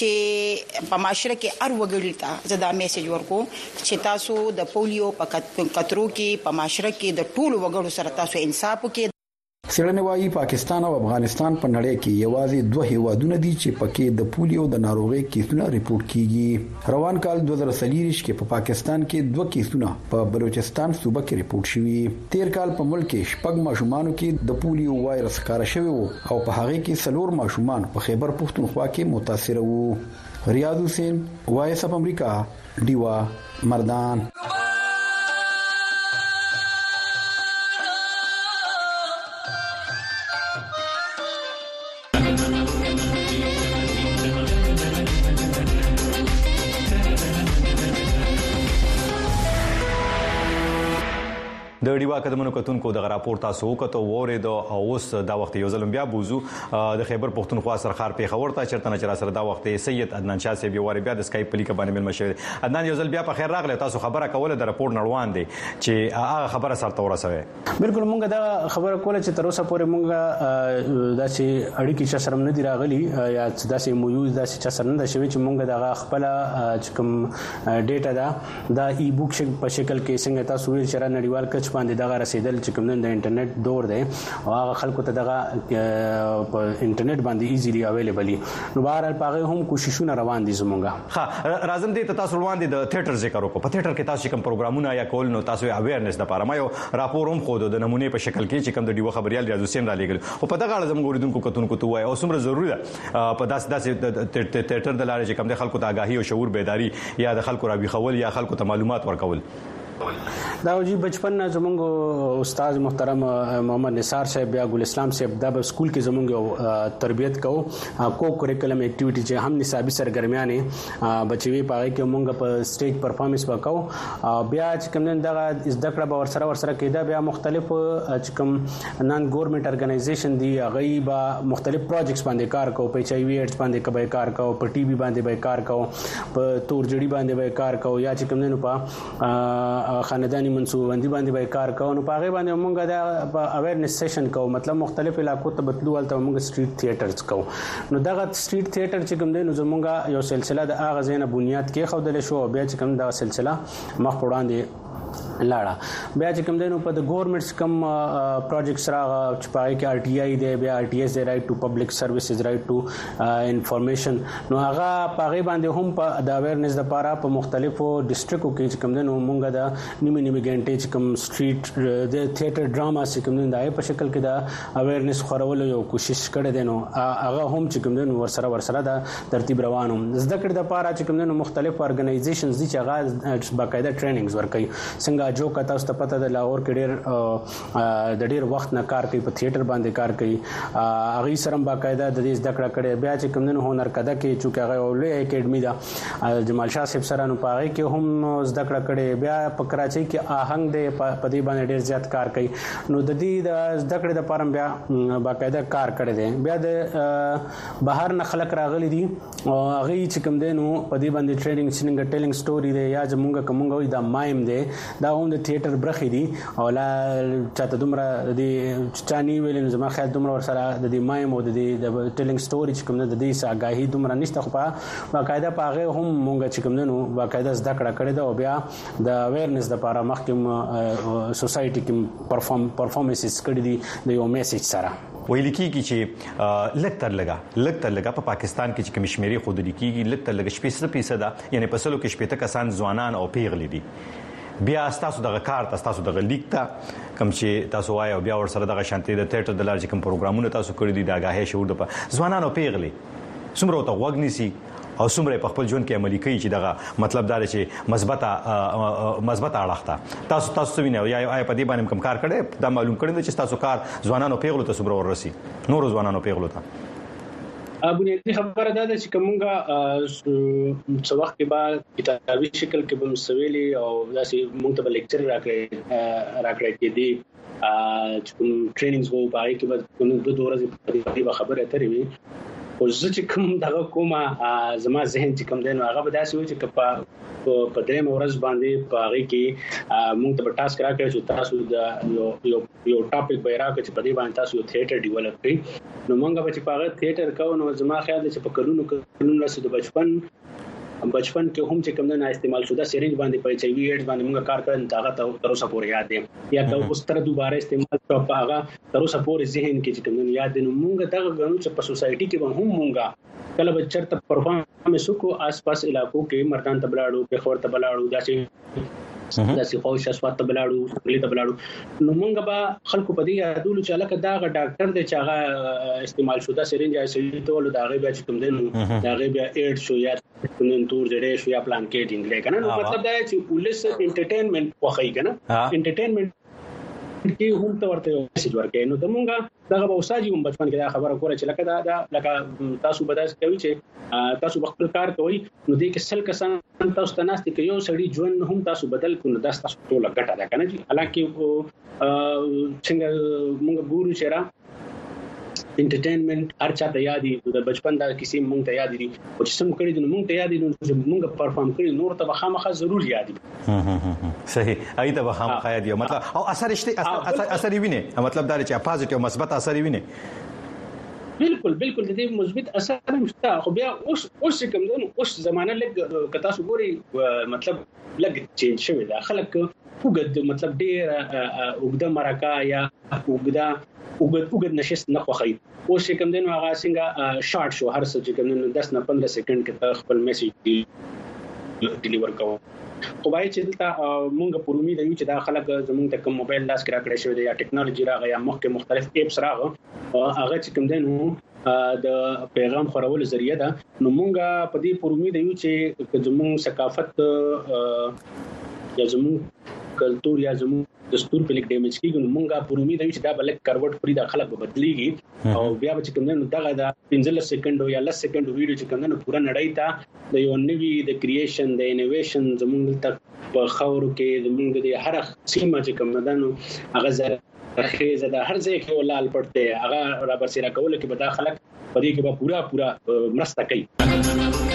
چې په معاشره کې هر وګړي ته زدا میسج ورکو چې تاسو د پولیو په کترو کې په معاشره کې د ټولو وګړو سره تاسو انصاف وکړئ څېړنې وايي پاکستان او افغانستان په نړۍ کې یوازې دوه هیوادونه دي چې پکې د پولیو د ناروغۍ کیسونه ریپورت کیږي روان کال 2023 کې په پاکستان کې دوه کیسونه په بلوچستان صوبه کې ریپورت شوي تیر کال په ملک کې شپږ ماشومانو کې د پولیو وایرس ښکار شوی او په هغه کې څلور ماشومان په خیبر پښتونخوا کې متاثر وو ریاض حسین وایس اف امریکا ډیوا مردان د ډیوا قدمونو کتونکو د راپور تاسو وکړو وورید او اوس دا وخت یو ځل بیا بوزو د خیبر پختونخوا سرخار پیښور ته چرته نه سره دا وخت سید عدنان شاه صاحب یو بیا د اسکایپ په لیکه باندې مل مشوي عدنان یو ځل بیا په خیر راغله تاسو خبره کوله د راپور نړوان دي چې هغه خبره سره ورسوي بالکل مونږ دا خبره کوله چې تر اوسه پورې مونږ دا چې اړیکې چې سره نه دی راغلي یا دا چې مو یو دا چې سره نه شوي چې مونږ دا خپل کوم ډیټا دا ای بوک په شکل کې څنګه تاسو ویل چې را نړیوال کچ باندې دا رسیدل چې کوم د انټرنیټ دور دی او هغه خلکو ته دا په انټرنیټ باندې ایزیلی اویلیبل نو بهر پاغه هم کوششونه روان دي زمونږه ها راځم دې ته تاسو روان دي د تھیټر ذکر وکړو په تھیټر کې تاسو کوم پروګرامونه یا کول نو تاسو اویرنس د لپاره ما یو راپور هم خو د نمونه په شکل کې چې کوم د ډیو خبريال ریاض حسین را لګل او په دغه اړه زموږ اوریدونکو کتونکو ته وای او څومره ضروری ده په داسې تھیټر د لارې چې کوم د خلکو ته آگاهي او شعور بیداری یا د خلکو راوي خول یا خلکو ته معلومات ورکول دا جی بچپن زمونږ استاد محترم محمد نثار صاحب یا ګل اسلام صاحب دا په سکول کې زمونږ تربیت کو کوریکولم اکټیویټی چې هم نصابي سرګرمیانه بچوي پاره کې مونږ په سټیج پرفارمنس وکاو بیا چې کوم دا زده کړه به ورسره کېده بیا مختلف چې کوم نان ګورنمنت ارګنایزیشن دی غیبا مختلف پروجیکټس باندې کار کو په چای وی ایډز باندې کبه کار کو په ټي وي باندې به کار کو په تور جړی باندې به کار کو یا چې کوم نه په خاندانی منصوبندی باندې به کار کوو نو پاغه باندې مونږ دا اویرنس سیشن کوو مطلب مختلف علاقو ته بدلو ولته مونږ سټریټ تھیټرز کوو نو دا سټریټ تھیټر چې کوم دی نو زمونږ یو سلسله د اغه زینه بنیاد کې خودل شو بیا چې کوم دا سلسله مخ وړاندې لاړه بیا چې کوم دی نو په د ګورنمنټس کم پروجیکټس راغ چې پای کې آر ټي آی دی بیا آر ټي ایس دی رائټ ټو پبلک سرویسز رائټ ټو انفارمیشن نو هغه پاغه باندې هم په د اویرنس لپاره په مختلفو ډیسټریکټو کې چې کوم دی نو مونږ د نیمه غنټه چې کوم سټریټ د تھیټر ډراما چې کوم دی په شکل کې د اویرنس خورولو یو کوشش کړی دی نو هغه هم چې کوم دی نو ورسره د ترتیب روانو زده کړې د لپاره چې کوم دی نو مختلف ارګنایزیشنز دي چې هغه باقاعده ټریننګز ورکوي څنګه جو کته تاسو ته پته د لاهور کې ډېر وخت نه کار کوي په تھیټر باندې کار کوي هغه سره باقاعده د دې زده کړه کړي بیا چې کوم نه هنر کده کې چې هغه ولې اکیډمي دا جمال شاه صاحب سره نو پاره کې هم زده کړه کړي بیا په کراچۍ کې آهنګ د په دې باندې ډېر زیات کار کوي نو د دې د زده کړې د پاره بیا باقاعده کار کړي دي بیا د بهر نه خلک راغلي دي او هغه چې کوم دی نو په دې باندې ټریننګ څنګه ټیلینګ سټوري دی یا زمونږ کومه دا مایم دی دا هم د تھیټر برخې دي او لا چاته دومره د چاني ویلن زما خیال دومره ورسره د دې مایم او د ټیلینګ سټوري چې کوم د دې ساګاهي دومره نشته خو باقاعده پاغه هم مونږ چې کوم نو باقاعده زده کړه کړې ده او بیا د اویرنس لپاره مخکې سوسايټي کې پرفارمنسز کړې دي د یو میسج سره ویل کیږي چې لکتر لګا په پاکستان کې چې کمشمیري خود لیکيږي لکتر لګ 60% یعنی په سلو کې 70 کسان ځوانان او پیغلي دي بیا تاسو دغه کار تاسو دغه لیک ته کوم چې تاسو وایو بیا ور سره دغه شانتي د تھیټر د لارې کوم پروګرامونه تاسو کړی دي د آگاهي شعور د ځوانانو پیغلي څومره ته وګنيسي او څومره په خپل ژوند کې عملي کوي چې دغه مطلب دا چې مثبت اړخته تاسو وینئ یا په دې باندې کوم کار کړي دا معلوم کړئ چې تاسو کار ځوانانو پیغلو ته څومره ورسي نور ځوانانو پیغلو ته بنیادی خبره ده چې کومه څو وخت کې بعد کتابي شکل کې به مسویلي او داسې موږ ته لیکچر راکړی کې دي چې کوم ټریننګز وو پای کې به کوم د ورځې په خبره اترې وي او چې کوم دغه کومه زما ذهن چې کوم دی نو هغه به داسې وي چې په دریم ورځ باندې په هغه کې موږ ته ټاسک راکړی چې تاسو د یو ټاپک به راکړي چې په دې باندې تاسو یو تھیټر ډیولپ کړئ نو موږ به چې په هغه تھیټر کوو نو زما خیال دی چې په کلونو رسېدو بچپن کې هم چې کوم نه استعمال شوه سرنج باندې په چای وی ایډز باندې موږ کار کړل هغه تر اوسه پورې یاد دی یا که اوس تر دوباره استعمال شو په هغه تر اوسه پورې ذهن کې چې کوم نه یاد دی نو موږ دغه غنو چې په سوسايټي کې هم موږ کله به چرته پرفارمنس کو آس پاس علاقو کې مردان تبلاړو په خور تبلاړو داسې خوښ اسوات تبلاړو کلی تبلاړو نو موږ به خلکو په دې یادولو چې لکه دا ډاکټر دی چې هغه استعمال شوه سرنج یا سړي ته ول دا غي بیا چې کوم دی نو دا غي بیا ایډ شو یا نن تور جړې شو یا پلان کې ډینګ لګنه نو مطلب دا چې پولیس انټرټینمنت وخی کنه انټرټینمنت کې هم ته ورته میسج ورکې نو دمونګه دغه اوساجي هم بچپن کې دا خبره کوله چې لکه تاسو بداس کوي چې تاسو خپل کار کوي نو دې کې سل کسان تاسو ته ناستي کې یو سړی ژوند هم تاسو بدل کړو دا تاسو ټول ګټه ده کنه جی حالانکه څنګه موږ ګورو چې را انټرټینمنت هر چا ته یادي د بچپن دا کیسې مونږ ته یاد دي او چې سم کړی د مونږ ته یاد دي نو مونږ پرفارم کړی نور ته خامخا ضرور یاد دي صحیح اې ته خامخا یاد دي مطلب او اثر ویني مطلب دا چې پوزټیو مثبت اثر ویني بالکل د دې مثبت اثر مشته خو بیا اوس کوم ځای اوس زمانه لګ کتا سو ګوري مطلب لګ چینج شوی دا خلک وګد مطلب ډیر وګد مرکا یا وګد نشست نه خوخی اوس کوم دین هغه څنګه شارټ شو هر څه کوم دین 10 نه 15 سکند کې خپل میسج ډیلیور کوو خو باید چې دلته مونږ په امید یو چې دا خلک زموږ ته کوم موبایل لاس کې راکړی شوی دی یا ټیکنالوژي راغی یا مختلف ایپس راغو هغه چې کوم دین د پیغام خورولو ذریعہ ده نو مونږ په دې په امید یو چې زموږ ثقافت یا زموږ کلچر یا زموږ دستور په لیک ډیمیج کیږي نو مونږه په امید یو چې دا بل کروټ پرې د خلک به بدليږي او بیا به چې کوم نو دغه د 15 سکند یا 10 سکند ویډیو چې کوم نو پورا نړۍ ته د یو نوی د کریشن د انوویشن زموږ ته په خاور کې زموږ د هر سیمه چې کوم نو هغه زره خیزه د هر ځای کې ولال پړته هغه را برسېره کول کې به دا خلک په دې کې به پورا مرسته کوي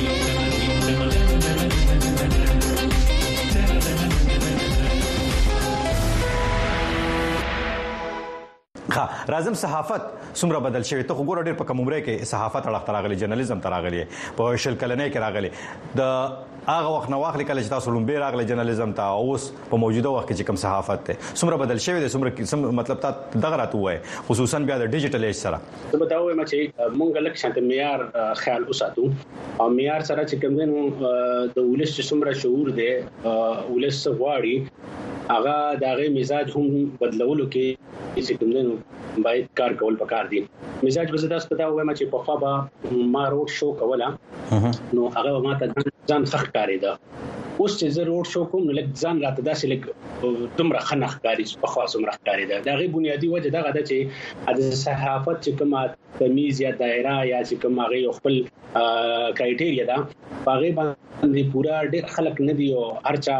راځم صحافت څومره بدل شوی ته وګوره ډېر په کوم عمره کې صحافت اړه تراغلي جرنالیزم تراغلي په شل کلنې کې راغلي د هغه وخت نو واخلي کله چې تاسو لومبي راغلي جرنالیزم ته اوس په موجوده وخت کې کوم صحافت ته څومره بدل شوی دی څومره مطلب ته دغه راته وای خصوصا بیا د ډیجیټل ایج سره زه به دا وایم چې مونږ لکه شانت معیار خیال وساتو او معیار سره چې کوم دین د ولس څومره شعور دی ولس غواړي هغه دغه مزاج هم بدلولو کې چې کوم دین باید کار کول پکار دي مزاج به زدا ستدا وایم چې په خوا به ما روډ شو کوله نو هغه ما ته ځان سخت کاری ده اوس چې زه روډ شو کوم نو لکه ځان راته داسې لکه دومره خنخ کاری په خوا سمره کاری ده دا غي بنیادی وجه دغه ده چې د صحافت چې کومه تمیز یا دایره یا چې کومه غي خپل کرایټیریا ده هغه باندې پورا ډېر خلک نه دی او هرچا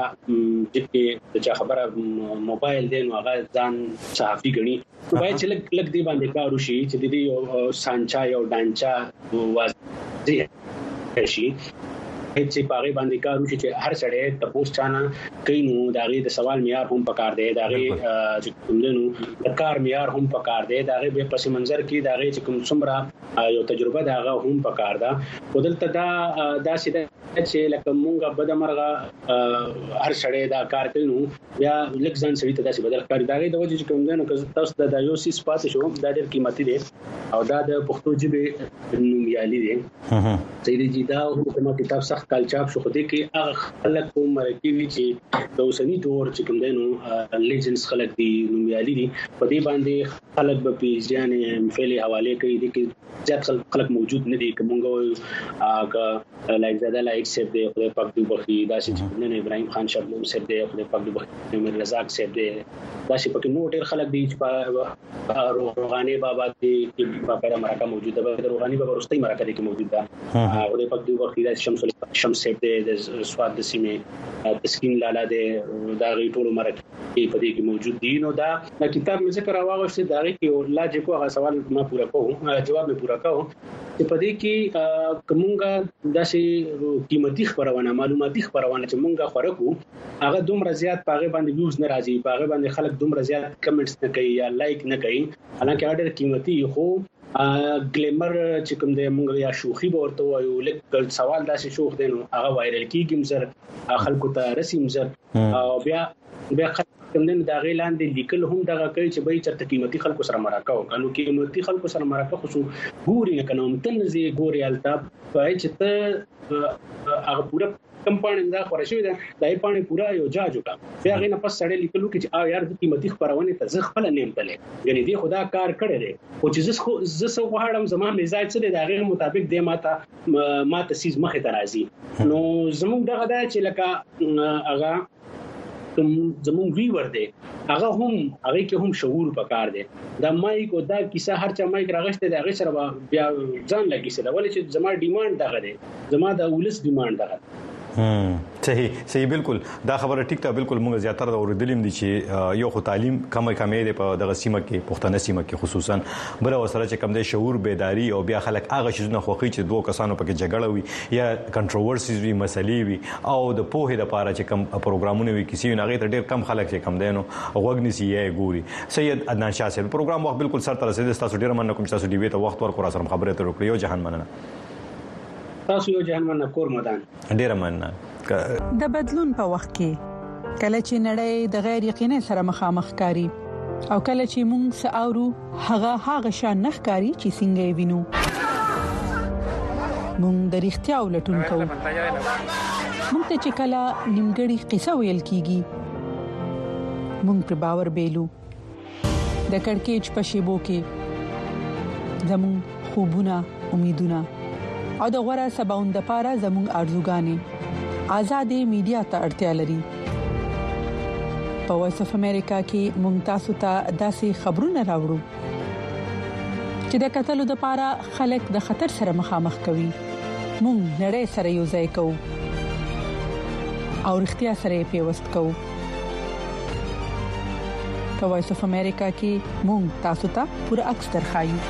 چې خبره موبایل دی نو هغه ځان صحافي غني باید چې لګ دی باندې کار وشي چې د دې سانچا یو ډانچا واځي شي چې پاره باندې کار وشي چې هر سړی تاسو چانه کوي نو داغه د سوال معیار هم پکار دی داغه چې کومونو د کار معیار هم پکار دی داغه به پس منظر کې داغه چې کوم څومره یو تجربه داغه هم پکار ده ودلته دا سیده چې لکه مونږه بدمرغه هر سړی دا کار کوي نو یا لکه ځان سړی ته داسې بدل کار داغه د وجه چې کوم نه تاسو د یو سیس پاتې شو دا ډېر قیمتي دی او دا د پښتو ژبه نومیالي دی سیدی جی دا کومه کتاب سخت کلچاپ شو خو دې کې هغه خلک کوم مرکبي چې د اوسنی دور چې کوم دینو لیجنډز خلک دي نومیالي دي په دې باندې خلک به پیژنې مفعلي حواله کوي دي کې زیات خلک موجود نه دي کومه لایک زاده لایک سیب دی خدای پاک دې بخي دا چې نن ابراهيم خان شبنم سیب دی خدای پاک دې بخي امیر رزاق سیب دی دا چې پکې نو ډېر خلک دي چې روغاني بابا دې په پیدا مرکه موجوده ده روغاني بابا رستي مرکه دې کې موجود ده خدای پاک دې بخي دا شمس سیب دی د سواد د سیمه تسکین لالا دی دا غي ټول مرکه په دې کې موجود دي نو دا کتاب مې ذکر راوغښت دا غي کې لا چې کوه سوال ما پورا کوم جواب مې پورا کوم چې په دې کې کومه داسې قیمتي خبرونه معلوماتي خبرونه چې مونږه خورکو هغه دومره زیات پاغه باندې ویوز نه راځي پاغه باندې خلک دومره زیات کمنټس نه کوي یا لایک نه کوي حالانکه اډر قیمتي خو ګلیمر چې کوم د مونږ یا شوخي ورته وایو لکه سوال داسې شوخ دی نو هغه وایرل کیږي مزر خلکو ته رسي مزر او بیا کومنه دا غیلان دي لیکل هم دغه کوي چې به چرته قیمتي خلکو سره مرکه وکړو قیمتي خلکو سره مرکه خو ګوري نه کنه متنزي ګوري التاب پای چې ته هغه پورا کمپانی دا خورشوي دا دای پانی پورا یو جاجو کا بیا غینه پس سړی لیکلو چې یار د قیمتي خبرونه ته زه خپل نیم تلې یعنی دی خدا کار کړی دی او چې زه سو غواړم زما مزاج څه دی دا غیر مطابق دی ماته سیز مخه ترازی نو زموږ دغه دا چې لکه هغه کوم زمون ویور دی هغه کې هم شعور پکار دی دا مایک او دا کیسه هر چا مایک راغشته دی هغه سره بیا ځان لګی سره ولې چې زما ډیماند دغه دی زما د ولس ډیماند دغه صحیح بالکل دا خبره ټیک ته بالکل موږ زیاتره اوریدلیم دي چې یو خو تعلیم کمې دی په دغه سیمه کې پښتنه سیمه کې خصوصا بل وسره چې کم دی شعور بیداری او بیا خلک هغه شیزونه خوخي چې دوه کسانو پکې جګړه وي یا کنټروورسیز وي مسلې وي او د پوهې لپاره چې کم پروګرامونه وي کسی نه غي ته ډېر کم خلک چې کم دینو وګنسي یې ګوري سید عدنان شاه صاحب پروګرام وخت بالکل سر تر رسیدل تاسو ډېر مننه کوم تاسو دی وی ته وخت ورکړو سره خبره ته وکړو یو جهان مننه تاسو یو جهان مننه کور مدان ډېر مننه د بدلون په وخت کې کله چې نړۍ د غیر یقیني سره مخامخ کاری او کله چې موږ ساورو هغه شان نخکاری چې څنګه وینو موږ د اړتیا ولټون کوو موږ ته چې کله نیمګړی قصه ویل کیږي موږ پر باور بیلو د کڑکېچ په شیبو کې زموږ خوبونه امیدونه او د غوړه سباوند لپاره زموږ ارزوګانې آزادې میډیا ته اړتیا لري په وایس اف امریکا کې ممتاز ته داسې خبرونه راوړو چې د قتل لپاره خلک د خطر سره مخامخ کوي موږ نړۍ سره یو ځای کوو او اړتیا سره پیوست کوو په وایس اف امریکا کې موږ تاسو ته پوره عکس درخایو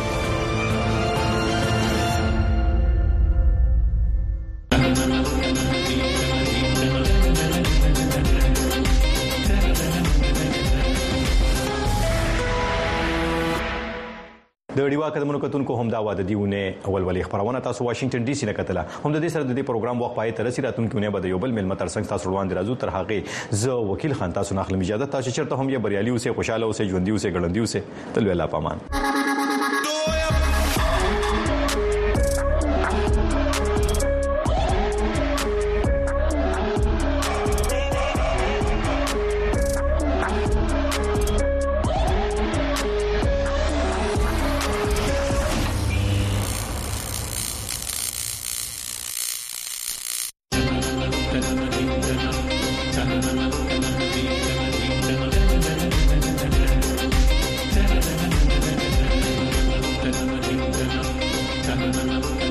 د ډیوا قدمونو کتونکو هم دا واده دیونه اولولي خبرونه تاسو واشنگټن ډي سي نه کتله هم د دې سره د دې پروګرام وخت پای تر رسیدونکو نه بده یو بل ملمت ترڅنګ تاسو روان دي راځو تر هغه زه وکیل خان تاسو نه خپل اجازه تاسو چرته هم یې بریالي اوسه خوشاله اوسه ژوندۍ اوسه ګړندۍ اوسه تل ویلا پامان Thank you.